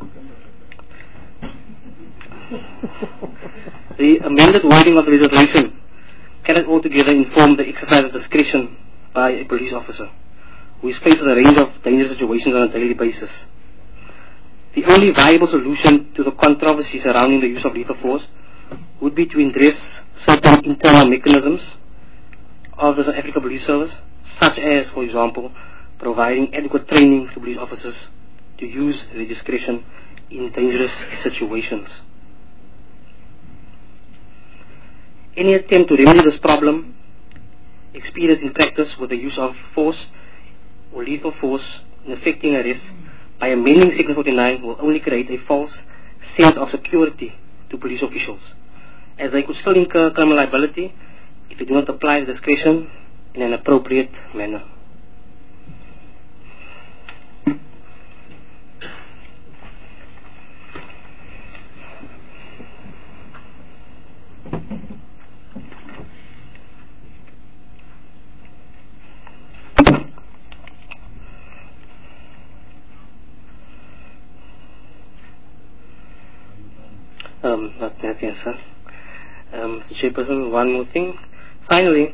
The amended wording of the legislation cannot altogether inform the exercise of discretion by a police officer who is faced with a range of dangerous situations on a daily basis. The only viable solution to the controversy surrounding the use of lethal force would be to address certain internal mechanisms of the South Africa Police Service, such as, for example, providing adequate training to police officers to use their discretion in dangerous situations. Any attempt to remedy this problem, experienced in practice with the use of force or lethal force in effecting arrest by amending Section 49 will only create a false sense of security to police officials, as they could still incur criminal liability if they do not apply the discretion in an appropriate manner. Nothing, sir. Mr. Chairperson, one more thing. Finally,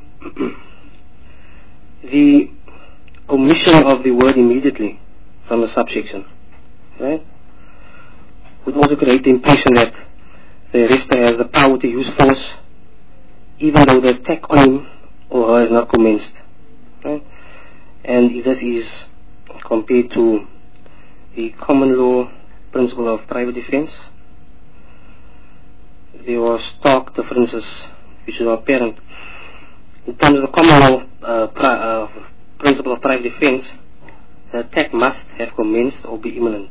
the omission of the word immediately from the subsection, right, would also create the impression that the arrestor has the power to use force even though the attack on him or her has not commenced, right? And this is compared to the common law principle of private defense. There were stark differences which are apparent. In terms of the common law principle of private defense, the attack must have commenced or be imminent.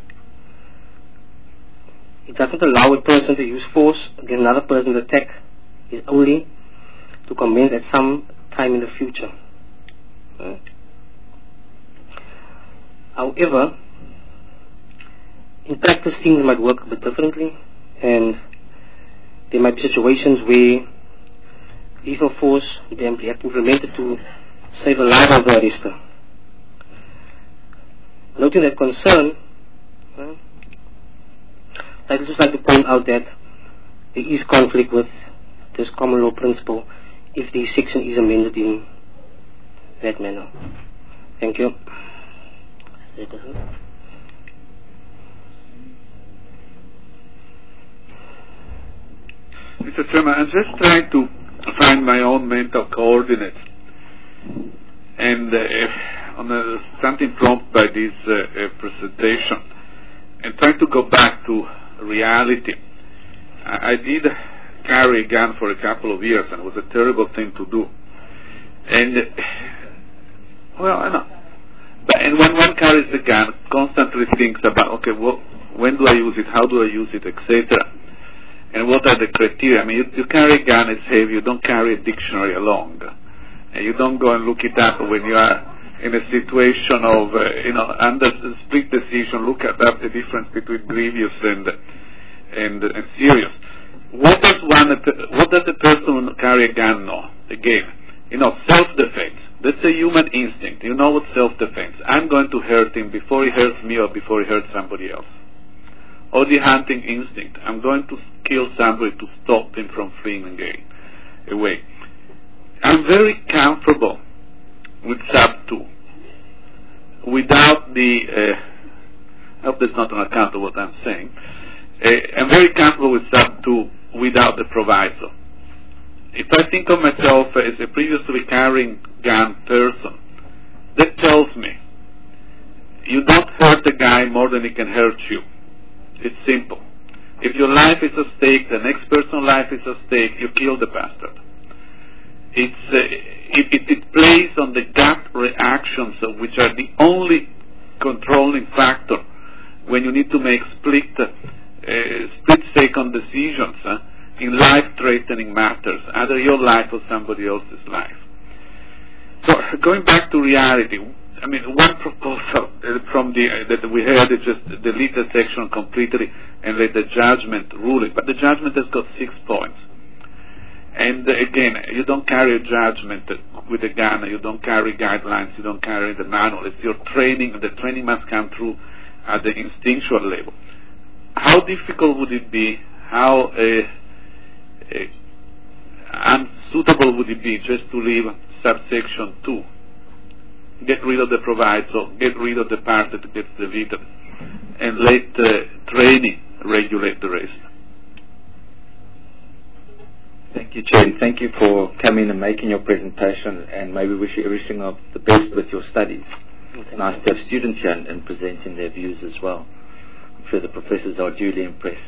It does not allow a person to use force against another person. The attack is only to commence at some time in the future. However, in practice things might work a bit differently, and there might be situations where lethal force would be implemented to save the life of the arrestor. Noting that concern, I would just like to point out that there is conflict with this common law principle if the section is amended in that manner. Thank you. Mr. Chairman, I'm just trying to find my own mental coordinates, and on something prompted by this presentation, and trying to go back to reality. I did carry a gun for a couple of years, and it was a terrible thing to do. And well, I know. And when one carries a gun, constantly thinks about, okay, when do I use it, how do I use it, etc. And what are the criteria? I mean, you carry a gun, it's heavy, you don't carry a dictionary along. And you don't go and look it up when you are in a situation of, under split decision, look up the difference between grievous and serious. What does a person who carry a gun know? Again, self-defense. That's a human instinct. You know what self-defense. I'm going to hurt him before he hurts me or before he hurts somebody else. Or the hunting instinct. I'm going to kill somebody to stop him from fleeing away. I'm very comfortable with sub 2. Without the, I hope that's not on account of what I'm saying. I'm very comfortable with sub 2 without the proviso. If I think of myself as a previously carrying gun person, that tells me you don't hurt the guy more than he can hurt you. It's simple. If your life is at stake, the next person's life is at stake, you kill the bastard. It plays on the gut reactions, which are the only controlling factor when you need to make split-second decisions in life-threatening matters, either your life or somebody else's life. So, going back to reality, I mean, one proposal from that we heard is just delete the section completely and let the judgment rule it. But the judgment has got 6 points. And again, you don't carry a judgment with a gun, you don't carry guidelines, you don't carry the manual. It's your training, and the training must come through at the instinctual level. How difficult would it be? How unsuitable would it be just to leave subsection 2? Get rid of the proviso, get rid of the part that gets deleted, and let training regulate the rest. Thank you, Chair. Thank you for coming and making your presentation, and maybe wish you everything of the best with your studies. It's nice to have students here and presenting their views as well. I'm sure the professors are duly impressed.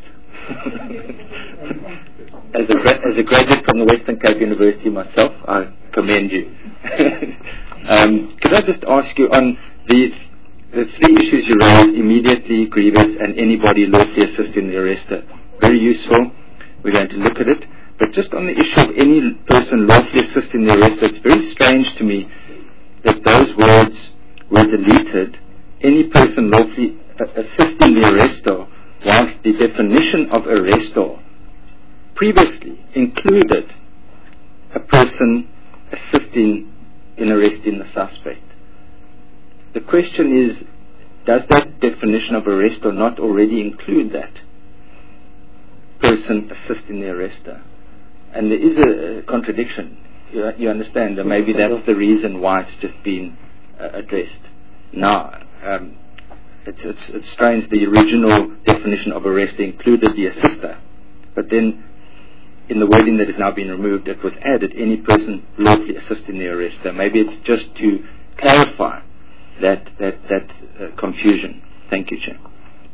As a graduate from the Western Cape University myself, I commend you. Could I just ask you on the three issues you raised, immediately, grievous, and anybody lawfully assisting the arrestor? Very useful. We're going to look at it. But just on the issue of any person lawfully assisting the arrestor, it's very strange to me that those words were deleted. Any person lawfully assisting the arrestor, whilst the definition of arrestor previously included a person assisting in arresting the suspect. The question is, does that definition of arrestor not already include that person assisting the arrestor? And there is a contradiction. You understand that maybe that's the reason why it's just been addressed. Now, it's strange. The original definition of arrest included the assister, but then in the wording that has now been removed, it was added any person lawfully assisting the arrestor. Maybe it's just to clarify that confusion. Thank you, Chair.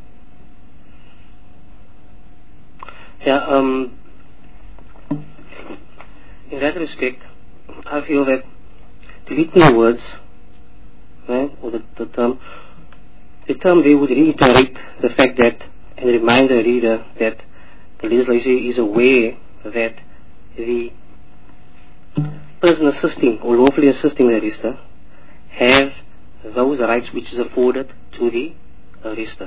Yeah. In that respect, I feel that deleting the words, or the term they would reiterate the fact that, and remind the reader that the legislature is aware that the person assisting or lawfully assisting the arrestor has those rights which is afforded to the arrestor.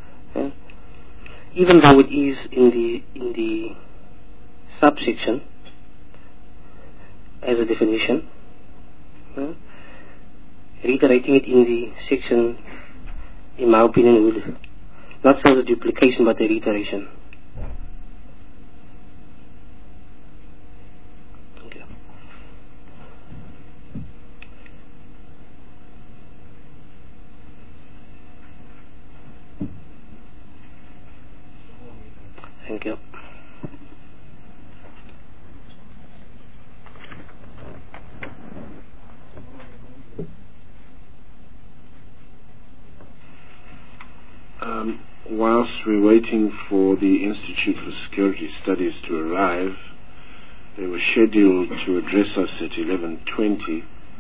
Even though it is in the subsection as a definition, reiterating it in the section, in my opinion, would not serve the duplication but the reiteration. Thank you. Thank you. Whilst we're waiting for the Institute for Security Studies to arrive, they were scheduled to address us at 11:20.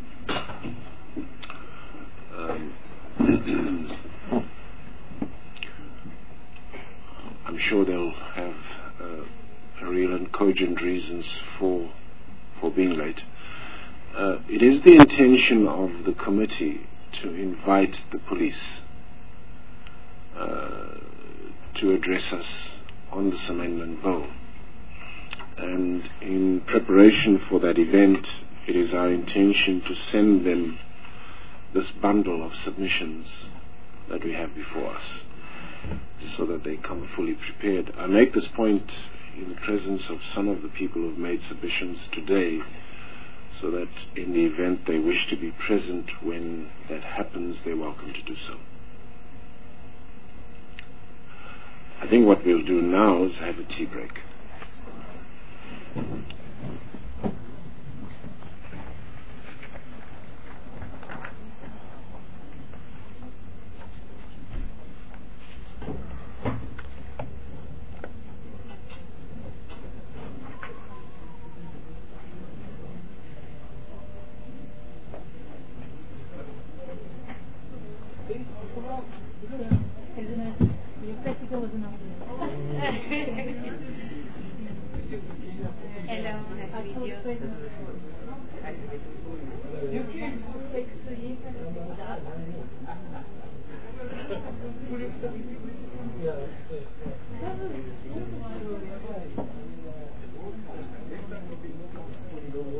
I'm sure they'll have real and cogent reasons for being late. It is the intention of the committee to invite the police to address us on this amendment bill. And in preparation for that event, it is our intention to send them this bundle of submissions that we have before us, so that they come fully prepared. I make this point in the presence of some of the people who have made submissions today, so that in the event they wish to be present when that happens, they're welcome to do so. I think what we'll do now is have a tea break.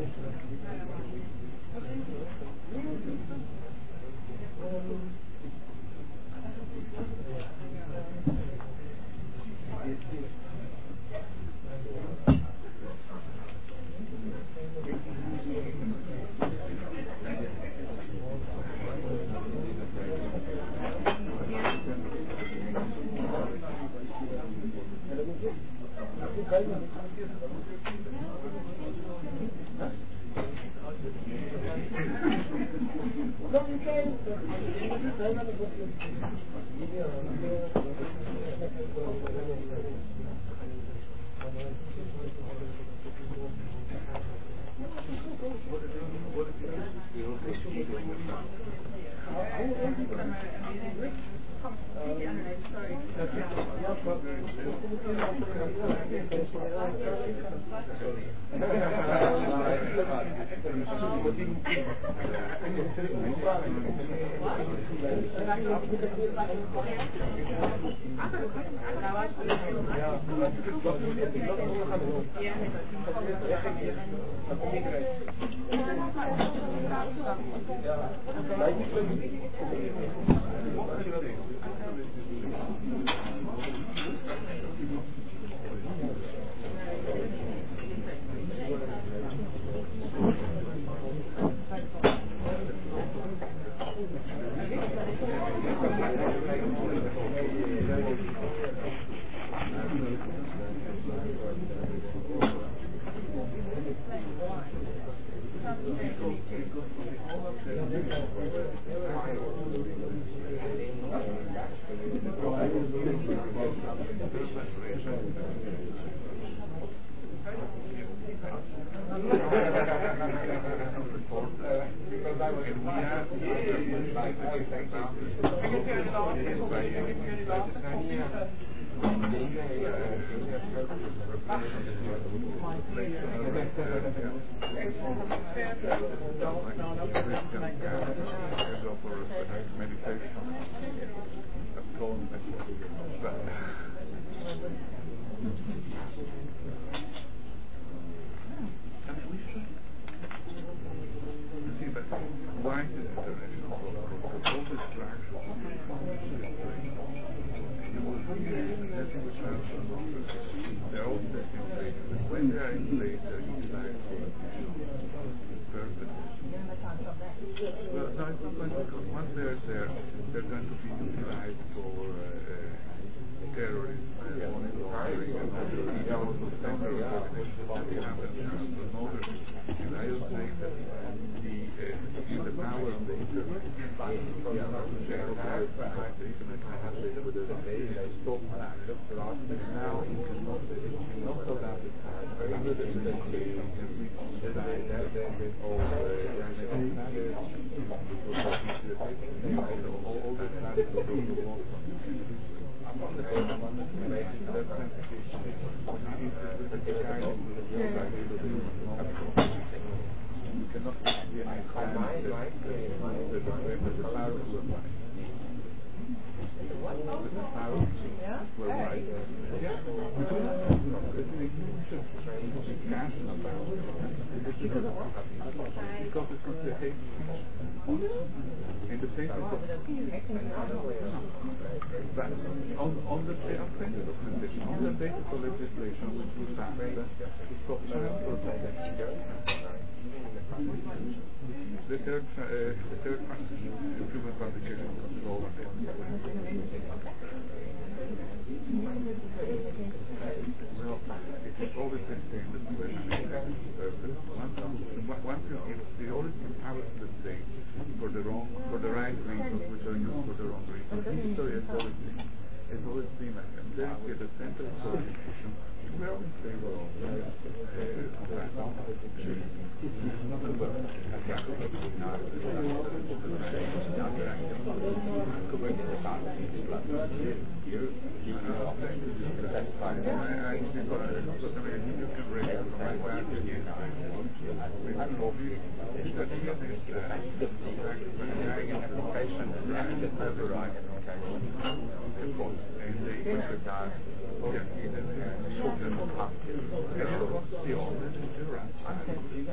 Grazie.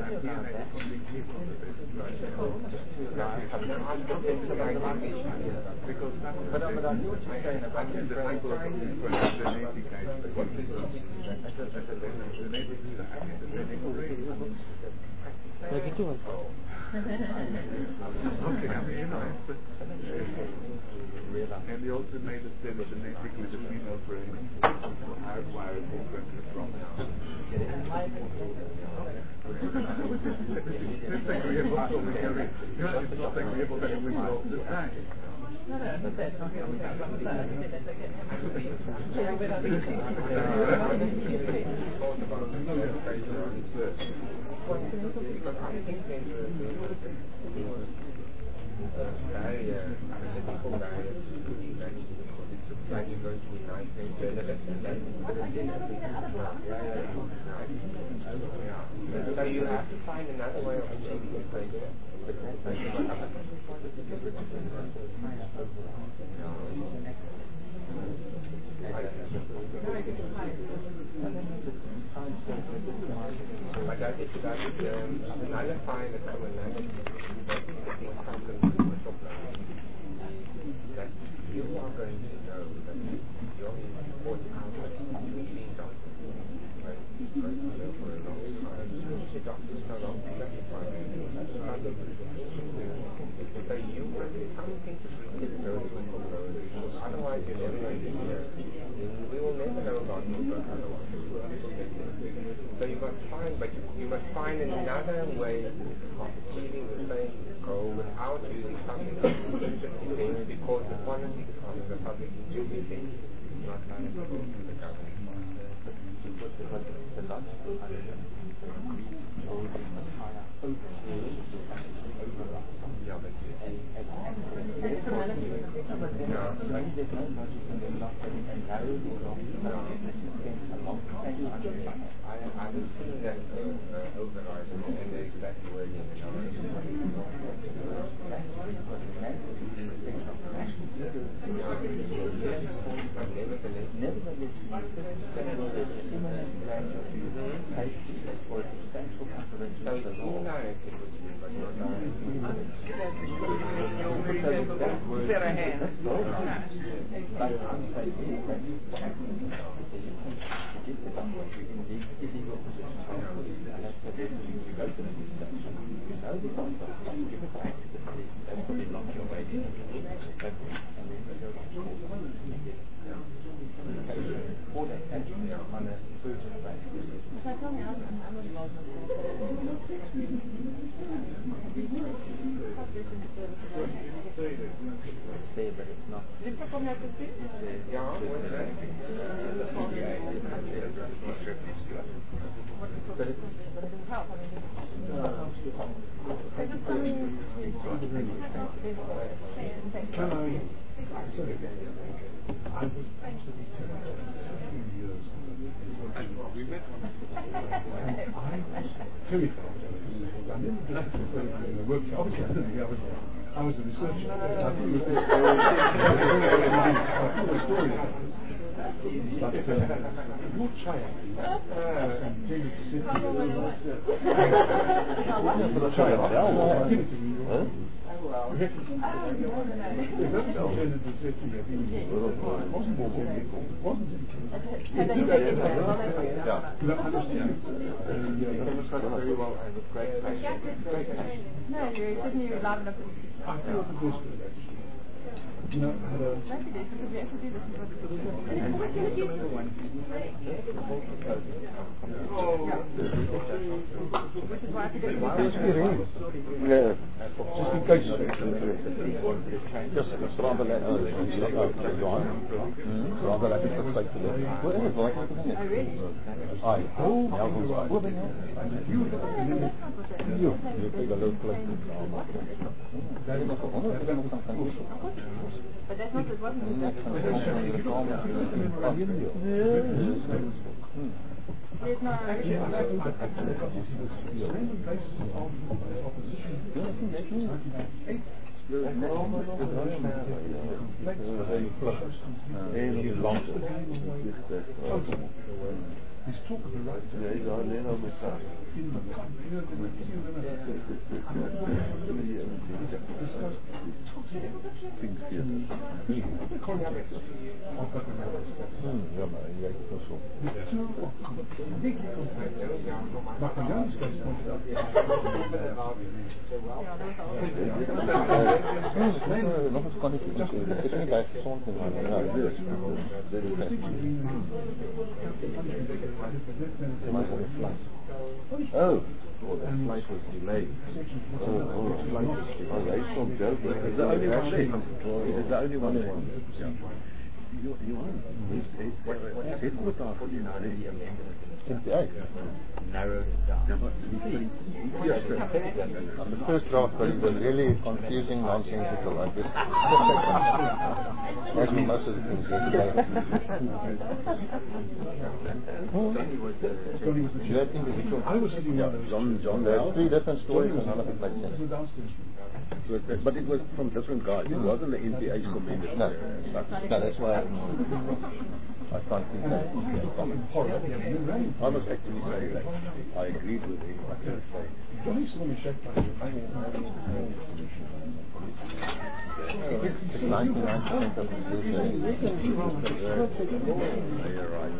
And he also made a step genetically the female brain hardwired differently from it's agreeable that we all the time. So you have to find another way of achieving the equation. But that is another find a commonality that you are going to know that your import outlet being done. Right? Going to know for a long time. The doctors no longer specify so you must do something to bring it those because otherwise you're never going to hear. We will never know about you, but otherwise. So you must find, but you must find another way of achieving the same goal without using public interest because the politics of the public interest is not valuable to the government. The logical I haven't seen that overriding and the exact wording. But it's not. I was actually telling years we met and I was terrified. I never did it in the workshop. Obviously, I was a researcher. I think it was a story. But your child intended to sit But that's not, it wasn't There's talk of the right to in things here. Context of the two are completely complementary. Machiavelli's case pointed out Oh, that flight was delayed. Flight was delayed from Joburg. Is the only one there? Is it the only one there? You are. What's headquarters for you now? Narrowed it down. The first draft was really confusing, nonsensical. I just as most of the things yesterday. You had individual. I was sitting there. John, there are three different stories and none of it makes sense. But it was from different guys. It wasn't the NPA's commended. No, that's why I can't think that. I must actually say that I agreed with him. Johnny saw me shake my head. 99% of the You're right.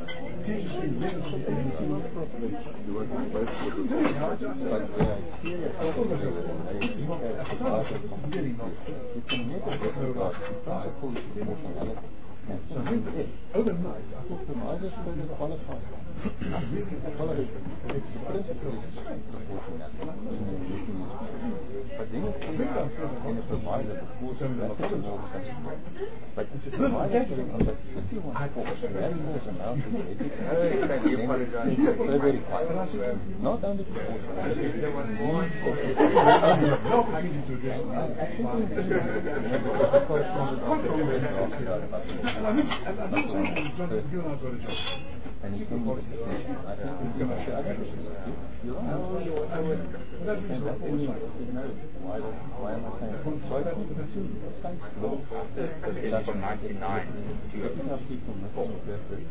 So overnight, I thought the Midas going to qualify. Really followed the principle. But then it came out in a provider before the but it's a provider on the 51 force, and that was amount of not only for and he came with a system. I think he's going to say, I don't know. Why am I saying that? So I think the two states law from 99 to have people missing the perfect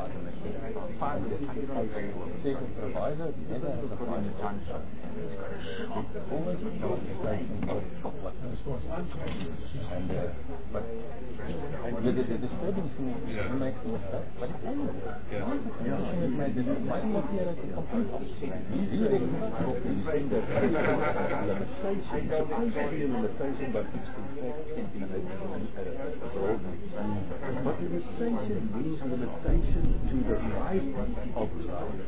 says the provider never has a final answer. Always the disturbing thing is he makes a mistake, but it's only limitation, but it's but limitation means limitation to the right of life.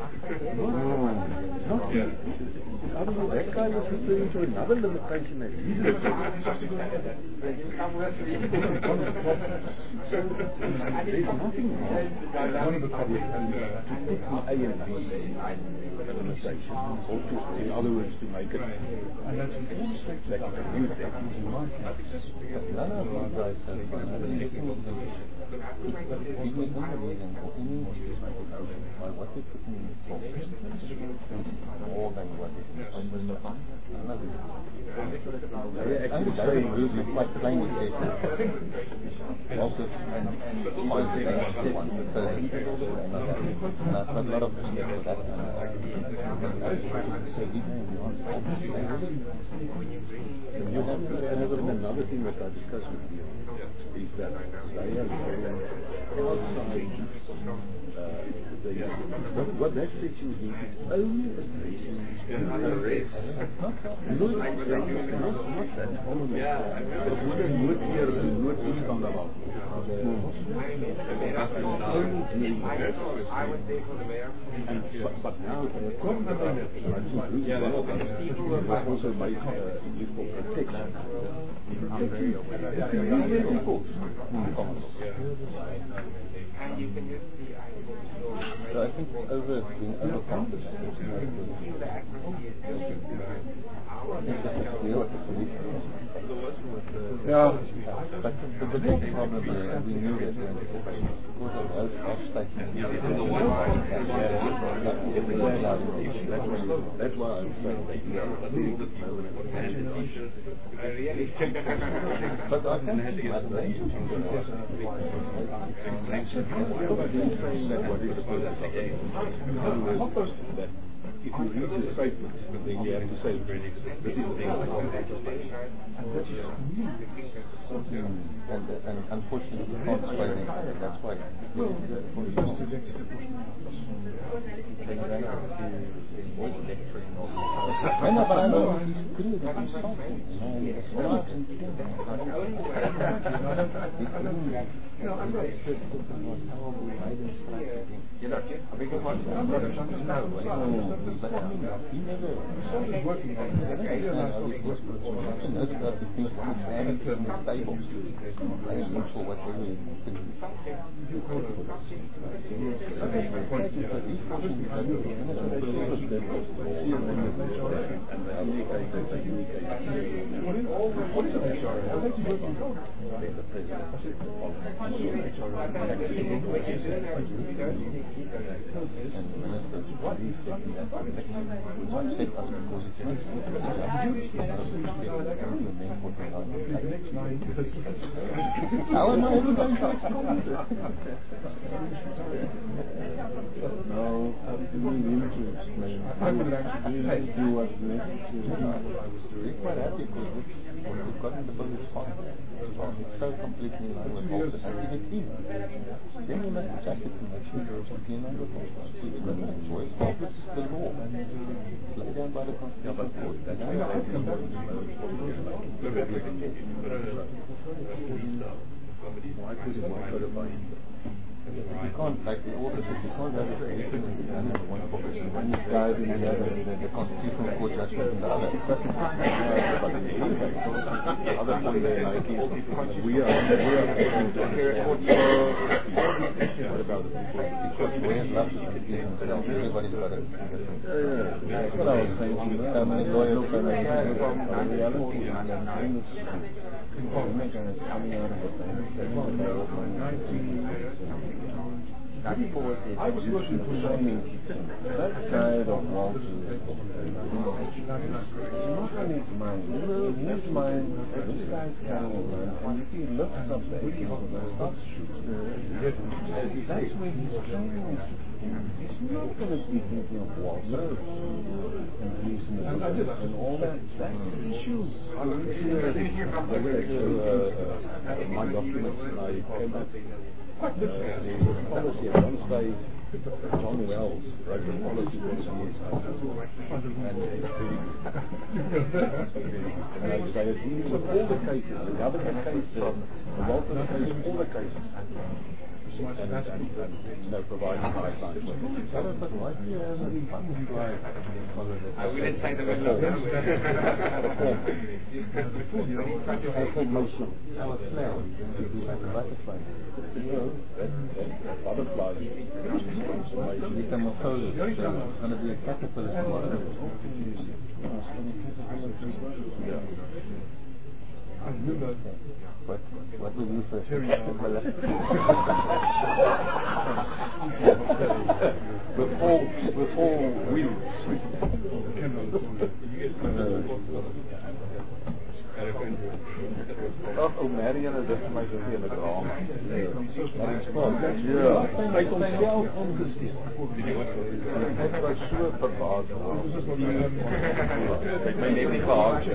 That guy was referring to another limitation that he's there's nothing wrong. One of the public to put the A and B limitation, or to, in other words, to make it that you can use that. None of these guys have what they put in for more than what is quite plainly says also and point one to third and I've got a lot of respect for that another thing that I discussed with you is that they have outside what that section means is only addressing arrest. Not that element. Dat moet een noodkeer en noodtoestand al. Only dealing with arrest. But now, also by for protection. So I think being overconfident I think this is deal with the police. Yeah. But the big problem is, we knew that because of off-staking, that's why I'm saying but I can see that range of saying that what is that if you read the statement, then you have to say, this is the thing and unfortunately, you can't explain it. That's why. I know, but I know he's good at insulting. He never working on it. For whatever how am I ever going to explain it? No, you need to explain. You do what's necessary. We're quite happy because we've gotten the bill is fine. It's so completely in line with all the activity. Then we must adjust it to make sure it's in line with all the choice. This is the law. Lay down by the Constitution Court. You can't, like the author said, you can't have a solution in the end of one profession. One is guide in the other, the Constitutional Court judgment in the other. But the other one they like is, we are what about the people? Because we have lots of confusion, everybody's got it. That's what I was saying. Family lawyers, family reality, immigrants coming out of the that forward is I was working for that side of Walter is not in his mind. In his mind, this guy's carrying a gun, and if he lifts up the AK and starts shooting, that's where he's training. He's not going to be thinking of Walter and police and the police and all that. That's the issue. I read my documents and I came up. The policy at one stage, John Wells wrote the policy for the years. And I say it's dealing with all the cases, the government case, the Walter case, all the cases. And providing guidelines. But why do you have any funds like I wouldn't say the middle of them. Our flower, we do have the butterflies. That butterflies metamorphosis. It's going to be a caterpillar tomorrow. I remember. What will you first? with all wheels. Oh, Marianne is echt maar zo in de kraam. Ja, hij komt zelf omgestield. Het was zo verbaasd. Ik ben even niet gehad.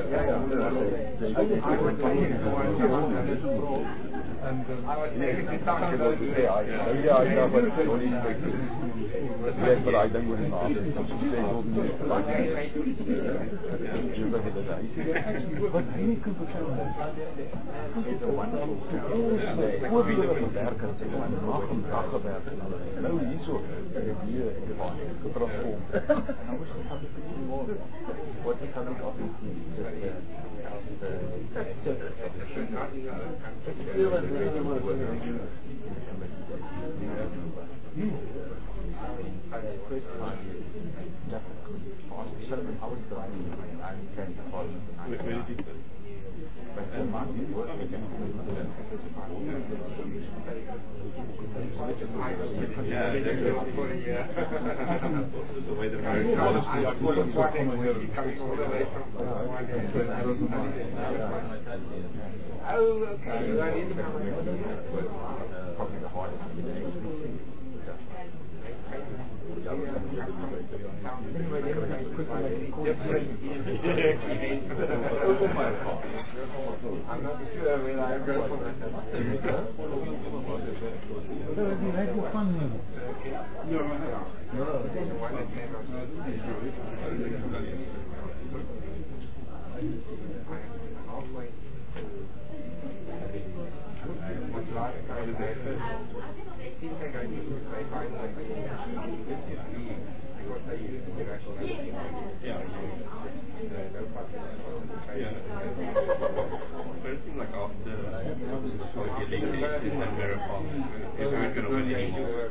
And I was about to say, I know, but but I don't really know. But any The way the marriage probably the hardest. I'm not sure when I go for But it seems like after the elections and marathon, they're not going to win anymore.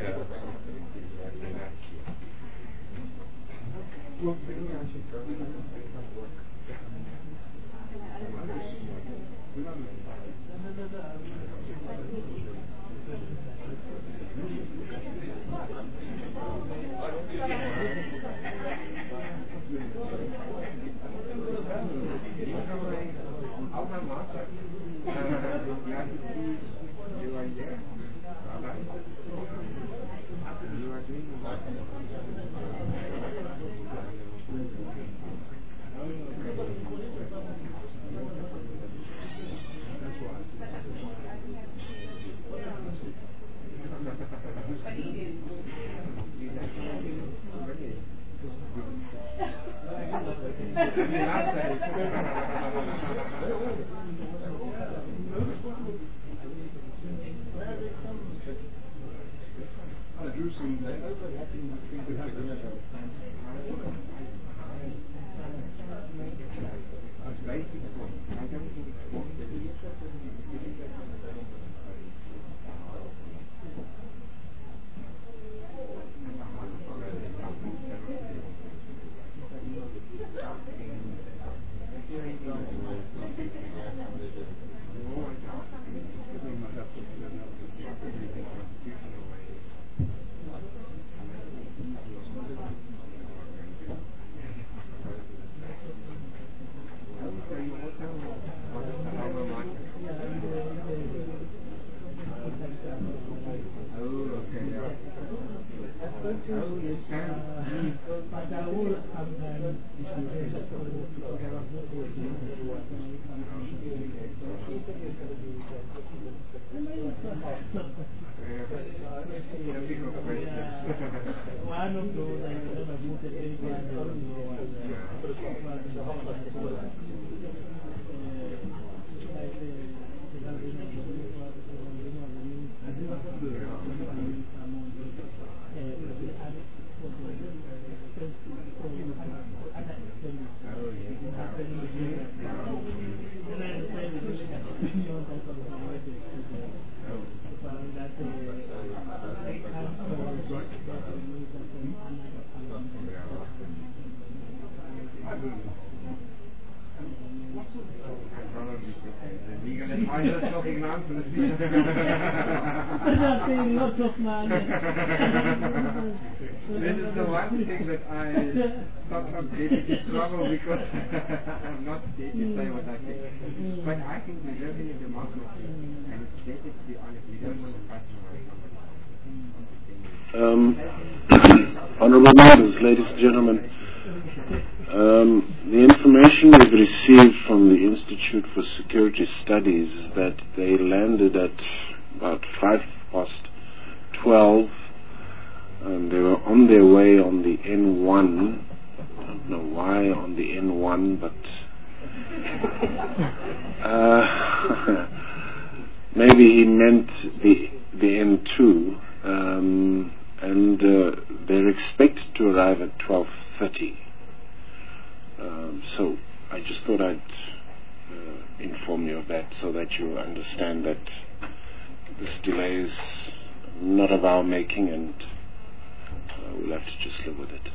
This is the one thing that I thought from to struggle because I'm not able to say what I think. But I think we live in a democracy, and it's better to be honest. We don't want to fight. Honourable members, ladies and gentlemen, the information we've received from the Institute for Security Studies is that they landed at about 12:05. They were on their way on the N1. I don't know why on the N1, but maybe he meant the N2. And they're expected to arrive at 12:30. So I just thought I'd inform you of that so that you understand that this delay is not of our making, and we'll have to just live with it.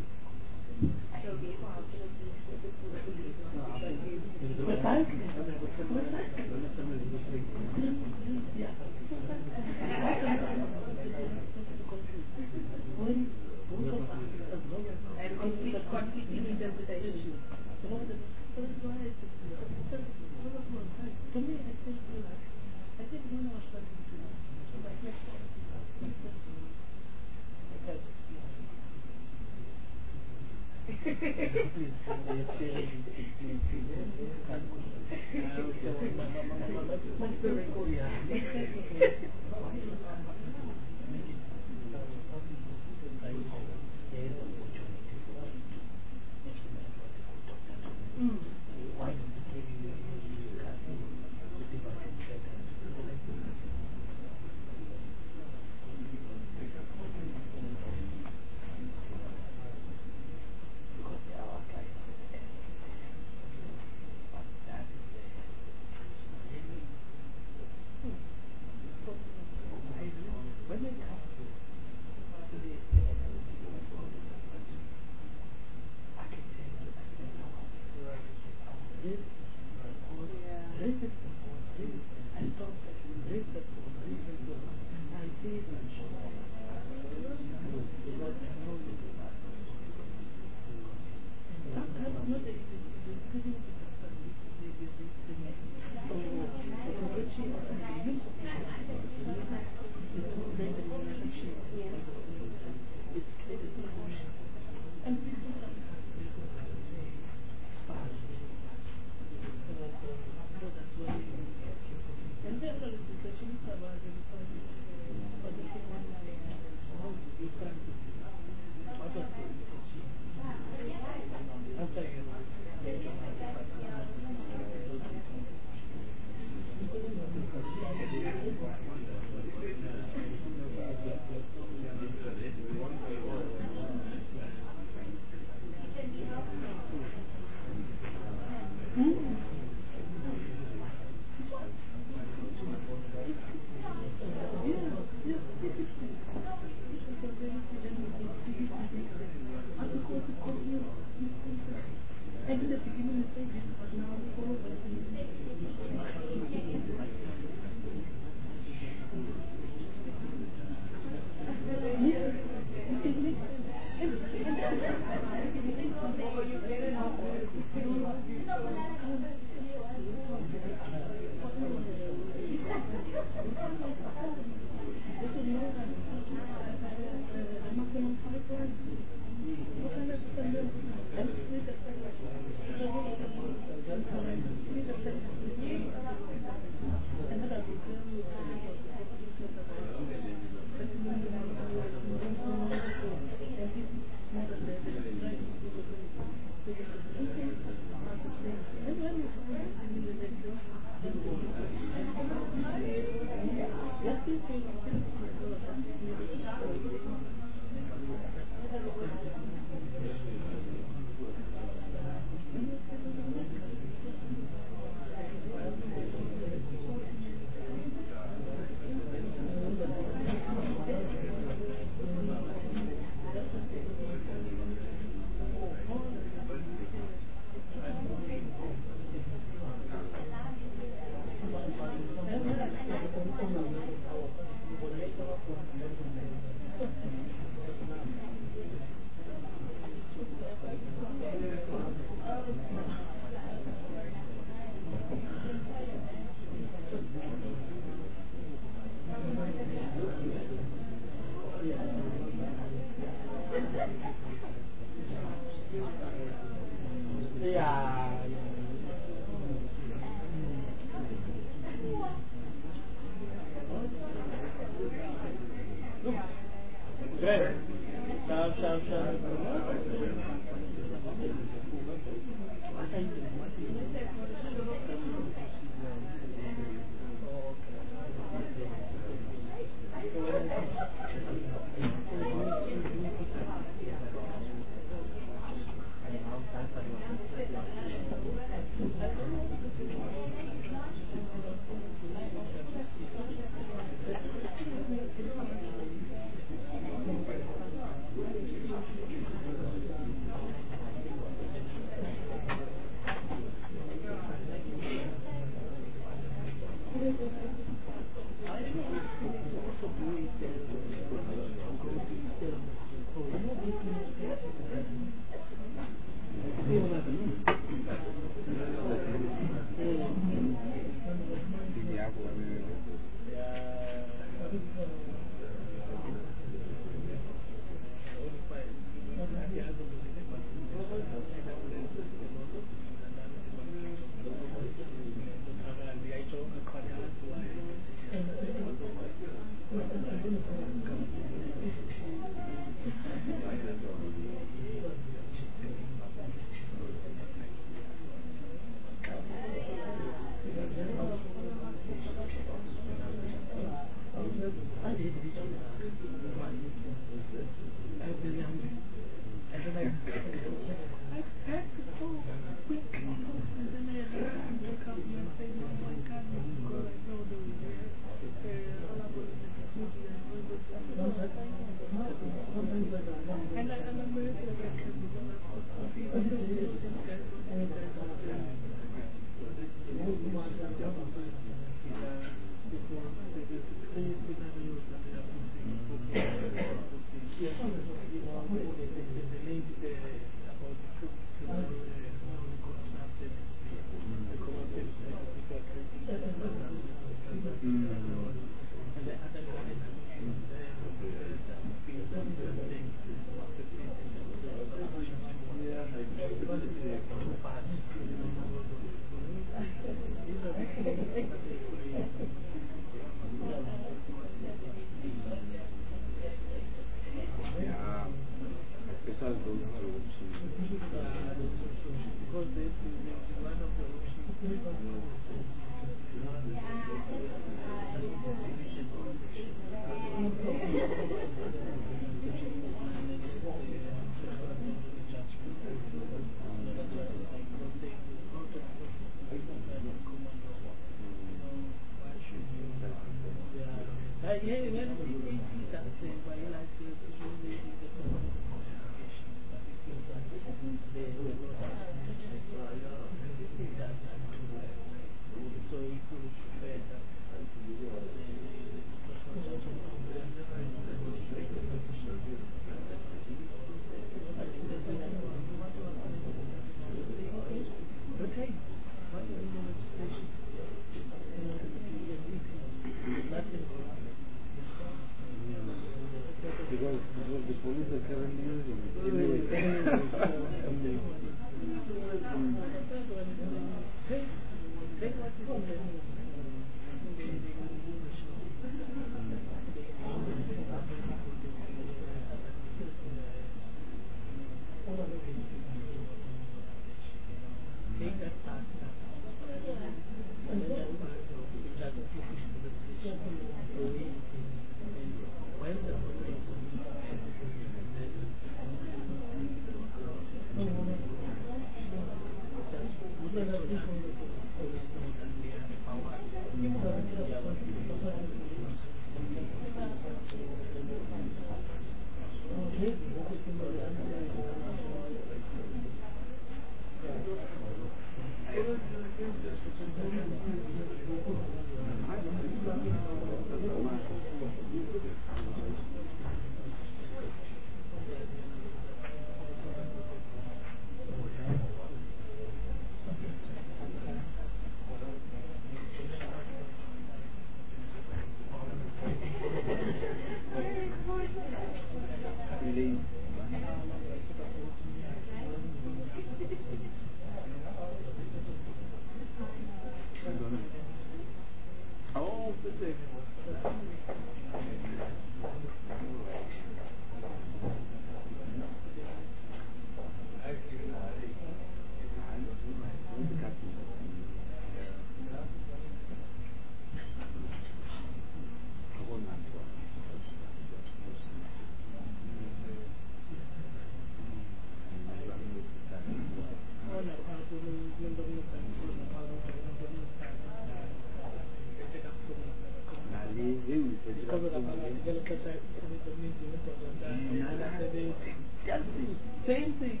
same thing.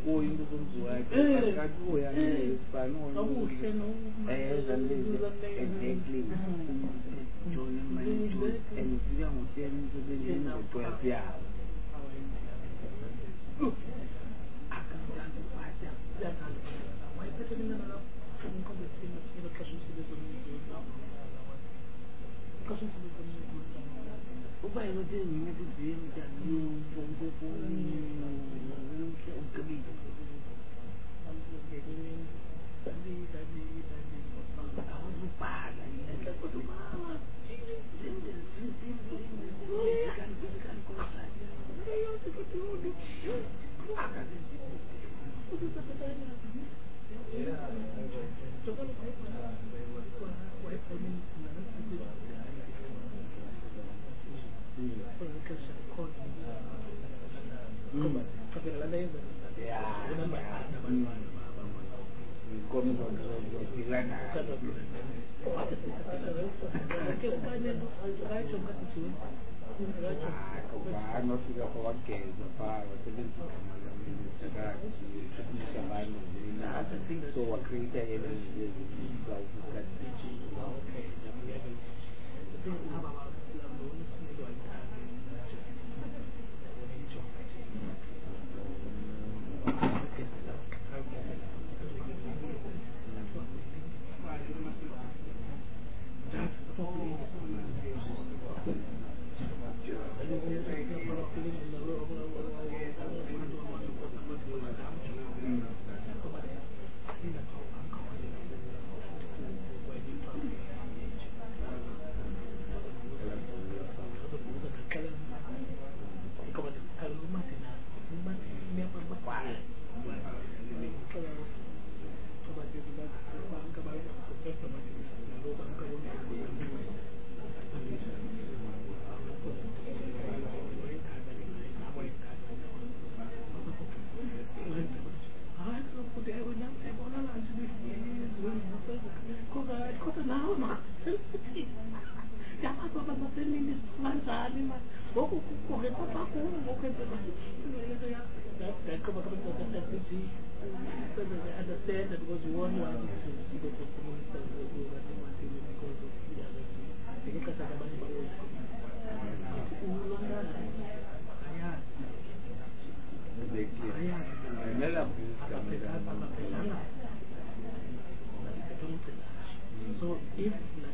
So if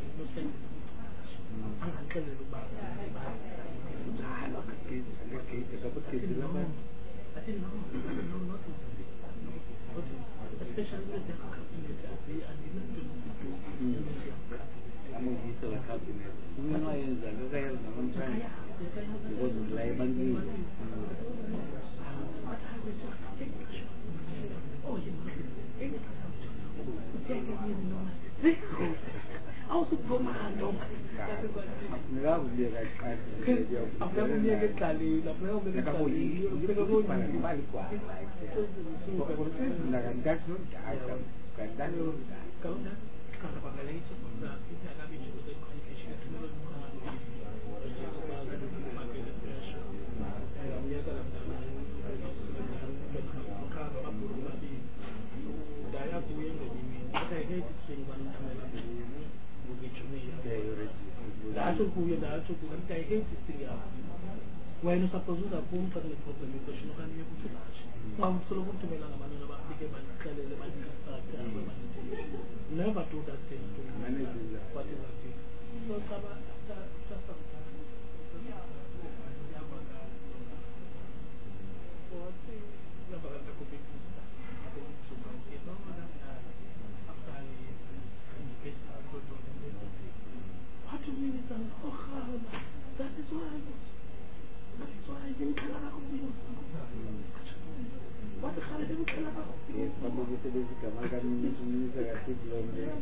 Bueno, essa coisa como para o problema que eu não ganhei muito mais. Mas só vou tomar na mão na barriga que vai ficar ele vai gastar never do that thing to me. What is that thing? So tava what do you mean is that is why I didn't care about you. What the hell I didn't care about you? Quando você diz que a marca não é negativo,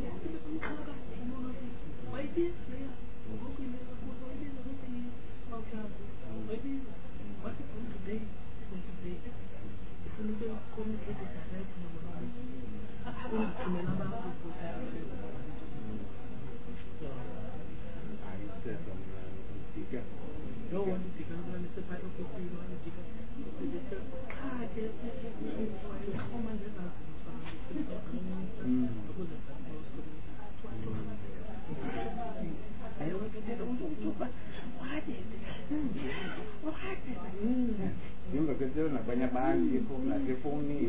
vai ver, what is going today? If you look at communicating no one is going to say, Juga kecil nak banyak bahan di phone nak di phone ni.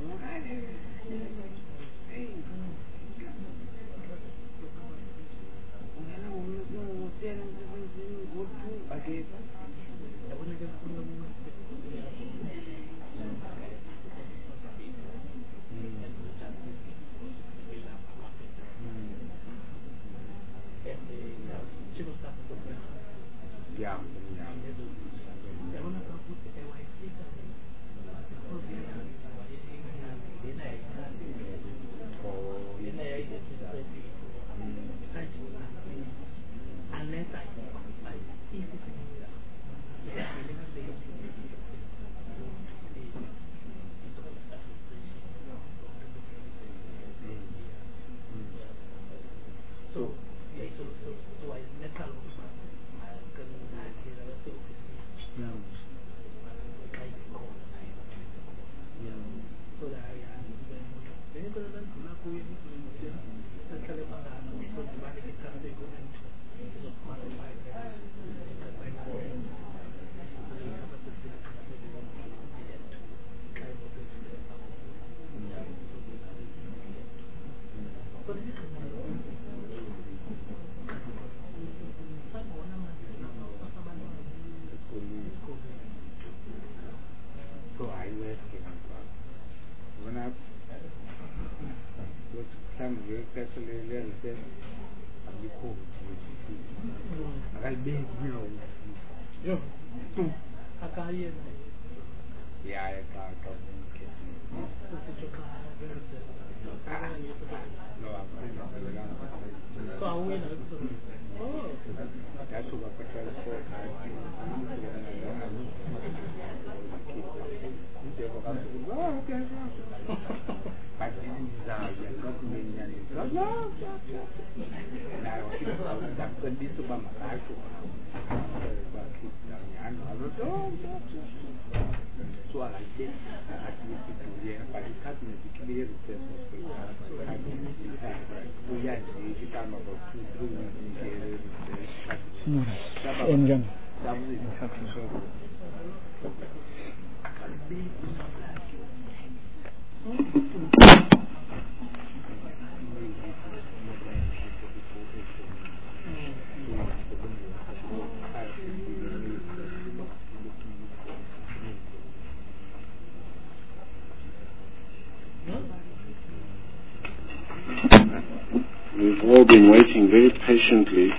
We've all been waiting very patiently.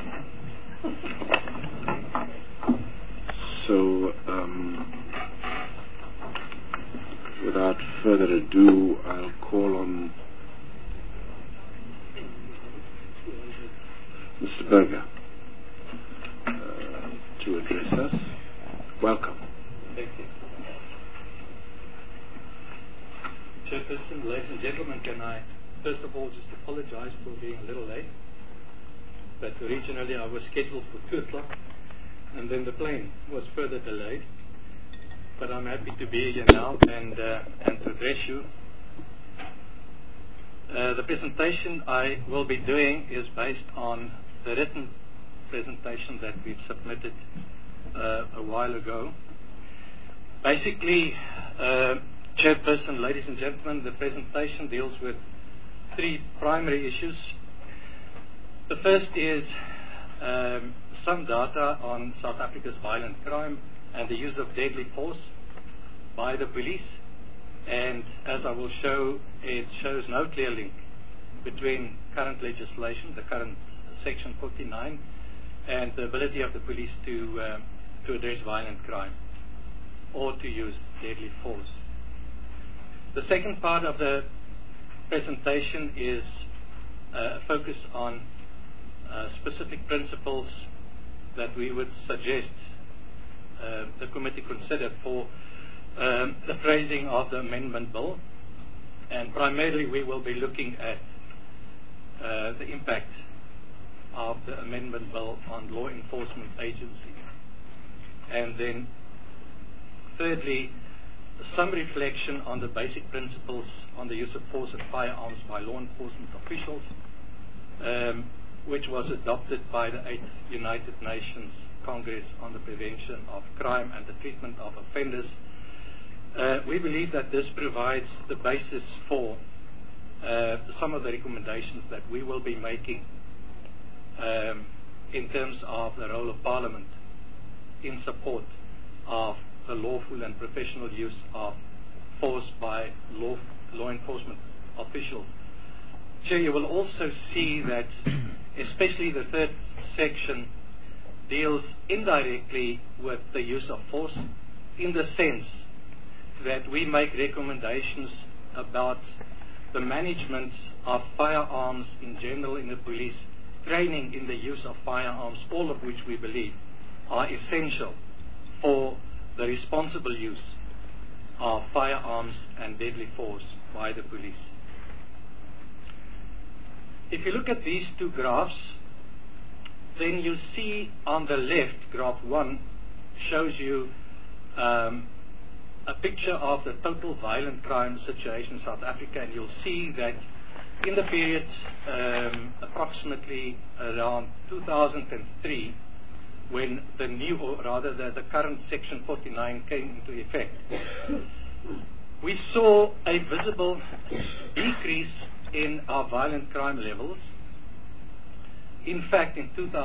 So, without further ado, I'll call on Mr. Berger to address us. Welcome. Thank you. Chairperson, ladies and gentlemen, can I first of all just apologize for being a little late. But originally I was scheduled for 2 o'clock, and then the plane was further delayed. But I'm happy to be here now and to address you. The presentation I will be doing is based on the written presentation that we've submitted a while ago. Basically, Chairperson, ladies and gentlemen, the presentation deals with 3 primary issues. The first is some data on South Africa's violent crime and the use of deadly force by the police. And as I will show, it shows no clear link between current legislation, the current Section 49, and the ability of the police to address violent crime or to use deadly force. The second part of the presentation is a focus on specific principles that we would suggest the committee consider for the phrasing of the amendment bill, and primarily we will be looking at the impact of the amendment bill on law enforcement agencies. And then thirdly, some reflection on the basic principles on the use of force and firearms by law enforcement officials, which was adopted by the 8th United Nations Congress on the Prevention of Crime and the Treatment of Offenders. We believe that this provides the basis for some of the recommendations that we will be making in terms of the role of Parliament in support of the lawful and professional use of force by law enforcement officials. Chair, you will also see that especially the third section deals indirectly with the use of force, in the sense that we make recommendations about the management of firearms in general in the police, training in the use of firearms, all of which we believe are essential for the responsible use of firearms and deadly force by the police. If you look at these two graphs, then you see on the left, graph 1 shows you a picture of the total violent crime situation in South Africa, and you'll see that in the period approximately around 2003, when the new, or rather the current Section 49 came into effect, we saw a visible decrease in our violent crime levels. In fact, in the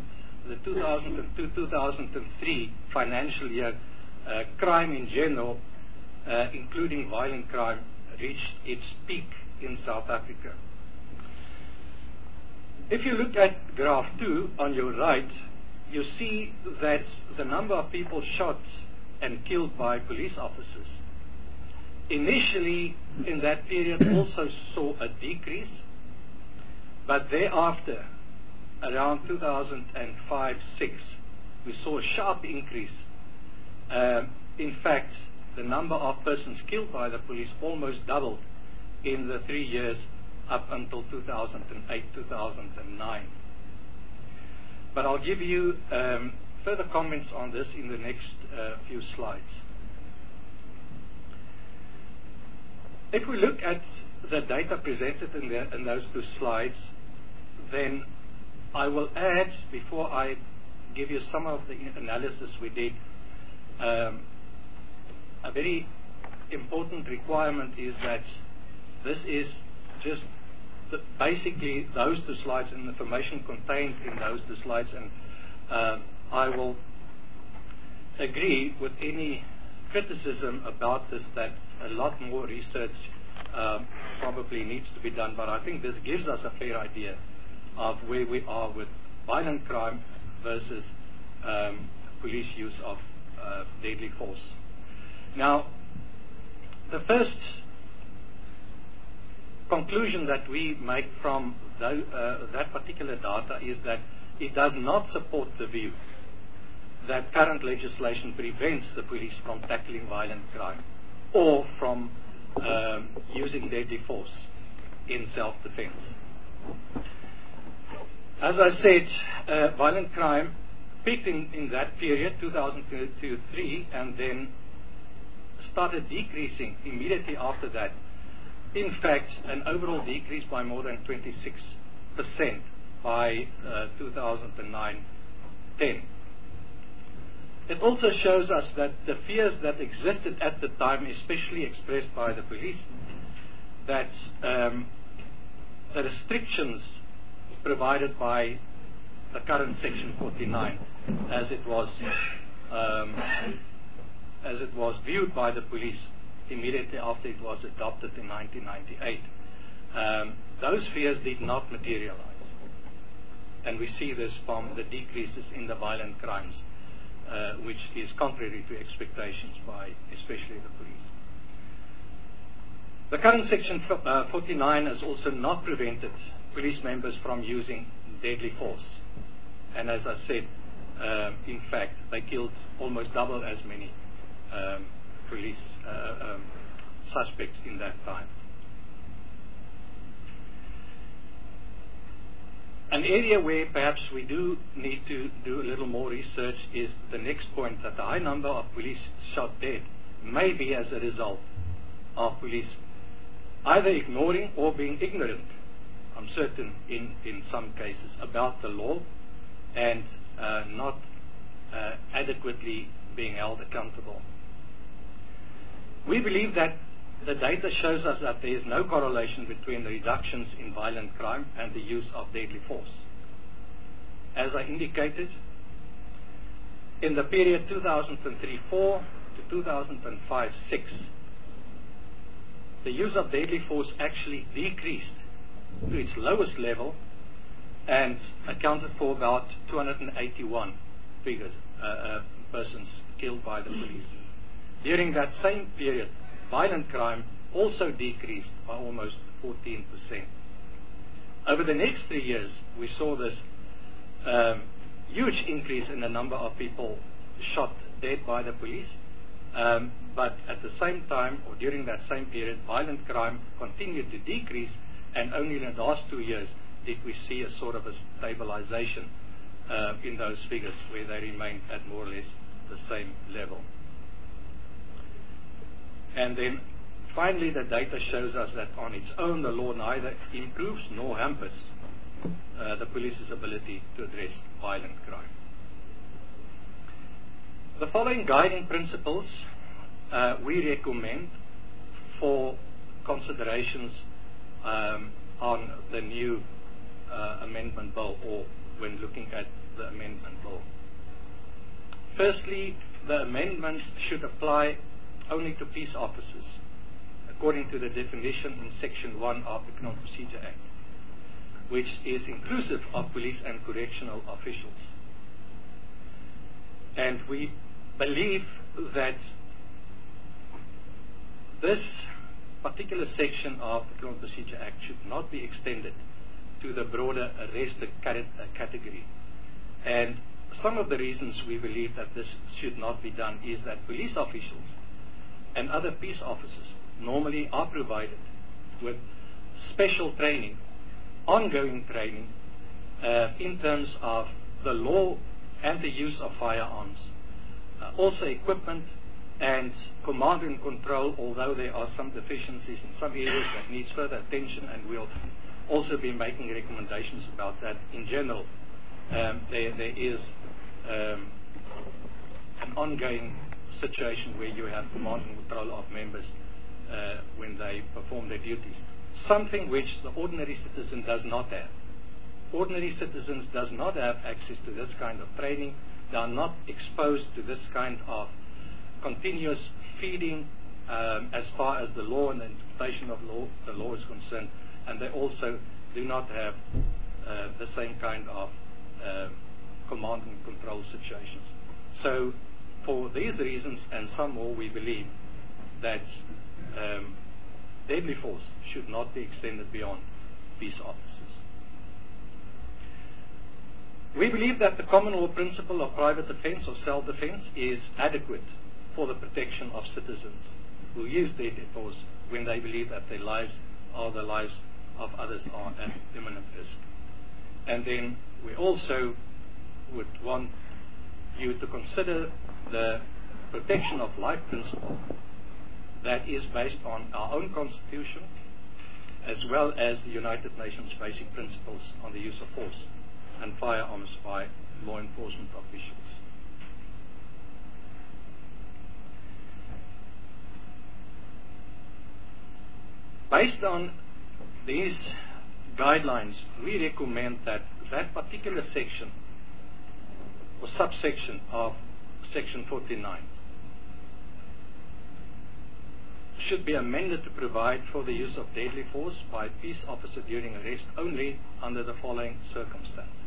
2002-2003 financial year, crime in general, including violent crime, reached its peak in South Africa. If you look at graph 2 on your right, you see that the number of people shot and killed by police officers initially in that period also saw a decrease, but thereafter, around 2005-06, we saw a sharp increase. In fact, the number of persons killed by the police almost doubled in the 3 years up until 2008-2009. But I'll give you further comments on this in the next few slides. If we look at the data presented in those two slides, then I will add, before I give you some of the analysis we did, a very important requirement is that this is just basically those two slides and information contained in those two slides, and I will agree with any criticism about this that a lot more research probably needs to be done, but I think this gives us a fair idea of where we are with violent crime versus police use of deadly force. Now, the first conclusion that we make from that particular data is that it does not support the view that current legislation prevents the police from tackling violent crime or from using deadly force in self-defense. As I said, violent crime peaked in that period, 2002-2003, and then started decreasing immediately after that. In fact, an overall decrease by more than 26% by 2009-10. It also shows us that the fears that existed at the time, especially expressed by the police, that the restrictions provided by the current Section 49, as it was viewed by the police immediately after it was adopted in 1998, those fears did not materialize, and we see this from the decreases in the violent crimes, which is contrary to expectations by especially the police. The current Section 49 has also not prevented police members from using deadly force, and as I said, in fact, they killed almost double as many police suspects in that time. An area where perhaps we do need to do a little more research is the next point, that the high number of police shot dead may be as a result of police either ignoring or being ignorant, I'm certain in some cases, about the law and not adequately being held accountable. We believe that the data shows us that there is no correlation between the reductions in violent crime and the use of deadly force. As I indicated, in the period 2003-4 to 2005-6, the use of deadly force actually decreased to its lowest level and accounted for about 281 persons killed by the police. During that same period, violent crime also decreased by almost 14%. Over the next 3 years, we saw this huge increase in the number of people shot dead by the police, but at the same time, or during that same period, violent crime continued to decrease, and only in the last 2 years did we see a sort of a stabilization in those figures, where they remained at more or less the same level. And then finally, the data shows us that on its own, the law neither improves nor hampers the police's ability to address violent crime. The following guiding principles we recommend for considerations on the new amendment bill, or when looking at the amendment bill. Firstly, the amendment should apply only to peace officers, according to the definition in Section 1 of the Criminal Procedure Act, which is inclusive of police and correctional officials. And we believe that this particular section of the Criminal Procedure Act should not be extended to the broader arrested category. And some of the reasons we believe that this should not be done is that police officials and other peace officers normally are provided with special training, ongoing training, in terms of the law and the use of firearms. Also equipment and command and control, although there are some deficiencies in some areas that needs further attention, and we'll also be making recommendations about that. In general, there is an ongoing situation where you have command and control of members when they perform their duties. Something which the ordinary citizen does not have. Ordinary citizens does not have access to this kind of training. They are not exposed to this kind of continuous feeding as far as the law and the interpretation of the law is concerned, and they also do not have the same kind of command and control situations. So for these reasons and some more, we believe that deadly force should not be extended beyond peace officers. We believe that the common law principle of private defense or self-defense is adequate for the protection of citizens who use deadly force when they believe that their lives or the lives of others are at imminent risk. And then we also would want you to consider the protection of life principle that is based on our own constitution, as well as the United Nations basic principles on the use of force and firearms by law enforcement officials. Based on these guidelines, we recommend that that particular section or subsection of Section 49 should be amended to provide for the use of deadly force by a peace officer during arrest only under the following circumstances.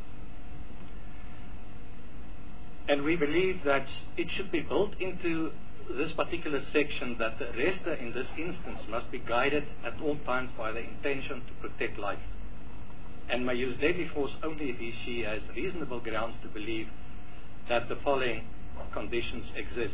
And we believe that it should be built into this particular section that the arrestor in this instance must be guided at all times by the intention to protect life, and may use deadly force only if he or she has reasonable grounds to believe that the following conditions exist.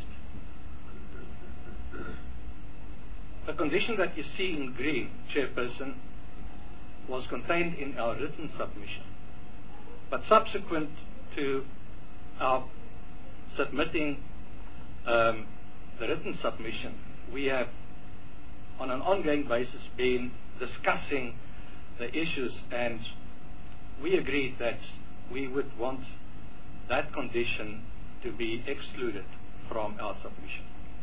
The condition that you see in green, Chairperson, was contained in our written submission, but subsequent to our submitting the written submission, we have on an ongoing basis been discussing the issues, and we agreed that we would want that condition to be excluded from our submission.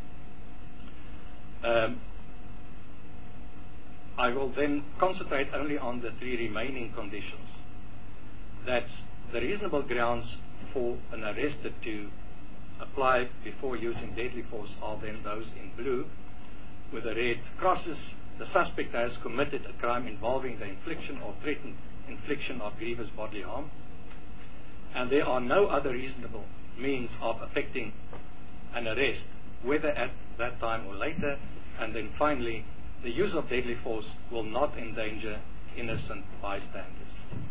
I will then concentrate only on the three remaining conditions. That the reasonable grounds for an arrested to apply before using deadly force are then those in blue with the red crosses. The suspect has committed a crime involving the infliction or threatened infliction of grievous bodily harm, and there are no other reasonable means of effecting an arrest, whether at that time or later. And then finally, the use of deadly force will not endanger innocent bystanders.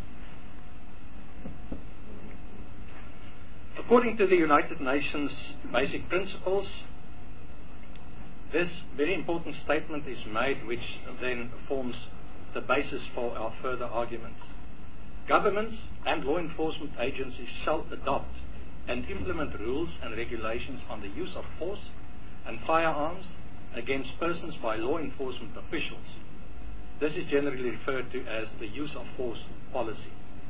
According to the United Nations Basic Principles, this very important statement is made, which then forms the basis for our further arguments. Governments and law enforcement agencies shall adopt and implement rules and regulations on the use of force and firearms against persons by law enforcement officials. This is generally referred to as the use of force policy.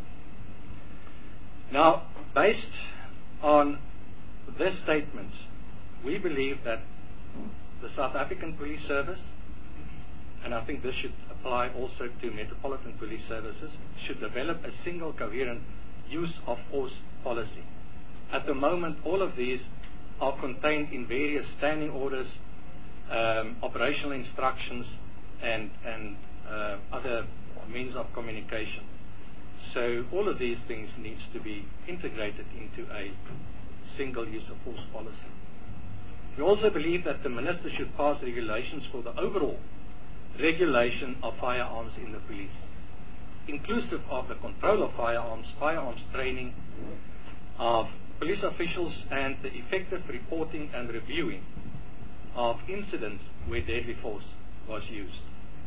Now, based on this statement, we believe that the South African Police Service, and I think this should apply also to Metropolitan Police Services, should develop a single coherent use of force policy. At the moment, all of these are contained in various standing orders, operational instructions, and other means of communication. So all of these things needs to be integrated into a single use of force policy. We also believe that the Minister should pass regulations for the overall regulation of firearms in the police, inclusive of the control of firearms, firearms training of police officials, and the effective reporting and reviewing of incidents where deadly force was used.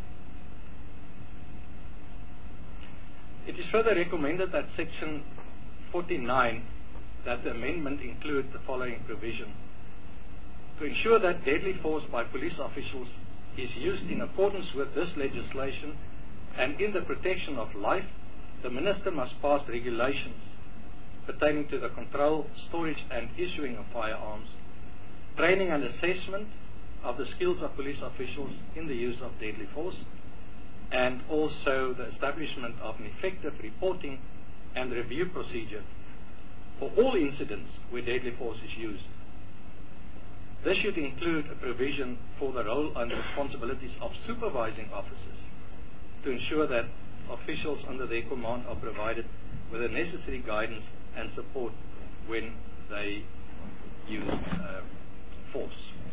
It is further recommended that Section 49, that the amendment include the following provision: to ensure that deadly force by police officials is used in accordance with this legislation and in the protection of life, the Minister must pass regulations pertaining to the control, storage and issuing of firearms, training and assessment of the skills of police officials in the use of deadly force, and also the establishment of an effective reporting and review procedure for all incidents where deadly force is used. This should include a provision for the role and responsibilities of supervising officers to ensure that officials under their command are provided with the necessary guidance and support when they use force.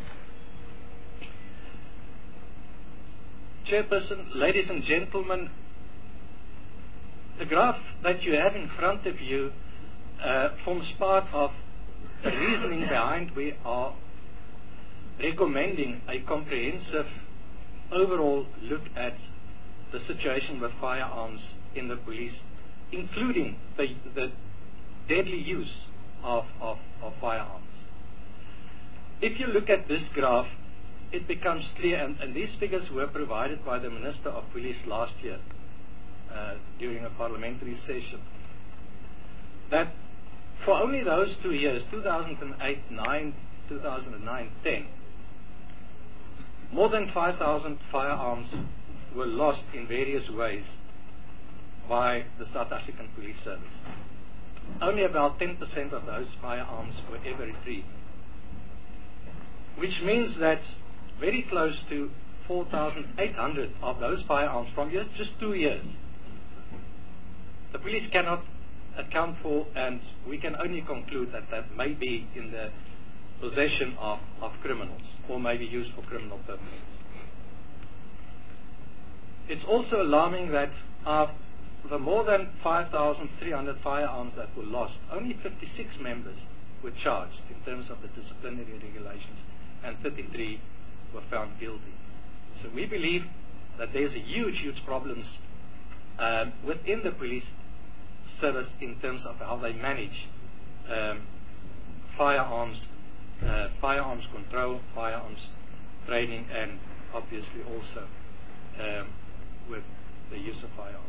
Chairperson, ladies and gentlemen, the graph that you have in front of you forms part of the reasoning behind we are recommending a comprehensive overall look at the situation with firearms in the police, including the deadly use of firearms. If you look at this graph, it becomes clear, and these figures were provided by the Minister of Police last year during a parliamentary session, that for only those 2 years, 2008-9, 2009-10, more than 5,000 firearms were lost in various ways by the South African Police Service. Only about 10% of those firearms were ever retrieved, which means that very close to 4,800 of those firearms from just 2 years, the police cannot account for, and we can only conclude that that may be in the possession of criminals or may be used for criminal purposes. It's also alarming that of the more than 5,300 firearms that were lost, only 56 members were charged in terms of the disciplinary regulations, and 33 were found guilty. So we believe that there's a huge problems within the police service in terms of how they manage firearms firearms control, firearms training, and obviously also with the use of firearms.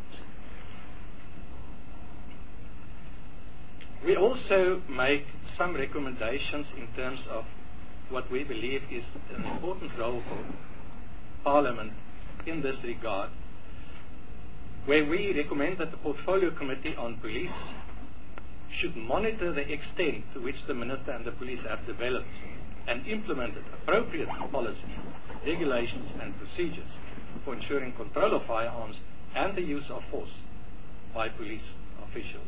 We also make some recommendations in terms of what we believe is an important role for Parliament in this regard, where we recommend that the Portfolio Committee on Police should monitor the extent to which the Minister and the police have developed and implemented appropriate policies, regulations and procedures for ensuring control of firearms and the use of force by police officials.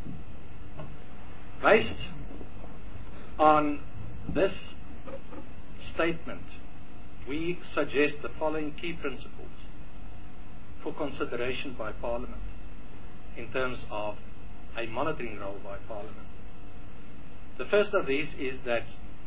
Based on this statement, we suggest the following key principles for consideration by Parliament in terms of a monitoring role by Parliament. The first of these is that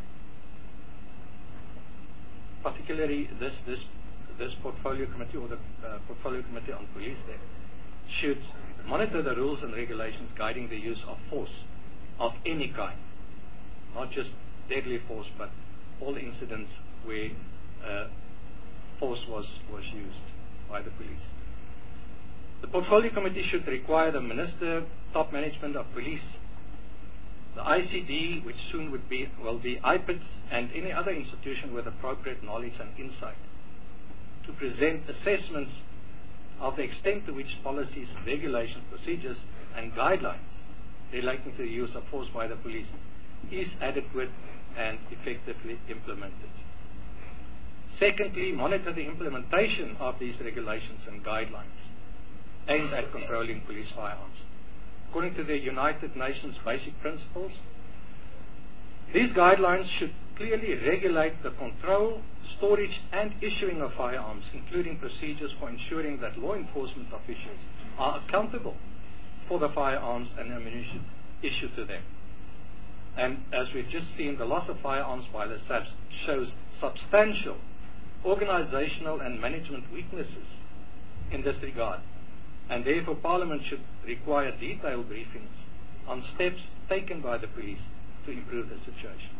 particularly this Portfolio Committee, or the Portfolio Committee on Police, there should monitor the rules and regulations guiding the use of force of any kind, not just deadly force, but all incidents where force was used by the police. The Portfolio Committee should require the Minister, top management of police, the ICD, which soon will be IPID, and any other institution with appropriate knowledge and insight, to present assessments of the extent to which policies, regulations, procedures, and guidelines relating to the use of force by the police is adequate and effectively implemented. Secondly, monitor the implementation of these regulations and guidelines aimed at controlling police firearms. According to the United Nations Basic Principles, these guidelines should clearly regulate the control, storage, and issuing of firearms, including procedures for ensuring that law enforcement officials are accountable for the firearms and ammunition issued to them. And as we've just seen, the loss of firearms by the SAPS shows substantial organizational and management weaknesses in this regard, and therefore Parliament should require detailed briefings on steps taken by the police to improve the situation.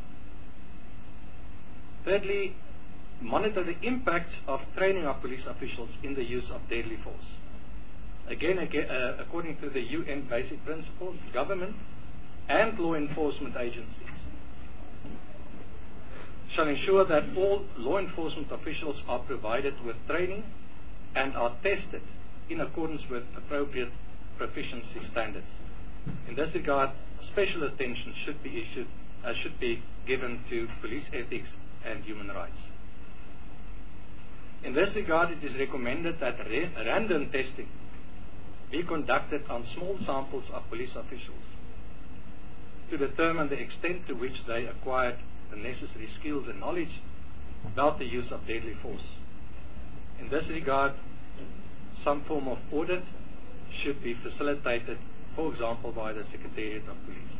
Thirdly, monitor the impact of training of police officials in the use of deadly force. Again, according to the UN Basic Principles, government and law enforcement agencies shall ensure that all law enforcement officials are provided with training and are tested in accordance with appropriate proficiency standards. In this regard, special attention should be given to police ethics and human rights. In this regard, it is recommended that random testing be conducted on small samples of police officials to determine the extent to which they acquired the necessary skills and knowledge about the use of deadly force. In this regard, some form of audit should be facilitated, for example, by the Secretariat of Police.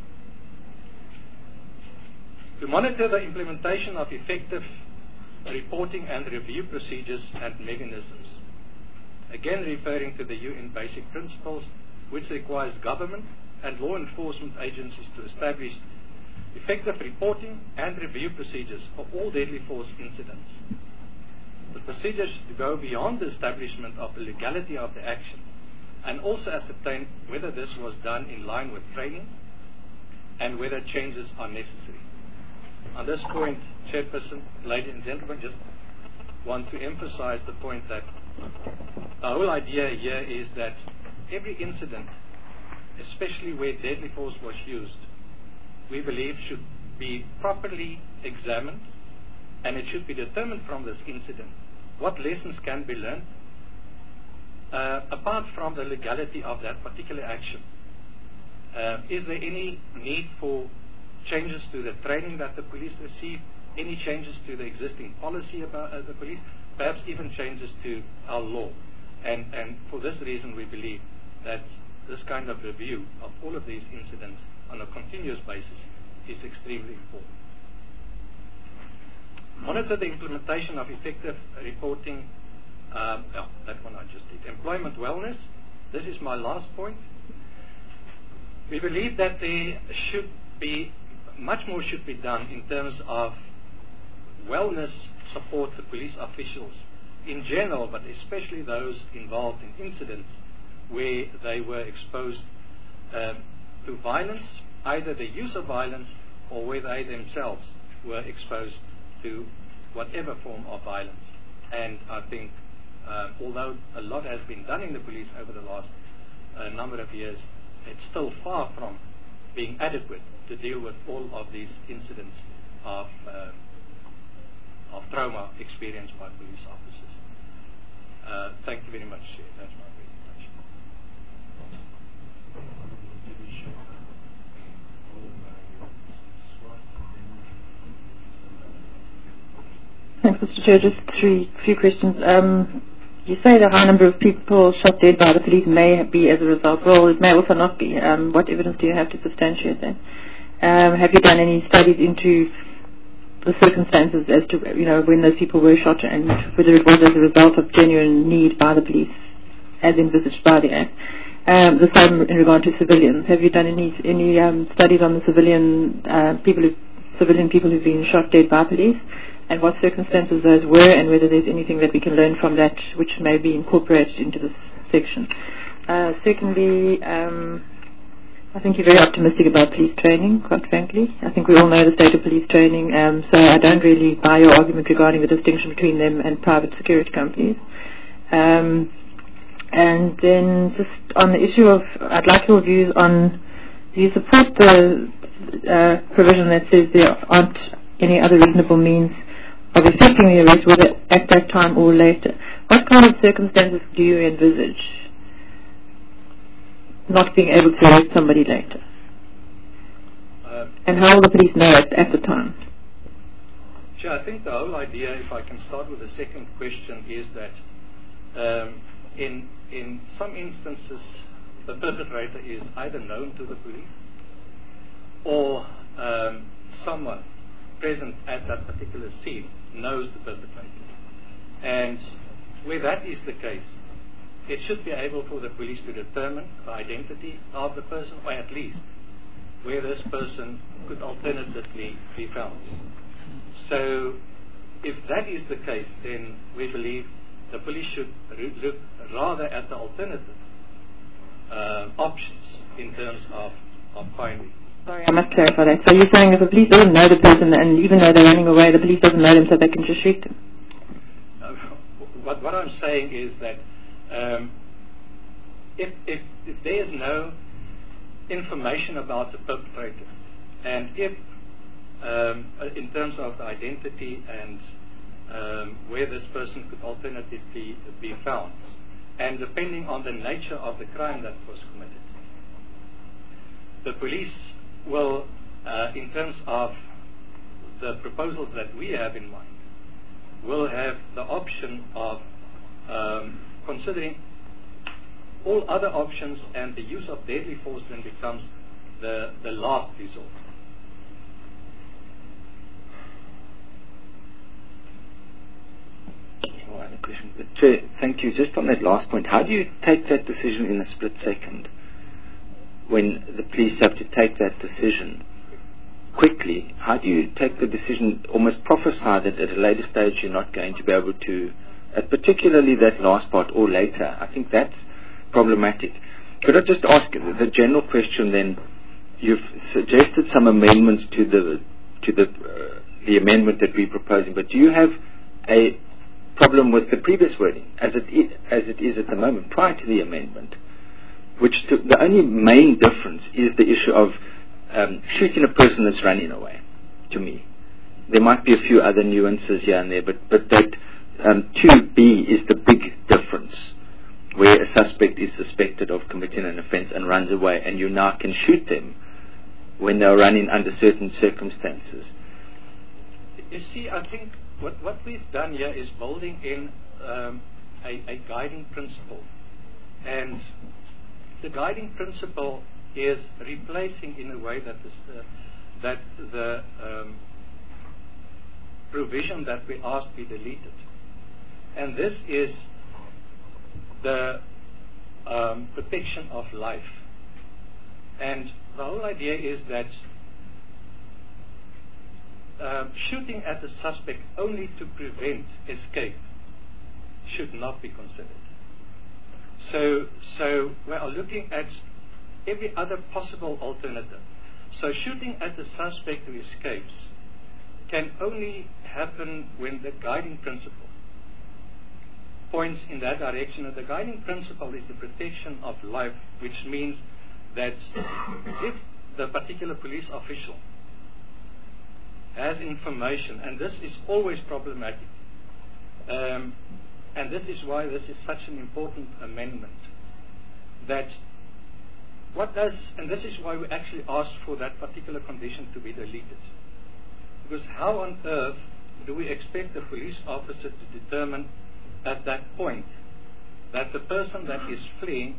To monitor the implementation of effective reporting and review procedures and mechanisms, again referring to the UN Basic Principles, which requires government and law enforcement agencies to establish effective reporting and review procedures for all deadly force incidents. The procedures should go beyond the establishment of the legality of the action and also ascertain whether this was done in line with training and whether changes are necessary. On this point, Chairperson, ladies and gentlemen, just want to emphasize the point that the whole idea here is that every incident, especially where deadly force was used, we believe should be properly examined, and it should be determined from this incident what lessons can be learned apart from the legality of that particular action. Is there any need for changes to the training that the police receive, any changes to the existing policy about the police, perhaps even changes to our law? And for this reason, we believe that this kind of review of all of these incidents on a continuous basis is extremely important. Monitor the implementation of effective reporting. That one I just did. Employment wellness. This is my last point. We believe that there should be much more should be done in terms of wellness support to police officials in general, but especially those involved in incidents where they were exposed to violence, either the use of violence or where they themselves were exposed to whatever form of violence. And I think, although a lot has been done in the police over the last number of years, it's still far from being adequate to deal with all of these incidents of trauma experienced by police officers. Thank you very much. That's my presentation. Thanks, Mr. Chair. Just few questions. You say the high number of people shot dead by the police may be as a result. Well, it may also not be. What evidence do you have to substantiate that? Have you done any studies into the circumstances as to, when those people were shot and whether it was as a result of genuine need by the police as envisaged by the Act? The same in regard to civilians. Have you done any studies on the civilian people who've been shot dead by police, and what circumstances those were, and whether there's anything that we can learn from that which may be incorporated into this section? Secondly, I think you're very optimistic about police training, quite frankly. I think we all know the state of police training, so I don't really buy your argument regarding the distinction between them and private security companies. And then just on the issue of, I'd like your views on, do you support the provision that says there aren't any other reasonable means of effecting the arrest, whether at that time or later? What kind of circumstances do you envisage not being able to arrest somebody later? And how will the police know it at the time? Sure, I think the whole idea, if I can start with the second question, is that in some instances the perpetrator is either known to the police or someone present at that particular scene knows the perpetrator. And where that is the case, it should be able for the police to determine the identity of the person, or at least where this person could alternatively be found. So if that is the case, then we believe the police should look rather at the alternative options in terms of finding. Sorry, I must clarify that. So you're saying if the police doesn't know the person, and even though they're running away, the police doesn't know them, so they can just shoot them? What I'm saying is that if there is no information about the perpetrator, and if in terms of the identity and where this person could alternatively be found, and depending on the nature of the crime that was committed, the police will, in terms of the proposals that we have in mind, will have the option of considering all other options, and the use of deadly force then becomes the last resort. Chair, thank you. Just on that last point, how do you take that decision in a split second? When the police have to take that decision quickly, how do you take the decision, almost prophesy that at a later stage you're not going to be able to, particularly that last part, or later? I think that's problematic. Could I just ask the general question then? You've suggested some amendments to the amendment that we're proposing, but do you have a problem with the previous wording as it is at the moment, prior to the amendment? Which the only main difference is the issue of shooting a person that's running away, to me. There might be a few other nuances here and there, but that 2B is the big difference, where a suspect is suspected of committing an offence and runs away, and you now can shoot them when they're running under certain circumstances. You see, I think what we've done here is building in a guiding principle, and the guiding principle is replacing in a way that the provision that we asked be deleted. And this is the protection of life. And the whole idea is that shooting at the suspect only to prevent escape should not be considered. So we are looking at every other possible alternative. So shooting at the suspect who escapes can only happen when the guiding principle points in that direction. And the guiding principle is the protection of life, which means that if the particular police official has information, and this is always problematic, and this is why this is such an important amendment, that what does, and this is why we actually asked for that particular condition to be deleted. Because how on earth do we expect the police officer to determine at that point that the person that is fleeing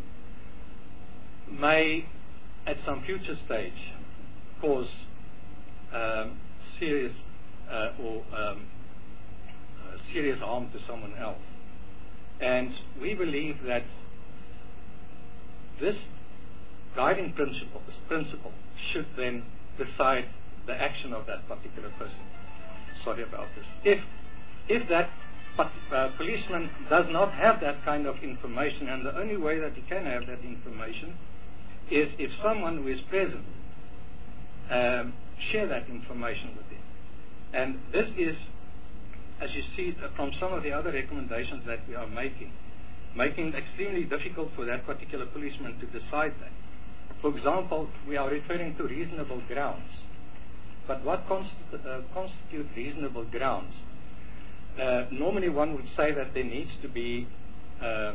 may at some future stage cause serious serious harm to someone else? And we believe that this guiding principle should then decide the action of that particular person. Sorry about this. If that policeman does not have that kind of information, and the only way that he can have that information is if someone who is present share that information with him. And this is, as you see from some of the other recommendations that we are making it extremely difficult for that particular policeman to decide that. For example, we are referring to reasonable grounds. But what constitute reasonable grounds? Normally one would say that there needs to be a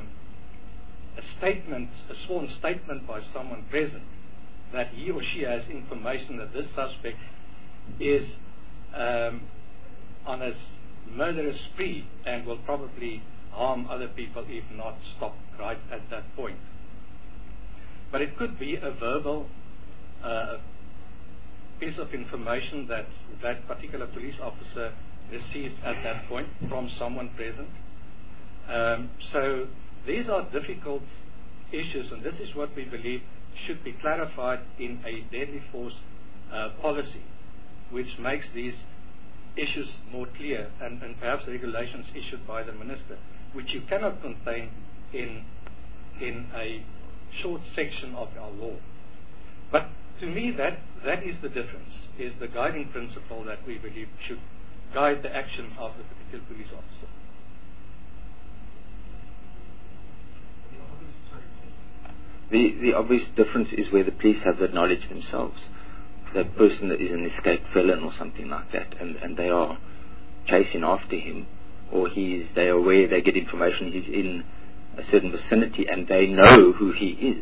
sworn statement by someone present that he or she has information that this suspect is on a murderous spree and will probably harm other people if not stopped right at that point. But it could be a verbal piece of information that that particular police officer receives at that point from someone present. So these are difficult issues, and this is what we believe should be clarified in a deadly force policy, which makes these issues more clear, and perhaps regulations issued by the minister, which you cannot contain in a short section of our law. But to me, that is the difference, is the guiding principle that we believe should guide the action of the particular police officer. The obvious difference is where the police have the knowledge themselves. That person that is an escaped felon or something like that, and they are chasing after him, or they are aware, they get information he's in a certain vicinity and they know who he is.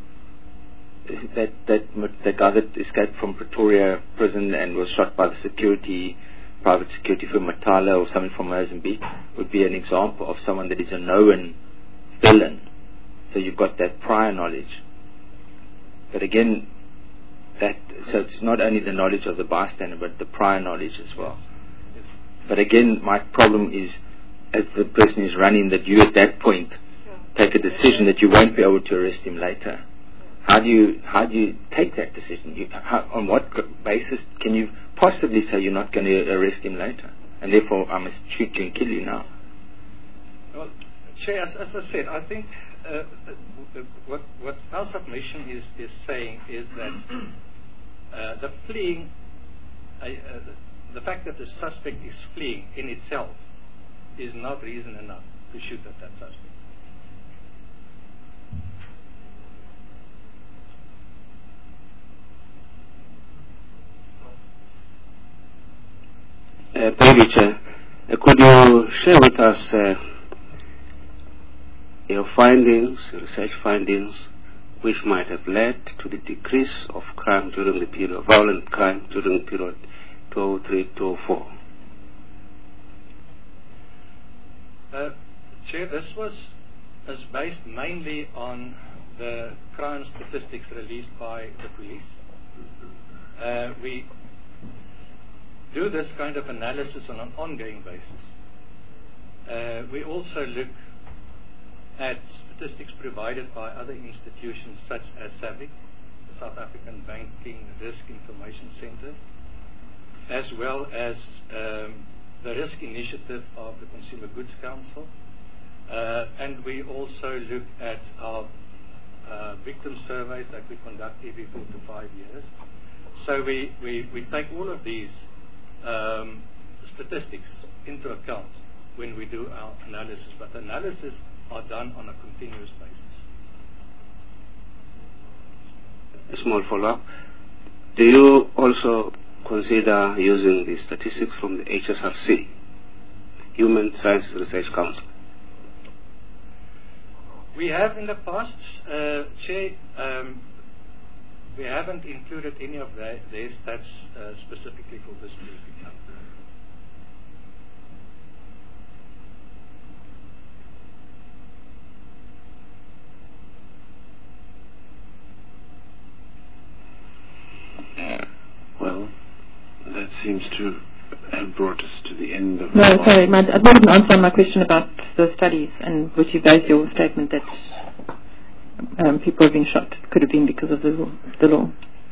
That guy that escaped from Pretoria prison and was shot by the private security firm Matala or someone from Mozambique would be an example of someone that is a known felon. So you've got that prior knowledge. But again, so it's not only the knowledge of the bystander, but the prior knowledge as well. Yes. But again, my problem is, as the person is running, that you at that point take a decision that you won't be able to arrest him later. How do you take that decision? On what basis can you possibly say you're not going to arrest him later, and therefore I must shoot you and kill you now? Well, Chair, as I said, I think what our submission is saying is that the fleeing, the fact that the suspect is fleeing in itself is not reason enough to shoot at that suspect. Thank you, Chair. Could you share with us your research findings, which might have led to the decrease of crime during the period of violent crime during the period 2003-2004? Chair, this was based mainly on the crime statistics released by the police. We do this kind of analysis on an ongoing basis. We also look at statistics provided by other institutions such as SABIC, the South African Banking Risk Information Center, as well as the risk initiative of the Consumer Goods Council. And we also look at our victim surveys that we conduct every 4 to 5 years. So we take all of these statistics into account when we do our analysis, but analysis are done on a continuous basis. A small follow-up. Do you also consider using the statistics from the HSRC, Human Sciences Research Council? We have in the past, Chair, we haven't included any of their stats specifically for this briefing. Well, that seems to have brought us to the end of... No, sorry, I didn't answer my question about the studies and which you based your statement that people have been shot. Could have been because of the law.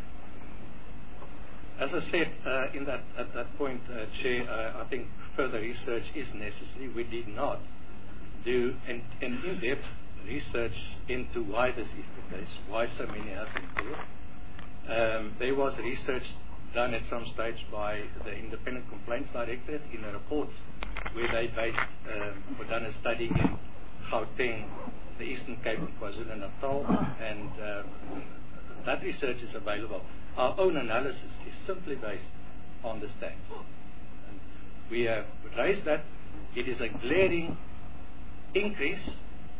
As I said at that point, Chair, I think further research is necessary. We did not do an in-depth research into why this is the case, why so many have been killed. There was research done at some stage by the Independent Complaints Directorate in a report where they done a study in Gauteng, the Eastern Cape and KwaZulu-Natal, and that research is available. Our own analysis is simply based on the stats. And we have raised that. It is a glaring increase.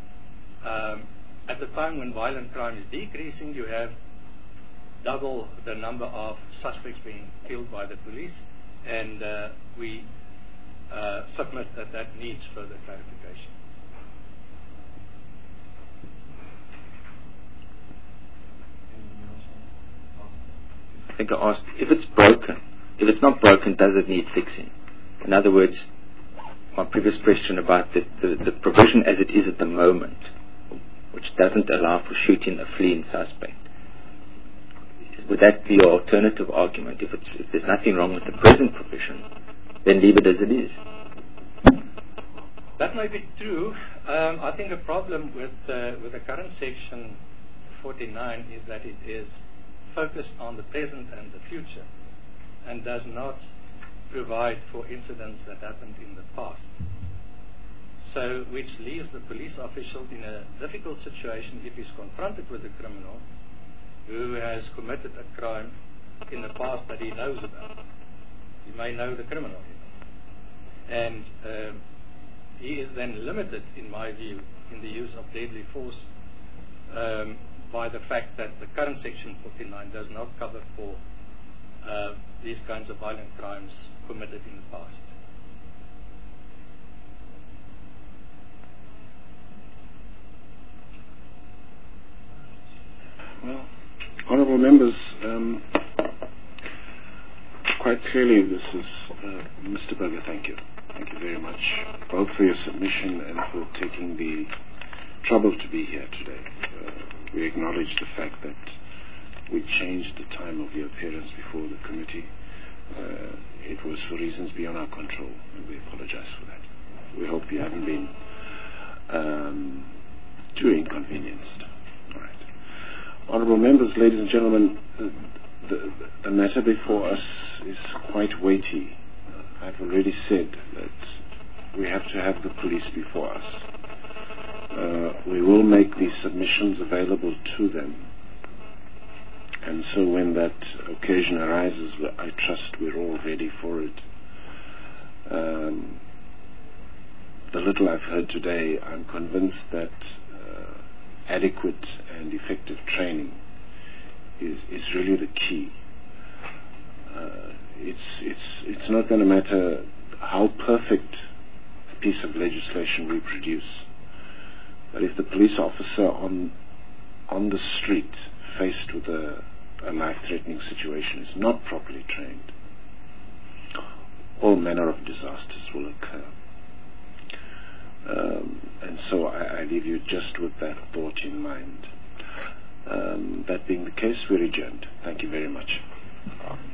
At the time when violent crime is decreasing, you have double the number of suspects being killed by the police, and we submit that needs further clarification. I think I asked, if it's broken, if it's not broken, does it need fixing? In other words, my previous question about the provision as it is at the moment, which doesn't allow for shooting a fleeing suspect, would that be your alternative argument? If there's nothing wrong with the present provision, then leave it as it is. That may be true. I think a problem with the current section 49 is that it is focused on the present and the future, and does not provide for incidents that happened in the past. So, which leaves the police official in a difficult situation if he's confronted with a criminal who has committed a crime in the past that he knows about. He may know the criminal, and he is then limited, in my view, in the use of deadly force by the fact that the current section 49 does not cover for these kinds of violent crimes committed in the past. Well, honourable members, quite clearly this is Mr. Berger, thank you. Thank you very much, both for your submission and for taking the trouble to be here today. We acknowledge the fact that we changed the time of your appearance before the committee. It was for reasons beyond our control, and we apologize for that. We hope you haven't been too inconvenienced. All right. Honourable members, ladies and gentlemen, the matter before us is quite weighty. I've already said that we have to have the police before us. We will make these submissions available to them. And so when that occasion arises, I trust we're all ready for it. The little I've heard today, I'm convinced that adequate and effective training is really the key. It's not going to matter how perfect a piece of legislation we produce, but if the police officer on the street faced with a life-threatening situation is not properly trained, all manner of disasters will occur. And so I leave you just with that thought in mind. That being the case, we're adjourned. Thank you very much.